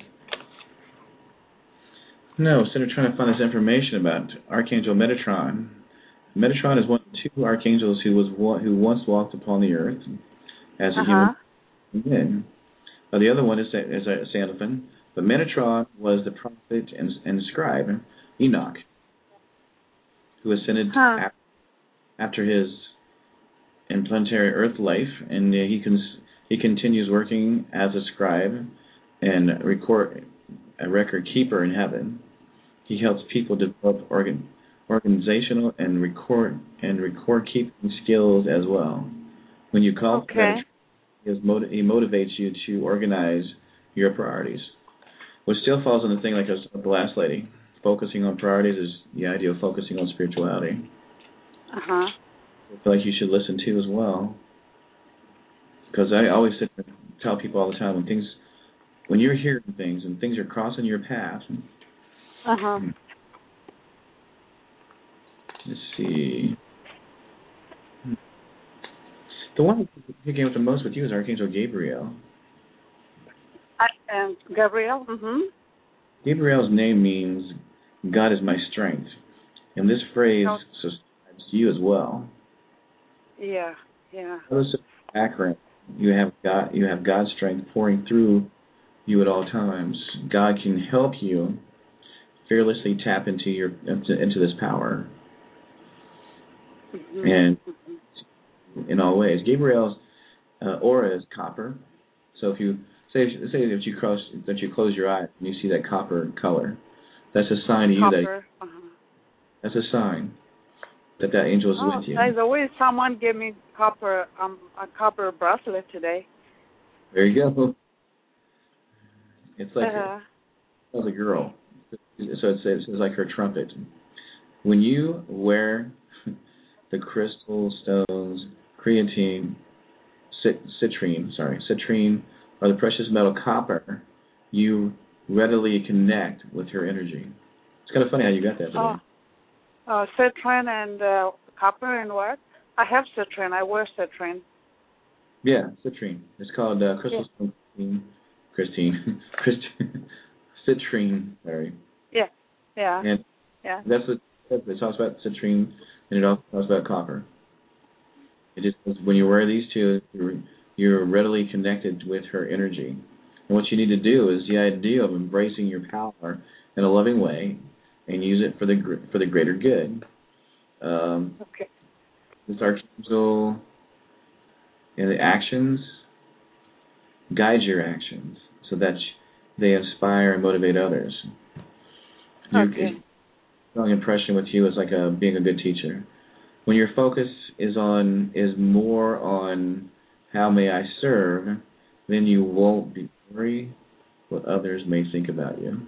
No, instead of trying to find this information about Archangel Metatron. Metatron is one of the two archangels who once walked upon the earth as a human being. The other one is Sandalphon. But Metatron was the prophet and scribe, Enoch, who ascended after his interplanetary Earth life, and he continues working as a scribe and a record keeper in heaven. He helps people develop organizational and record keeping skills as well. When you call Metatron, he motivates you to organize your priorities. Which still falls on the thing like I was with the last lady. Focusing on priorities is the idea of focusing on spirituality. I feel like you should listen to as well. Because I always tell people all the time, when you're hearing things and things are crossing your path. Let's see. The one who came up the most with you is Archangel Gabriel. And Gabriel. Mhm. Gabriel's name means God is my strength, and this phrase subscribes to you as well. Yeah. Yeah. Notice the background. You have God's strength pouring through you at all times. God can help you fearlessly tap into this power, and in all ways. Gabriel's aura is copper. So if you say that you close your eyes and you see that copper color, that's a sign to you that's a sign that angel is with you. By the way, someone gave me a copper bracelet today. There you go. It's like a girl. So it's like her trumpet. When you wear the crystal stones, creatine, citrine, or the precious metal copper, you readily connect with her energy. It's kind of funny how you got that today. Citrine and copper and what? I have citrine. I wear citrine. Yeah, citrine. It's called crystal stone citrine. Sorry. Yeah. And that's what it talks about, citrine, and it also talks about copper. It just when you wear these two, you're readily connected with her energy. And what you need to do is the idea of embracing your power in a loving way and use it for the greater good. This archangel and the actions guide your actions so that they inspire and motivate others. A strong impression with you is like being a good teacher. When your focus is more on how may I serve, then you won't be worried what others may think about you.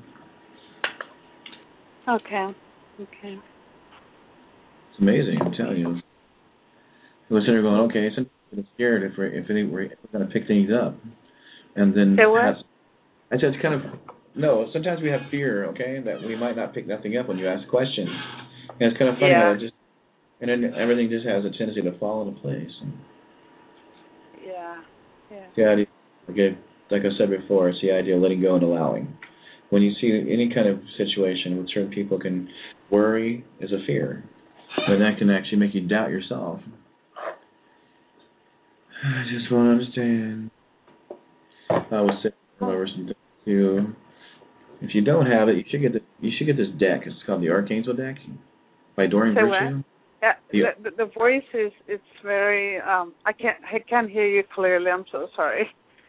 Okay. It's amazing, I'm telling you. I was sitting there going, okay, sometimes I'm scared if we're going to pick things up. And then I said it's kind of, no, sometimes we have fear, okay, that we might not pick nothing up when you ask questions. And it's kind of funny how and then everything just has a tendency to fall into place. The idea, like I said before, it's the idea of letting go and allowing. When you see any kind of situation with certain people, can worry is a fear, and that can actually make you doubt yourself. I just want to understand. I was saying over something too. If you don't have it, you should get this deck. It's called the Archangel deck by Doreen Virtue. Yeah, the voice it's very I can't hear you clearly. I'm so sorry.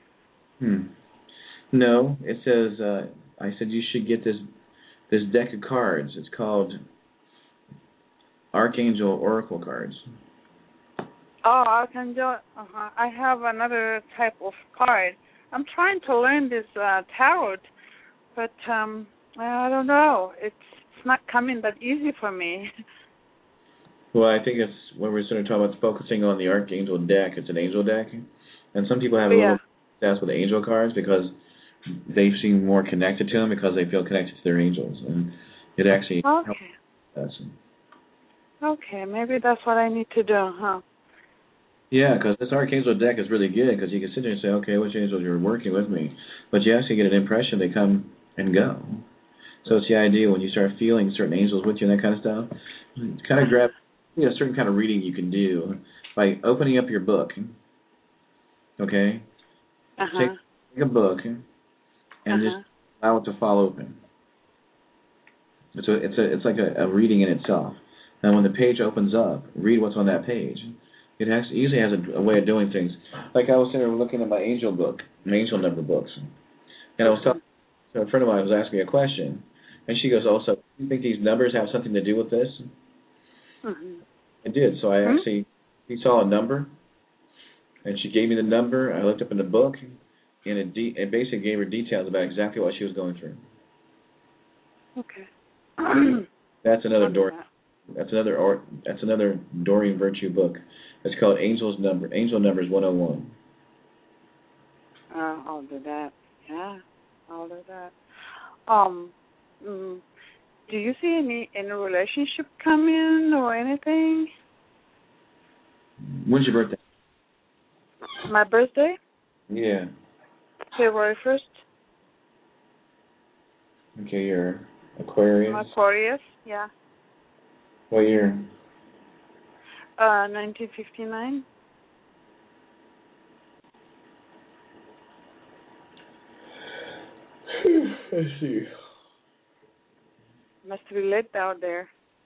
No, it says I said you should get this deck of cards. It's called Archangel Oracle cards. Oh, Archangel. I have another type of card. I'm trying to learn this tarot, but I don't know. It's not coming that easy for me. Well, I think it's when we're sort of talking about focusing on the Archangel deck, it's an angel deck. And some people have a little success with the angel cards because they seem more connected to them because they feel connected to their angels. And it actually helps us. Okay, maybe that's what I need to do, huh? Yeah, because this Archangel deck is really good because you can sit there and say, okay, which angels are working with me? But you actually get an impression they come and go. So it's the idea when you start feeling certain angels with you and that kind of stuff, it's kind of grab a certain kind of reading you can do by opening up your book. Okay? Take a book and just allow it to fall open. It's like a reading in itself. And when the page opens up, read what's on that page. It usually has a way of doing things. Like I was sitting there looking at my angel book, my angel number books, and I was talking to a friend of mine was asking me a question, and she goes, "Oh, so do you think these numbers have something to do with this?" I did. So I actually, he saw a number, and she gave me the number. I looked up in the book, and it basically gave her details about exactly what she was going through. Okay. That's another Doreen Virtue book. It's called Angel Numbers 101. I'll do that. Yeah, I'll do that. Do you see any relationship coming or anything? When's your birthday? My birthday? Yeah. February 1st. Okay, you're Aquarius. I'm Aquarius, yeah. What year? 1959. Let's see. Must be late out there.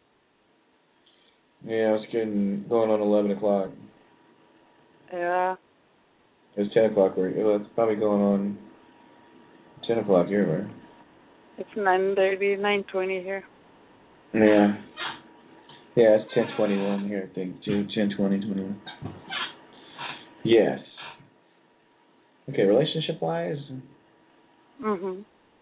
Yeah, it's going on 11 o'clock. Yeah. It's 10 o'clock. Well, it's probably going on 10 o'clock here, right? It's 9:30, 9:20 here. Yeah. Yeah, it's 10:21 here, I think. 10:20, 21. Yes. Okay, relationship-wise? Mhm.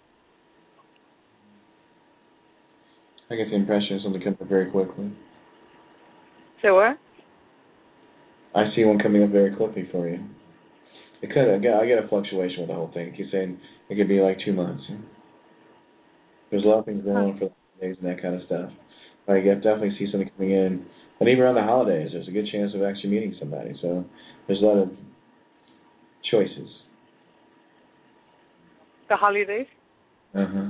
I get the impression something comes up very quickly. Say what? I see one coming up very quickly for you. It could. I get a fluctuation with the whole thing. He's saying it could be like 2 months. There's a lot of things going on for days and that kind of stuff. But I definitely see something coming in. And even around the holidays, there's a good chance of actually meeting somebody. So there's a lot of choices. The holidays? Uh-huh.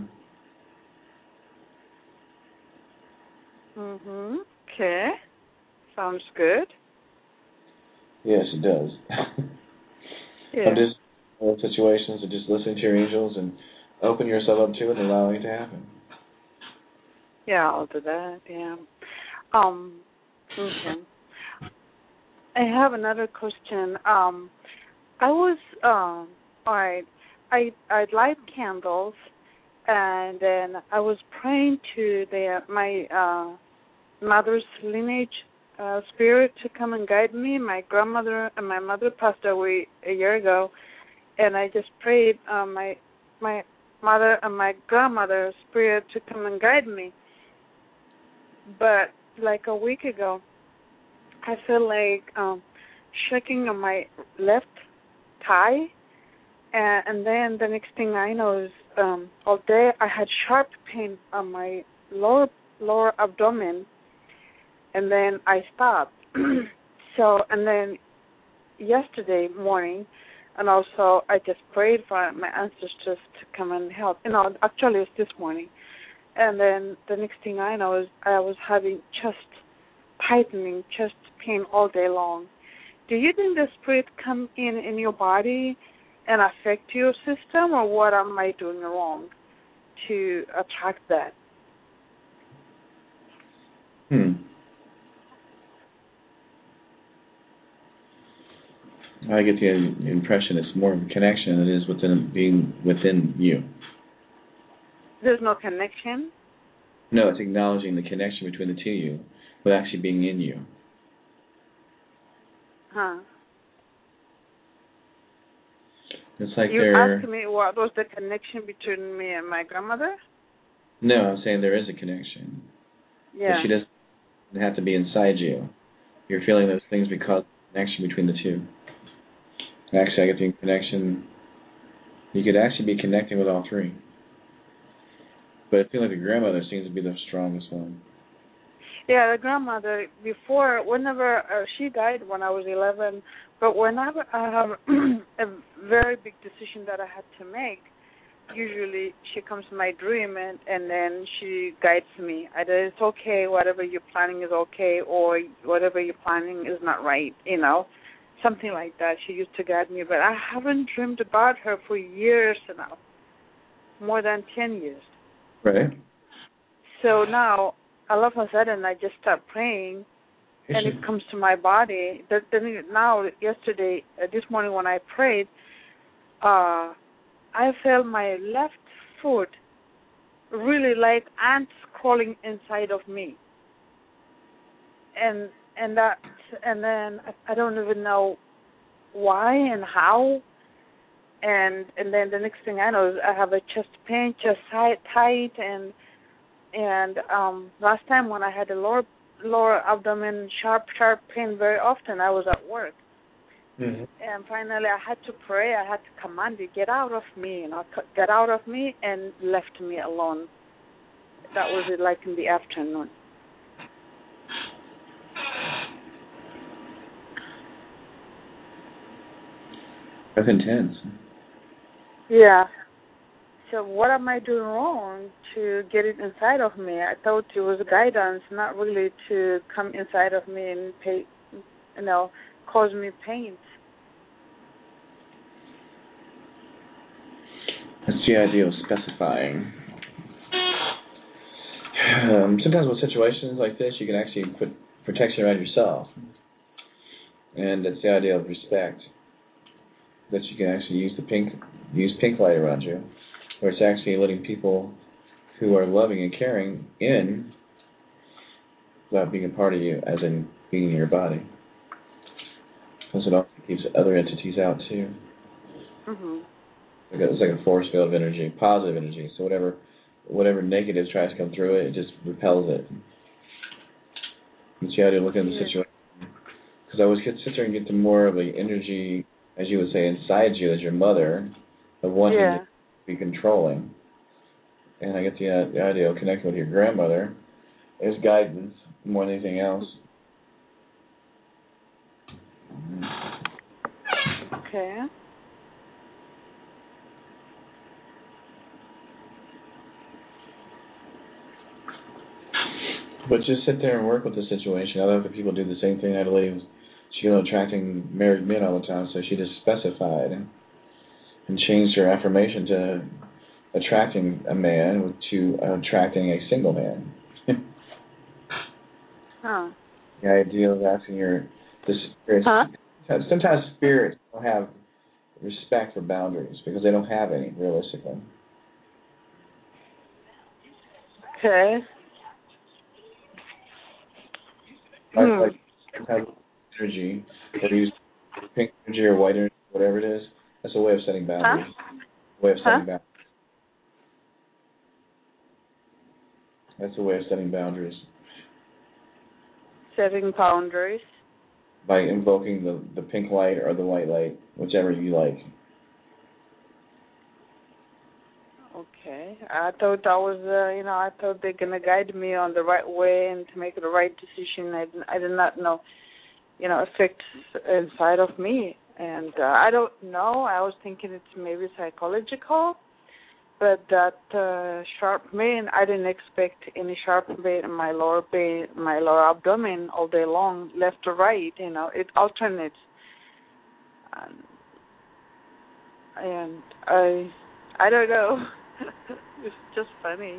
Mhm. Okay. Sounds good. Yes, it does. Yeah. Some just situations and just listen to your angels and open yourself up to it and allow it to happen. Yeah, I'll do that. Yeah. Okay. I have another question. I was all right. I light candles, and then I was praying to my mother's lineage spirit to come and guide me. My grandmother and my mother passed away a year ago, and I just prayed my mother and my grandmother's spirit to come and guide me. But like a week ago, I feel like shaking on my left thigh, and then the next thing I know is all day I had sharp pain on my lower abdomen, and then I stopped. So, and then yesterday morning, and also I just prayed for my ancestors to come and help. Actually it's this morning. And then the next thing I know is I was having chest pain all day long. Do you think the spirit come in your body and affect your system, or what am I doing wrong to attract that? I get the impression it's more of a connection than it is being within you. There's no connection? No, it's acknowledging the connection between the two of you with actually being in you. Huh. It's like you asked me what was the connection between me and my grandmother? No, I'm saying there is a connection. Yeah. But she doesn't have to be inside you. You're feeling those things because of the connection between the two. Actually, I get the connection. You could actually be connecting with all three. But I feel like the grandmother seems to be the strongest one. Yeah, the grandmother, whenever she died when I was 11, but whenever I have a very big decision that I had to make, usually she comes to my dream and then she guides me. Either it's okay, whatever you're planning is okay, or whatever you're planning is not right, something like that. She used to guide me, but I haven't dreamed about her for years now, more than 10 years. Right. So now, all of a sudden, I just start praying, and it comes to my body. Now, yesterday, this morning when I prayed, I felt my left foot really like ants crawling inside of me, and then I don't even know why and how, and then the next thing I know is I have a chest pain, chest tight, and last time when I had a lower abdomen sharp pain very often, I was at work. Mm-hmm. And finally I had to pray. I had to command it, get out of me, get out of me, and left me alone. That was it, like in the afternoon. That's intense. Yeah. So what am I doing wrong to get it inside of me? I thought it was guidance, not really to come inside of me and cause me pain. That's the idea of specifying. Sometimes with situations like this, you can actually put protection around yourself. And it's the idea of respect. That you can actually use pink light around you. Where it's actually letting people who are loving and caring in without being a part of you, as in being in your body. Because it also keeps other entities out too. Mm-hmm. It's like a force field of energy, positive energy. So whatever negative tries to come through it, it just repels it. But you have to look at the situation. Because I always sit there and get to more of the energy, as you would say, inside you as your mother, of wanting to be controlling. And I get the idea of connecting with your grandmother. There's guidance more than anything else. Okay. But just sit there and work with the situation. Other people do the same thing. I had a lady, she was attracting married men all the time, so she just specified and changed her affirmation to attracting a man to attracting a single man. Huh. The idea of asking the spirits. Huh? Sometimes spirits don't have respect for boundaries because they don't have any, realistically. Okay. Like sometimes energy, or use pink energy or white energy, whatever it is, that's a way of setting boundaries. A way of setting boundaries. That's a way of setting boundaries. Setting boundaries? By invoking the pink light or the white light, whichever you like. Okay. I thought that was, I thought they're going to guide me on the right way and to make the right decision. I did not know, effects inside of me. And I don't know. I was thinking it's maybe psychological. But that sharp pain, I didn't expect any sharp pain in my lower abdomen all day long, left to right. It alternates, and I don't know. It's just funny.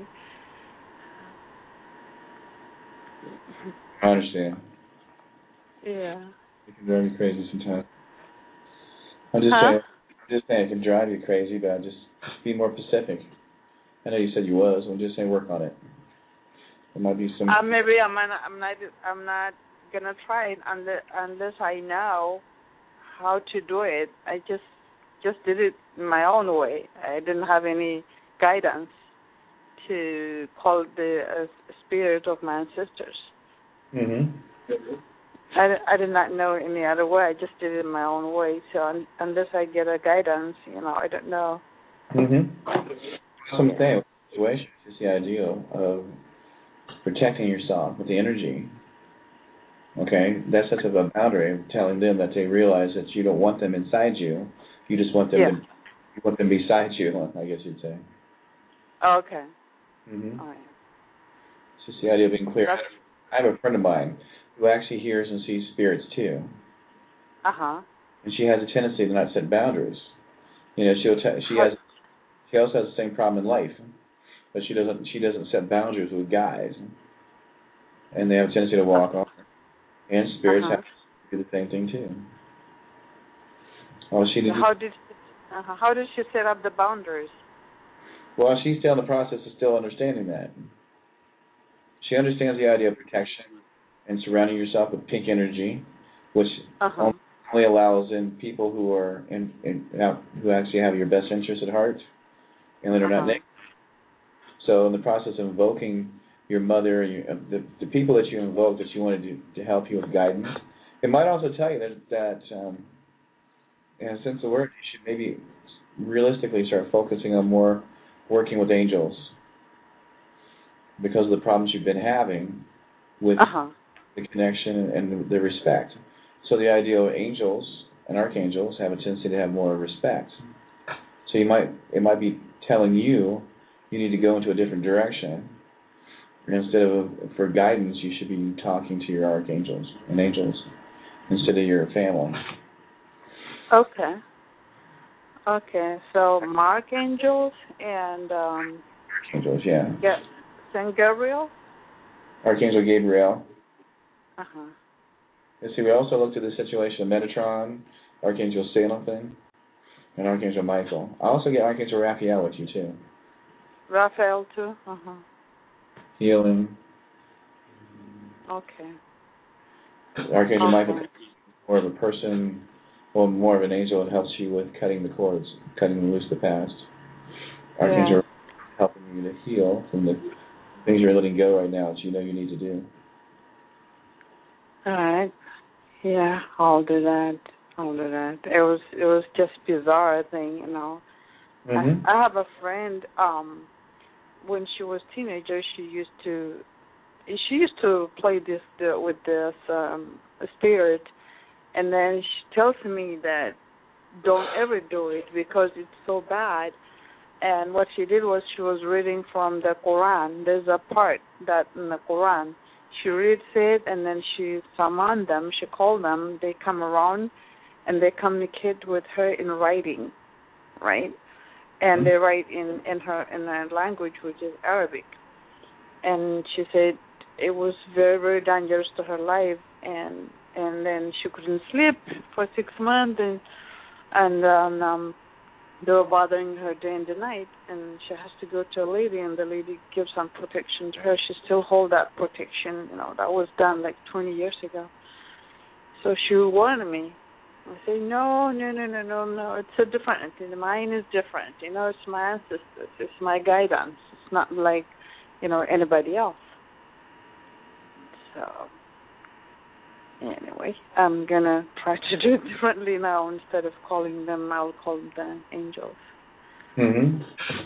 I understand. Yeah. It can drive you crazy sometimes. I'm just saying it can drive you crazy, but just be more specific. I know you said you was. I'm just saying work on it. There might be some. Maybe I'm not gonna try it unless I know how to do it. I just did it in my own way. I didn't have any guidance to call the spirit of my ancestors. Mhm. I did not know any other way. I just did it in my own way. So unless I get a guidance, I don't know. Mhm. Something with the situation is the idea of protecting yourself with the energy. Okay, that sets up a boundary, telling them that they realize that you don't want them inside you. You just want them you want them beside you, I guess you'd say. Okay. Mhm. All right. It's just the idea of being clear. I have a friend of mine who actually hears and sees spirits too. And she has a tendency to not set boundaries. She also has the same problem in life, but she doesn't set boundaries with guys, and they have a tendency to walk off. And spirits have to do the same thing too. Well, How did she set up the boundaries? Well, she's still in the process of still understanding that. She understands the idea of protection and surrounding yourself with pink energy, which only allows in people who are who actually have your best interest at heart, and that are not negative. So, in the process of invoking your mother, the people that you invoke that you wanted to help you with guidance, it might also tell you that in a sense of work, you should maybe realistically start focusing on more working with angels because of the problems you've been having with the connection and the respect. So the idea of angels and archangels have a tendency to have more respect. So it might be telling you need to go into a different direction. And instead of, for guidance, you should be talking to your archangels and angels instead of your family. Okay. Okay, so archangels and Archangels, yeah. Saint Gabriel? Archangel Gabriel. Uh-huh. See, we also looked at the situation of Metatron, Archangel Seraphim, and Archangel Michael. I also get Archangel Raphael with you, too. Raphael, too? Uh-huh. Healing. Okay. Archangel Michael is more of a person, or more of an angel that helps you with cutting the cords, cutting loose the past. Archangel helping you to heal from the things you're letting go right now that you know you need to do. All right. Yeah, I'll do that. It was just bizarre thing, you know. Mm-hmm. I have a friend. When she was teenager, she used to play with this spirit, and then she tells me that don't ever do it because it's so bad. And what she did was she was reading from the Quran. There's a part that in the Quran she reads it, and then she summoned them. She called them. They come around, and they communicate with her in writing, right? And they write in her language, which is Arabic. And she said it was very, very dangerous to her life, and then she couldn't sleep for 6 months, and they were bothering her day and the night, and she has to go to a lady, and the lady gives some protection to her. She still holds that protection, you know, that was done like 20 years ago. So she warned me. I say, no, it's a different, mine is different, you know, it's my ancestors, it's my guidance, it's not like, you know, anybody else. So, anyway, I'm going to try to do it differently now. Instead of calling them, I'll call them angels. Mm-hmm.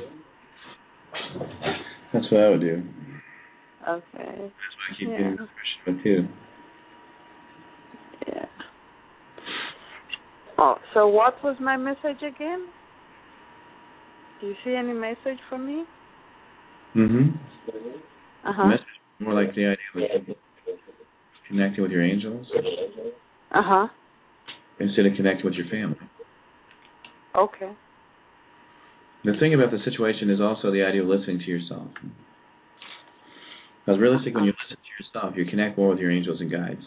That's what I would do. Okay. That's why I keep getting this question with you. Yeah. Oh, so what was my message again? Do you see any message from me? Mm-hmm. Uh-huh. The message is more like the idea of connecting with your angels. Uh-huh. Instead of connecting with your family. Okay. The thing about the situation is also the idea of listening to yourself. Because realistically, when you listen to yourself, you connect more with your angels and guides.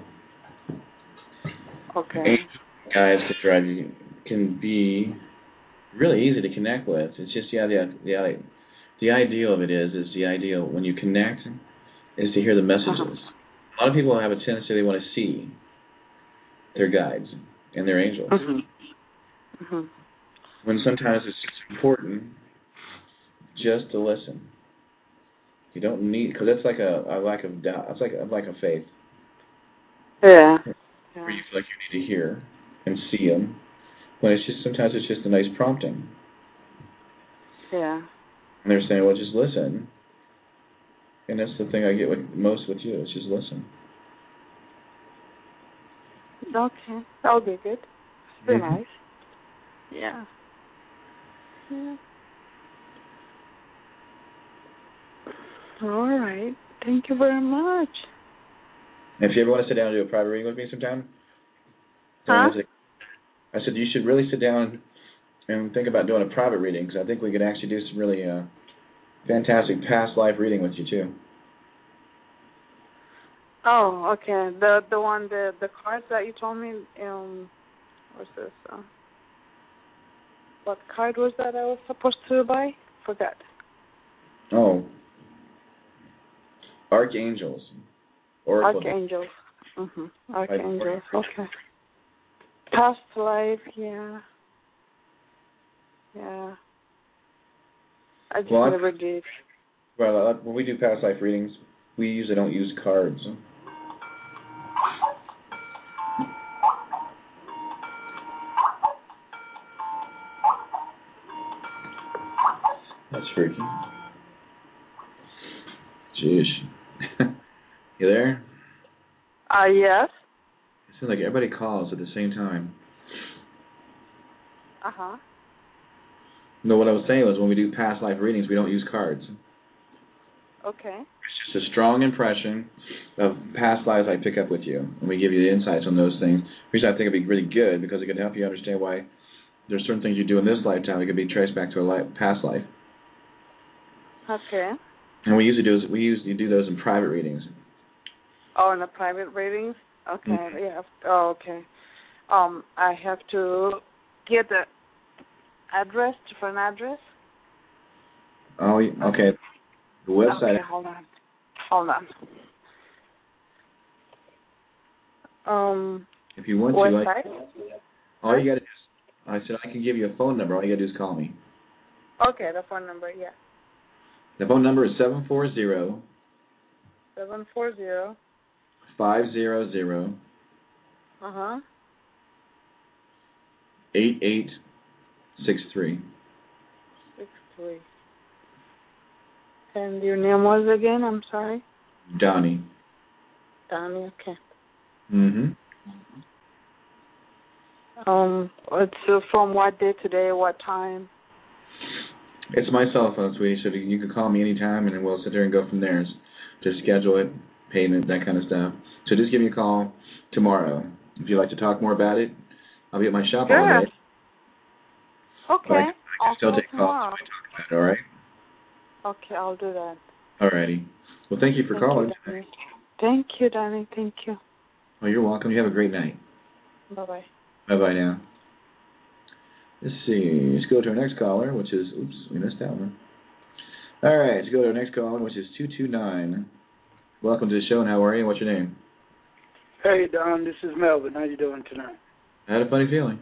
Okay. Angels and guides can be really easy to connect with. It's just the ideal of it is the ideal when you connect is to hear the messages. A lot of people have a tendency they want to see their guides and their angels. Mm-hmm. Mm-hmm. When sometimes it's just important just to listen. You don't need, because that's like a lack of doubt. It's like a lack of faith. Yeah. Where you feel like you need to hear and see them. When it's just sometimes it's just a nice prompting. Yeah. And they're saying, well, just listen. And that's the thing I get most with you, is just listen. Okay. That'll be good. Very nice. Yeah. Yeah. All right. Thank you very much. And if you ever want to sit down and do a private reading with me sometime, I said you should really sit down and think about doing a private reading, because I think we could actually do some really fantastic past life reading with you too. Oh, okay. The cards that you told me. What's this? What card was that I was supposed to buy? Forgot. Oh, Archangels. Oracle. Archangels. Mm-hmm. Archangels. Okay. Past life. Yeah. Yeah. I just never did. Well, when we do past life readings, we usually don't use cards. That's freaky. Jeez. You there? Yes. It seems like everybody calls at the same time. Uh-huh. No, what I was saying was when we do past life readings, we don't use cards. Okay. It's just a strong impression of past lives I pick up with you, and we give you the insights on those things. The reason I think it'd be really good because it can help you understand why there's certain things you do in this lifetime that can be traced back to a past life. Okay. And we usually do those in private readings. Oh, in the private readings? Okay. Mm-hmm. Yeah. Oh, okay. I have to get the address, different address. Oh, okay. The website. Okay, hold on. If you want website? all you got to do is, I said I can give you a phone number. All you got to do is call me. Okay, the phone number, yeah. The phone number is 740 740 500 8863. 63. And your name was again? I'm sorry. Donnie. Donnie. Okay. Mhm. It's from what day today? What time? It's my cell phone, sweetie, so you can call me anytime, and then we'll sit there and go from there. Just schedule it, payment, that kind of stuff. So just give me a call tomorrow. If you'd like to talk more about it, I'll be at my shop all day. Okay. I can still take calls tomorrow. when we talk about it, all right? Okay, I'll do that. All righty. Well, thank you for calling. Thank you, Danny. Thank you. Oh, you're welcome. You have a great night. Bye-bye. Bye-bye now. Let's see. Let's go to our next caller, which is... Oops, we missed that one. All right, let's go to our next caller, which is 229. Welcome to the show, and how are you? What's your name? Hey, Don. This is Melvin. How you doing tonight? I had a funny feeling.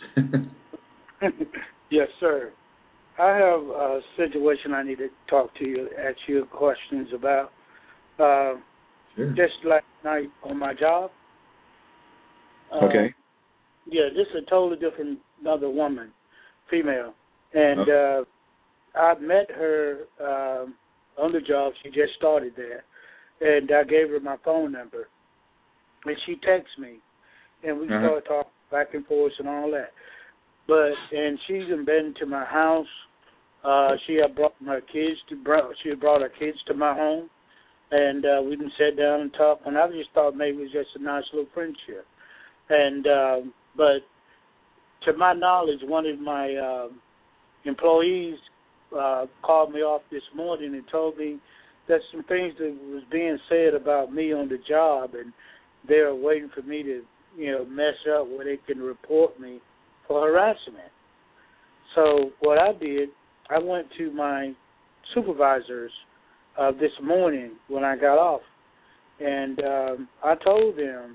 Yes, sir. I have a situation I need to talk to you, ask you questions about. Sure. Just last night on my job. Okay. Yeah, this is a totally different another woman, female. And I met her on the job. She just started there. And I gave her my phone number. And she texts me. And we started talking back and forth and all that. And she's been to my house. She had brought her kids to my home, and we didn't sit down and talk. And I just thought maybe it was just a nice little friendship. And but to my knowledge, one of my employees called me off this morning and told me that some things that was being said about me on the job, and they're waiting for me to mess up where they can report me for harassment. So what I did, I went to my supervisors this morning when I got off, and I told them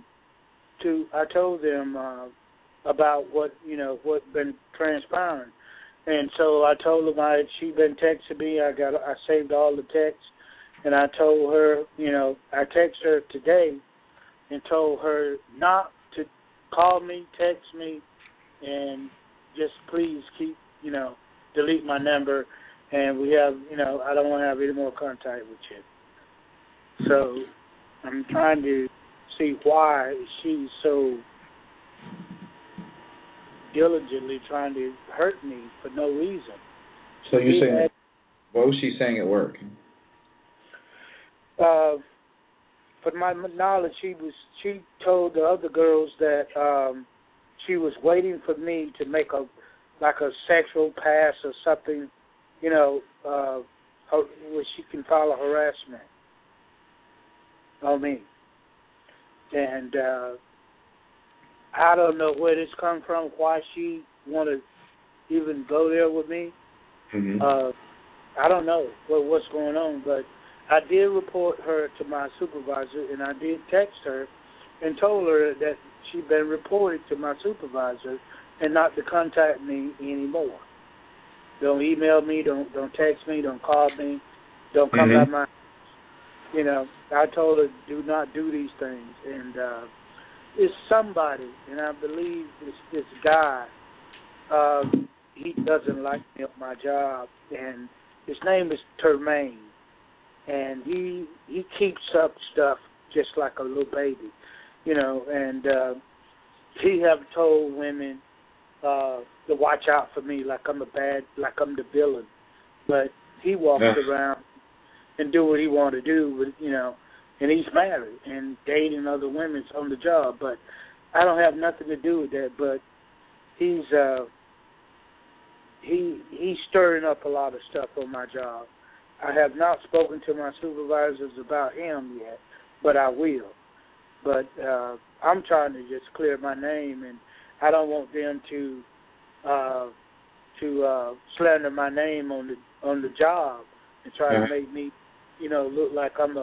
about what been transpiring, and so I told them she'd been texting me. I saved all the texts, and I told her, I texted her today and told her not to call me, text me, and just please keep, delete my number, and we have, I don't want to have any more contact with you. So I'm trying to see why she's so diligently trying to hurt me for no reason. So you're saying, what was she saying at work? For my knowledge, she told the other girls that she was waiting for me to make a sexual pass or something, where she can file a harassment on me. And I don't know where this comes from, why she want to even go there with me. Mm-hmm. I don't know what's going on, but I did report her to my supervisor, and I did text her and told her that she'd been reported to my supervisor and not to contact me anymore. Don't email me, don't text me, don't call me, don't come by my house. I told her do not do these things. And it's somebody, and I believe this guy, he doesn't like me at my job, and his name is Termaine. And he keeps up stuff just like a little baby, and he have told women to watch out for me like I'm the villain. But he walks around and do what he want to do, with, and he's married and dating other women on the job. But I don't have nothing to do with that. But he's stirring up a lot of stuff on my job. I have not spoken to my supervisors about him yet, but I will. But I'm trying to just clear my name, and I don't want them to slander my name on the job and try to make me, look like I'm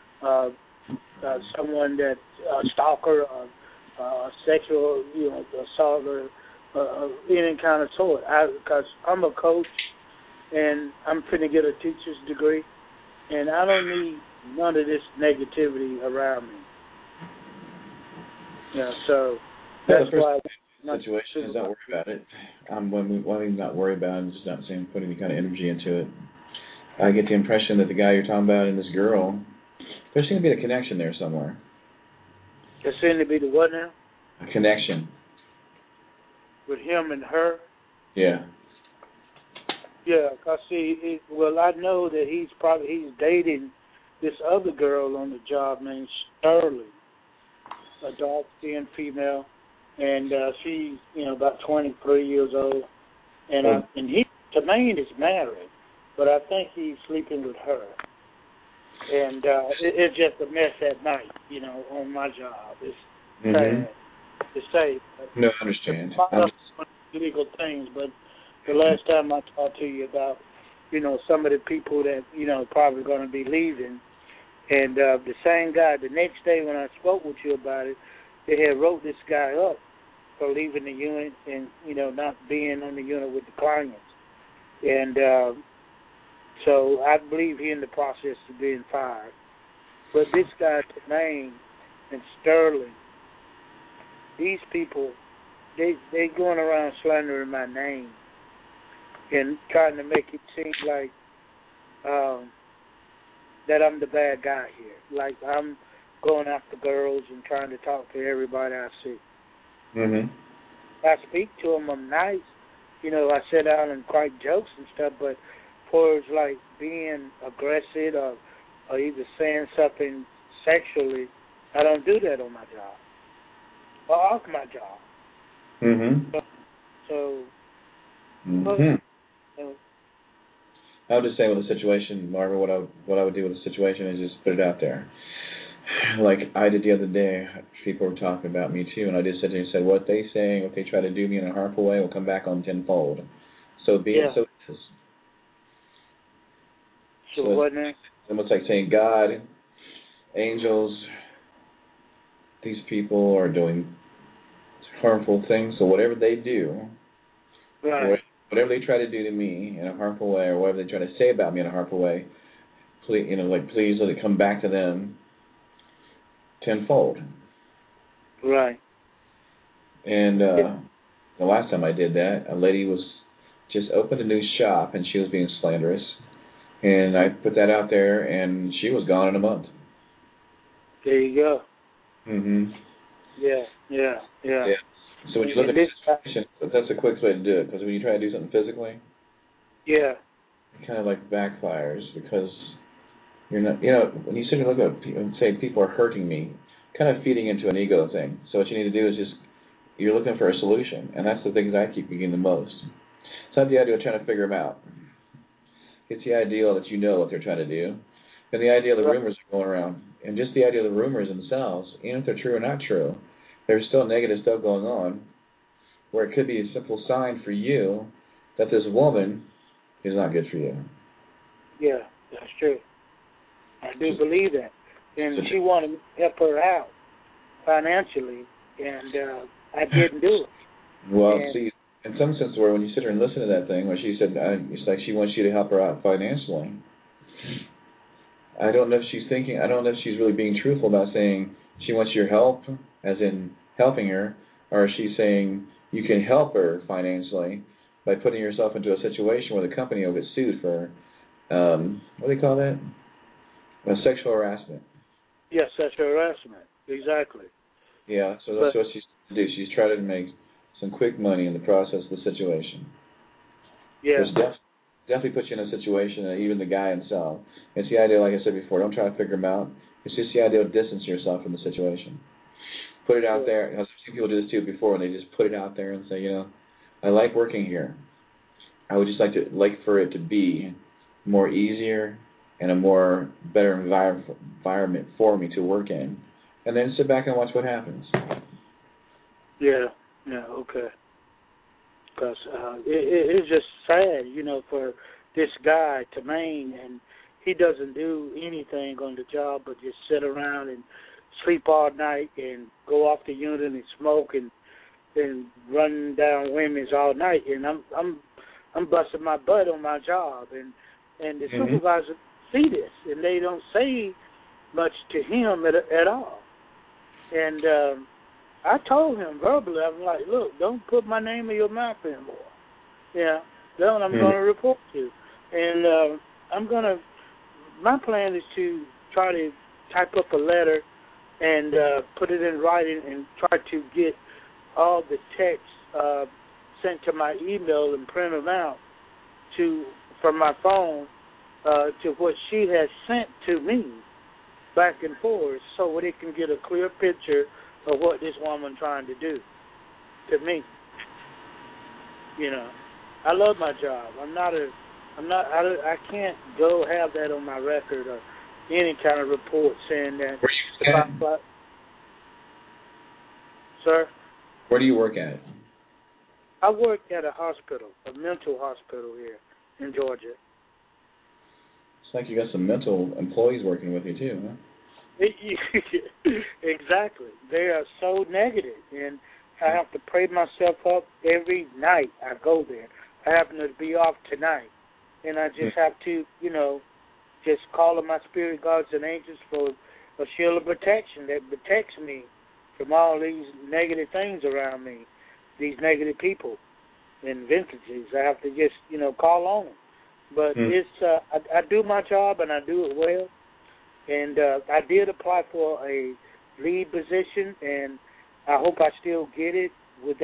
someone that stalker, sexual, assault, or any kind of sort. Because I'm a coach, and I'm finna get a teacher's degree, and I don't need none of this negativity around me. So that's why. Situation is not worry about it. Why we not worry about it is just not saying put any kind of energy into it. I get the impression that the guy you're talking about and this girl, there seems to be a connection there somewhere. There seems to be the what now? A connection. With him and her? Yeah. Yeah, I see. I know that he's dating this other girl on the job named Sterling, a dark-skinned female. And she's, about 23 years old. And Tremaine is married, but I think he's sleeping with her. And it's just a mess at night, on my job. It's sad to say. No, I understand. Legal things, but the last time I talked to you about, some of the people that, probably going to be leaving, and the same guy, the next day when I spoke with you about it, they had wrote this guy up for leaving the unit and, not being on the unit with the clients. And so I believe he's in the process of being fired. But this guy, Tremaine and Sterling, these people, they going around slandering my name and trying to make it seem like that I'm the bad guy here. Like I'm going after girls and trying to talk to everybody I see. I speak to them, I'm nice. I sit down and crack jokes and stuff, but for as like being aggressive or either saying something sexually, I don't do that on my job. Or off my job. So I would just say with the situation, Margaret, what I would do with the situation is just put it out there. Like I did the other day, people were talking about me too, and I just said to them, said, what they say, if they try to do me in a harmful way, will come back on tenfold. So be it. So it is. So what next? It's almost like saying God, angels, these people are doing harmful things, so whatever they do, whatever they try to do to me in a harmful way, or whatever they try to say about me in a harmful way, please, please let it come back to them tenfold. Right. And the last time I did that, a lady was just opened a new shop, and she was being slanderous, and I put that out there, and she was gone in a month. There you go. Yeah. So when you look at this situation, that's the quickest way to do it, because when you try to do something physically, it kind of like backfires, because you're not, when you sit and look at people and say people are hurting me, kind of feeding into an ego thing. So what you need to do is you're looking for a solution, and that's the things I keep getting the most. It's not the idea of trying to figure them out. It's the idea that you know what they're trying to do, and the idea the rumors are going around, and just the idea of the rumors themselves, even if they're true or not true, there's still negative stuff going on, where it could be a simple sign for you that this woman is not good for you. Yeah, that's true. I do believe that. And she wanted me to help her out financially, and I didn't do it. Well, see, in some sense, where when you sit there and listen to that thing, where she said, it's like she wants you to help her out financially. I don't know if she's really being truthful about saying she wants your help, as in helping her, or is she saying you can help her financially by putting yourself into a situation where the company will get sued for, what do they call that? Sexual harassment. Yes, sexual harassment. Exactly. Yeah, so that's what she's to do. She's trying to make some quick money in the process of the situation. Yeah. Which definitely puts you in a situation that even the guy himself. It's the idea, like I said before, don't try to figure him out. It's just the idea of distance yourself from the situation. Put it out there. I've seen people do this too before, and they just put it out there and say, I like working here. I would just like for it to be more easier and a more better environment for me to work in, and then sit back and watch what happens. Yeah, okay. Because it's just sad, for this guy, Tremaine, and he doesn't do anything on the job but just sit around and sleep all night and go off the unit and smoke and run down women's all night. And I'm busting my butt on my job, and the supervisor see this, and they don't say much to him at all. And I told him verbally, I'm like, look, don't put my name in your mouth anymore. Yeah, then I'm going to report you. And my plan is to try to type up a letter and put it in writing and try to get all the texts sent to my email and print them out from my phone to what she has sent to me back and forth so they can get a clear picture of what this woman trying to do to me. I love my job. I can't go have that on my record or any kind of report saying that. Sir? Where do you work at? I work at a hospital, a mental hospital here in Georgia. It's like you got some mental employees working with you too, huh? Exactly. They are so negative, and I have to pray myself up every night I go there. I happen to be off tonight, and I just have to, just call on my spirit guards and angels for a shield of protection that protects me from all these negative things around me, these negative people and vintages. I have to just, call on them. But it's I do my job, and I do it well. And I did apply for a lead position, and I hope I still get it. Would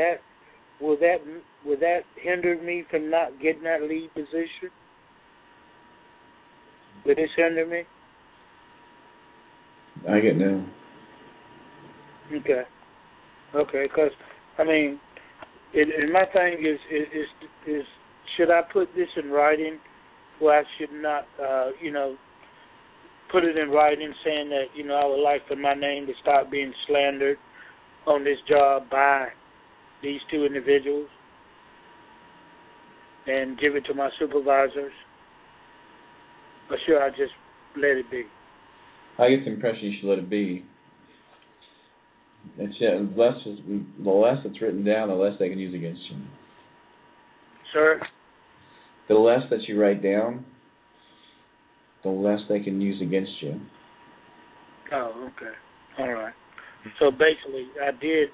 that hinder me from not getting that lead position? Would this hinder me? I get no. Okay, because and my thing is should I put this in writing? Well, I should not, put it in writing saying that, I would like for my name to stop being slandered on this job by these two individuals and give it to my supervisors. Or should I just let it be? I get the impression you should let it be. The less it's written down, the less they can use against you. Sir? The less that you write down, the less they can use against you. Oh, okay. All right. So basically, I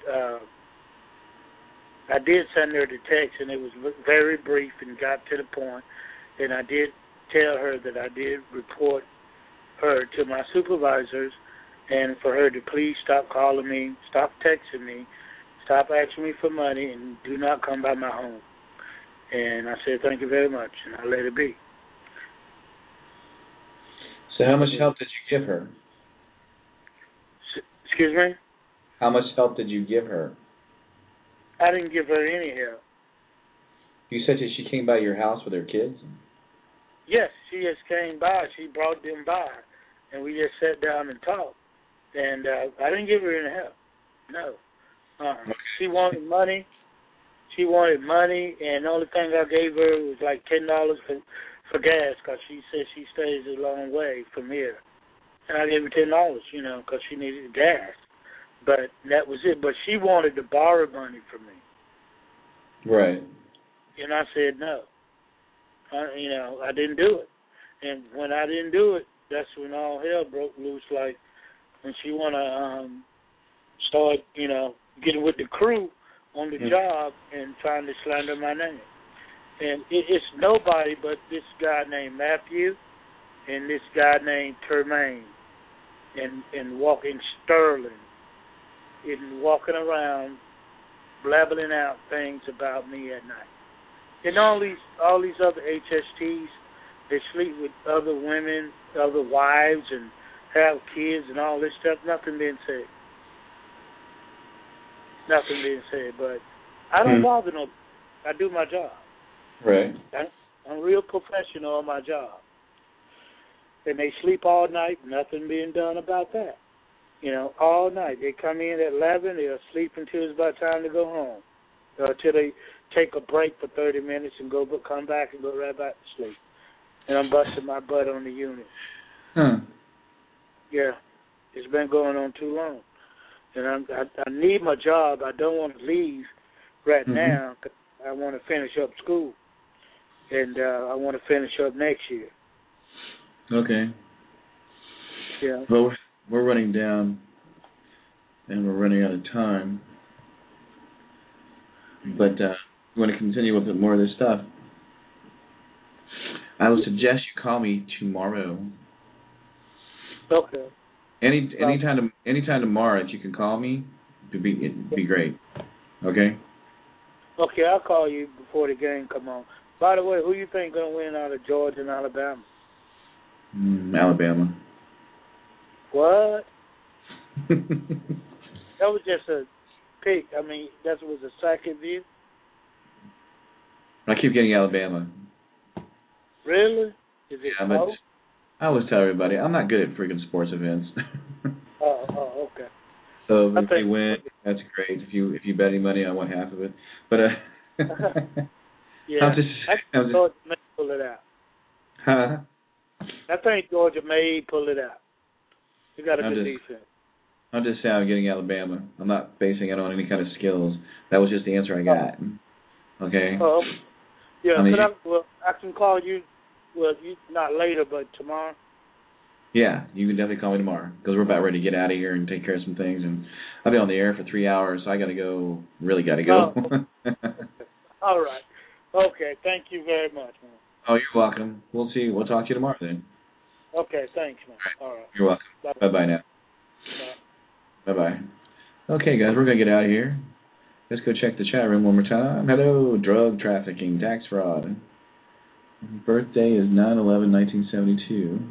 did send her the text, and it was very brief and got to the point. And I did tell her that I did report her to my supervisors, and for her to please stop calling me, stop texting me, stop asking me for money, and do not come by my home. And I said, thank you very much, and I let it be. So how much help did you give her? Excuse me? How much help did you give her? I didn't give her any help. You said that she came by your house with her kids? Yes, she just came by. She brought them by, and we just sat down and talked. And I didn't give her any help. No. She wanted money. And the only thing I gave her was like $10 for gas, because she said she stays a long way from here. And I gave her $10, because she needed gas. But that was it. But she wanted to borrow money from me. Right. And I said no. I didn't do it. And when I didn't do it, that's when all hell broke loose. Like when she want to start, getting with the crew on the job and trying to slander my name. And it's nobody but this guy named Matthew and this guy named Tremaine and walking Sterling and walking around blabbering out things about me at night. And all these other HSTs, they sleep with other women, other wives, and have kids and all this stuff. Nothing being said. Nothing being said. But I don't bother no. I do my job. Right. I'm real professional on my job. And they sleep all night, nothing being done about that. You know, all night. They come in at 11, they'll sleep until it's about time to go home. Until they take a break for 30 minutes and come back and go right back to sleep. And I'm busting my butt on the unit. Yeah. It's been going on too long. And I need my job. I don't want to leave right now because I want to finish up school. And I want to finish up next year. Okay. Yeah. Well, we're running down, and we're running out of time. But we want to continue with more of this stuff. I would suggest you call me tomorrow. Okay. Anytime tomorrow that you can call me, it'd be great. Okay. Okay, I'll call you before the game come on. By the way, who you think gonna win out of Georgia and Alabama? Alabama. What? That was just a pick. I mean, that was a second view. I keep getting Alabama. Really? Is it close? I always tell everybody I'm not good at freaking sports events. Oh, okay. So if you win, that's great. If you bet any money, I want half of it. But yeah, I think Georgia may pull it out. Huh? I think Georgia may pull it out. You got a good defense. I'm just saying I'm getting Alabama. I'm not basing it on any kind of skills. That was just the answer I got. Okay? Oh, yeah. I can call you, you not later, but tomorrow. Yeah, you can definitely call me tomorrow because we're about ready to get out of here and take care of some things. And I'll be on the air for 3 hours, so I got to go. Really got to go. Oh. All right. Okay. Thank you very much, man. Oh, you're welcome. We'll see. We'll talk to you tomorrow then. Okay. Thanks, man. All right. You're welcome. Bye-bye now. Bye. Bye-bye. Okay, guys, we're going to get out of here. Let's go check the chat room one more time. Hello, drug trafficking, tax fraud. Birthday is 9/11/1972.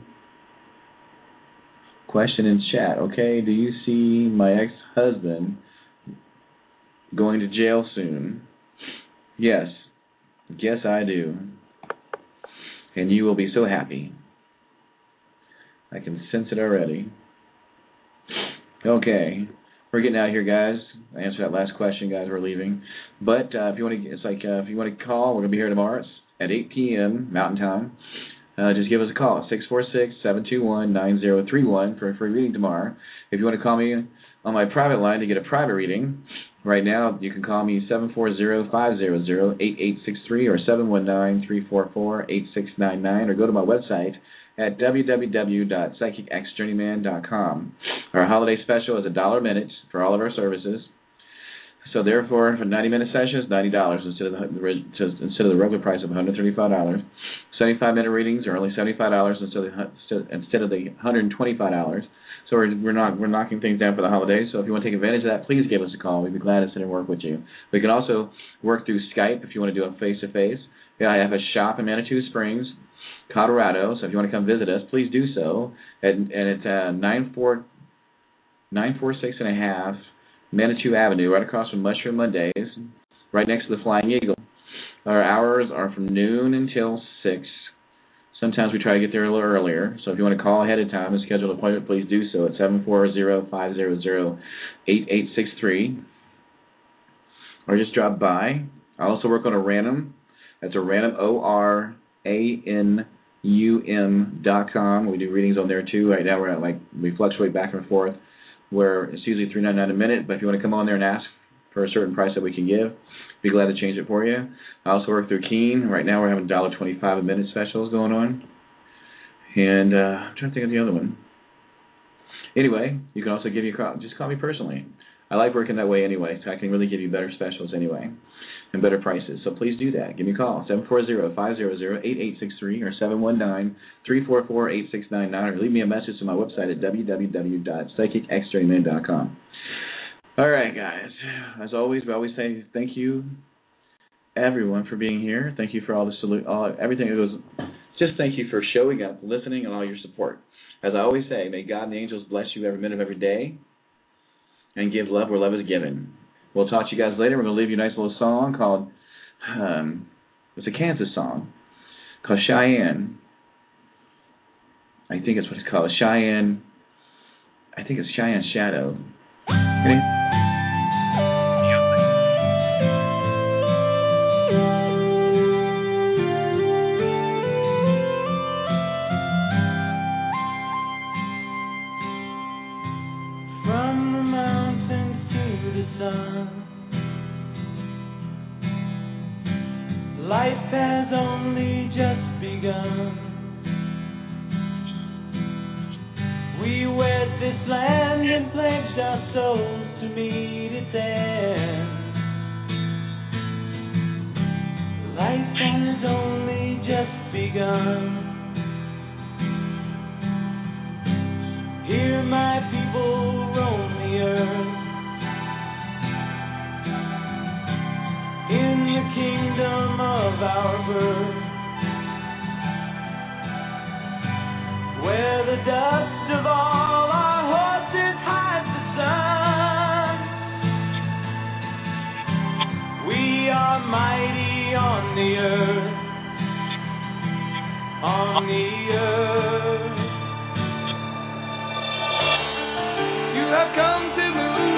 Question in chat, okay? Do you see my ex-husband going to jail soon? Yes. Yes, I do. And you will be so happy. I can sense it already. Okay. We're getting out of here, guys. I answered that last question, guys. We're leaving. But if you want to, if you want to call, we're going to be here tomorrow at 8 p.m. Mountain Time. Just give us a call, 646-721-9031 for a free reading tomorrow. If you want to call me on my private line to get a private reading, right now you can call me 740-500-8863 or 719-344-8699 or go to my website at www.psychicxjourneyman.com. Our holiday special is $1 a minute for all of our services. So therefore, for 90-minute sessions, $90 instead of the regular price of $135. 75-minute readings are only $75 instead of the $125. So we're knocking things down for the holidays. So if you want to take advantage of that, please give us a call. We'd be glad to sit and work with you. We can also work through Skype if you want to do it face-to-face. Yeah, I have a shop in Manitou Springs, Colorado. So if you want to come visit us, please do so. And it's 946.5 Manitou Avenue, right across from Mushroom Mondays, right next to the Flying Eagle. Our hours are from noon until 6. Sometimes we try to get there a little earlier. So if you want to call ahead of time and schedule an appointment, please do so at 740-500-8863. Or just drop by. I also work on a random. That's a random, ORANUM.com. We do readings on there too. Right now we fluctuate back and forth, where it's usually $3.99 a minute, but if you want to come on there and ask for a certain price that we can give, be glad to change it for you. I also work through Keen. Right now we're having $1.25 a minute specials going on. And I'm trying to think of the other one. Anyway, you can also give me a call. Just call me personally. I like working that way anyway, so I can really give you better specials anyway and better prices. So please do that. Give me a call, 740-500-8863 or 719-344-8699, or leave me a message to my website at www.psychicxjourneyman.com. All right, guys. As always, we always say thank you, everyone, for being here. Thank you for all the everything that goes. Just thank you for showing up, listening, and all your support. As I always say, may God and the angels bless you every minute of every day, and give love where love is given. We'll talk to you guys later. We're going to leave you a nice little song called, it's a Kansas song, called Cheyenne. I think it's what it's called, Cheyenne. I think it's Cheyenne Shadow. From the mountains to the sun, life has only just begun. We wed this land and pledged our souls to meet its end. Life has only just begun. Hear my people roam the earth in the kingdom of our birth, where the dust of all our horses hides the sun. We are mighty on the earth, on the earth. You have come to move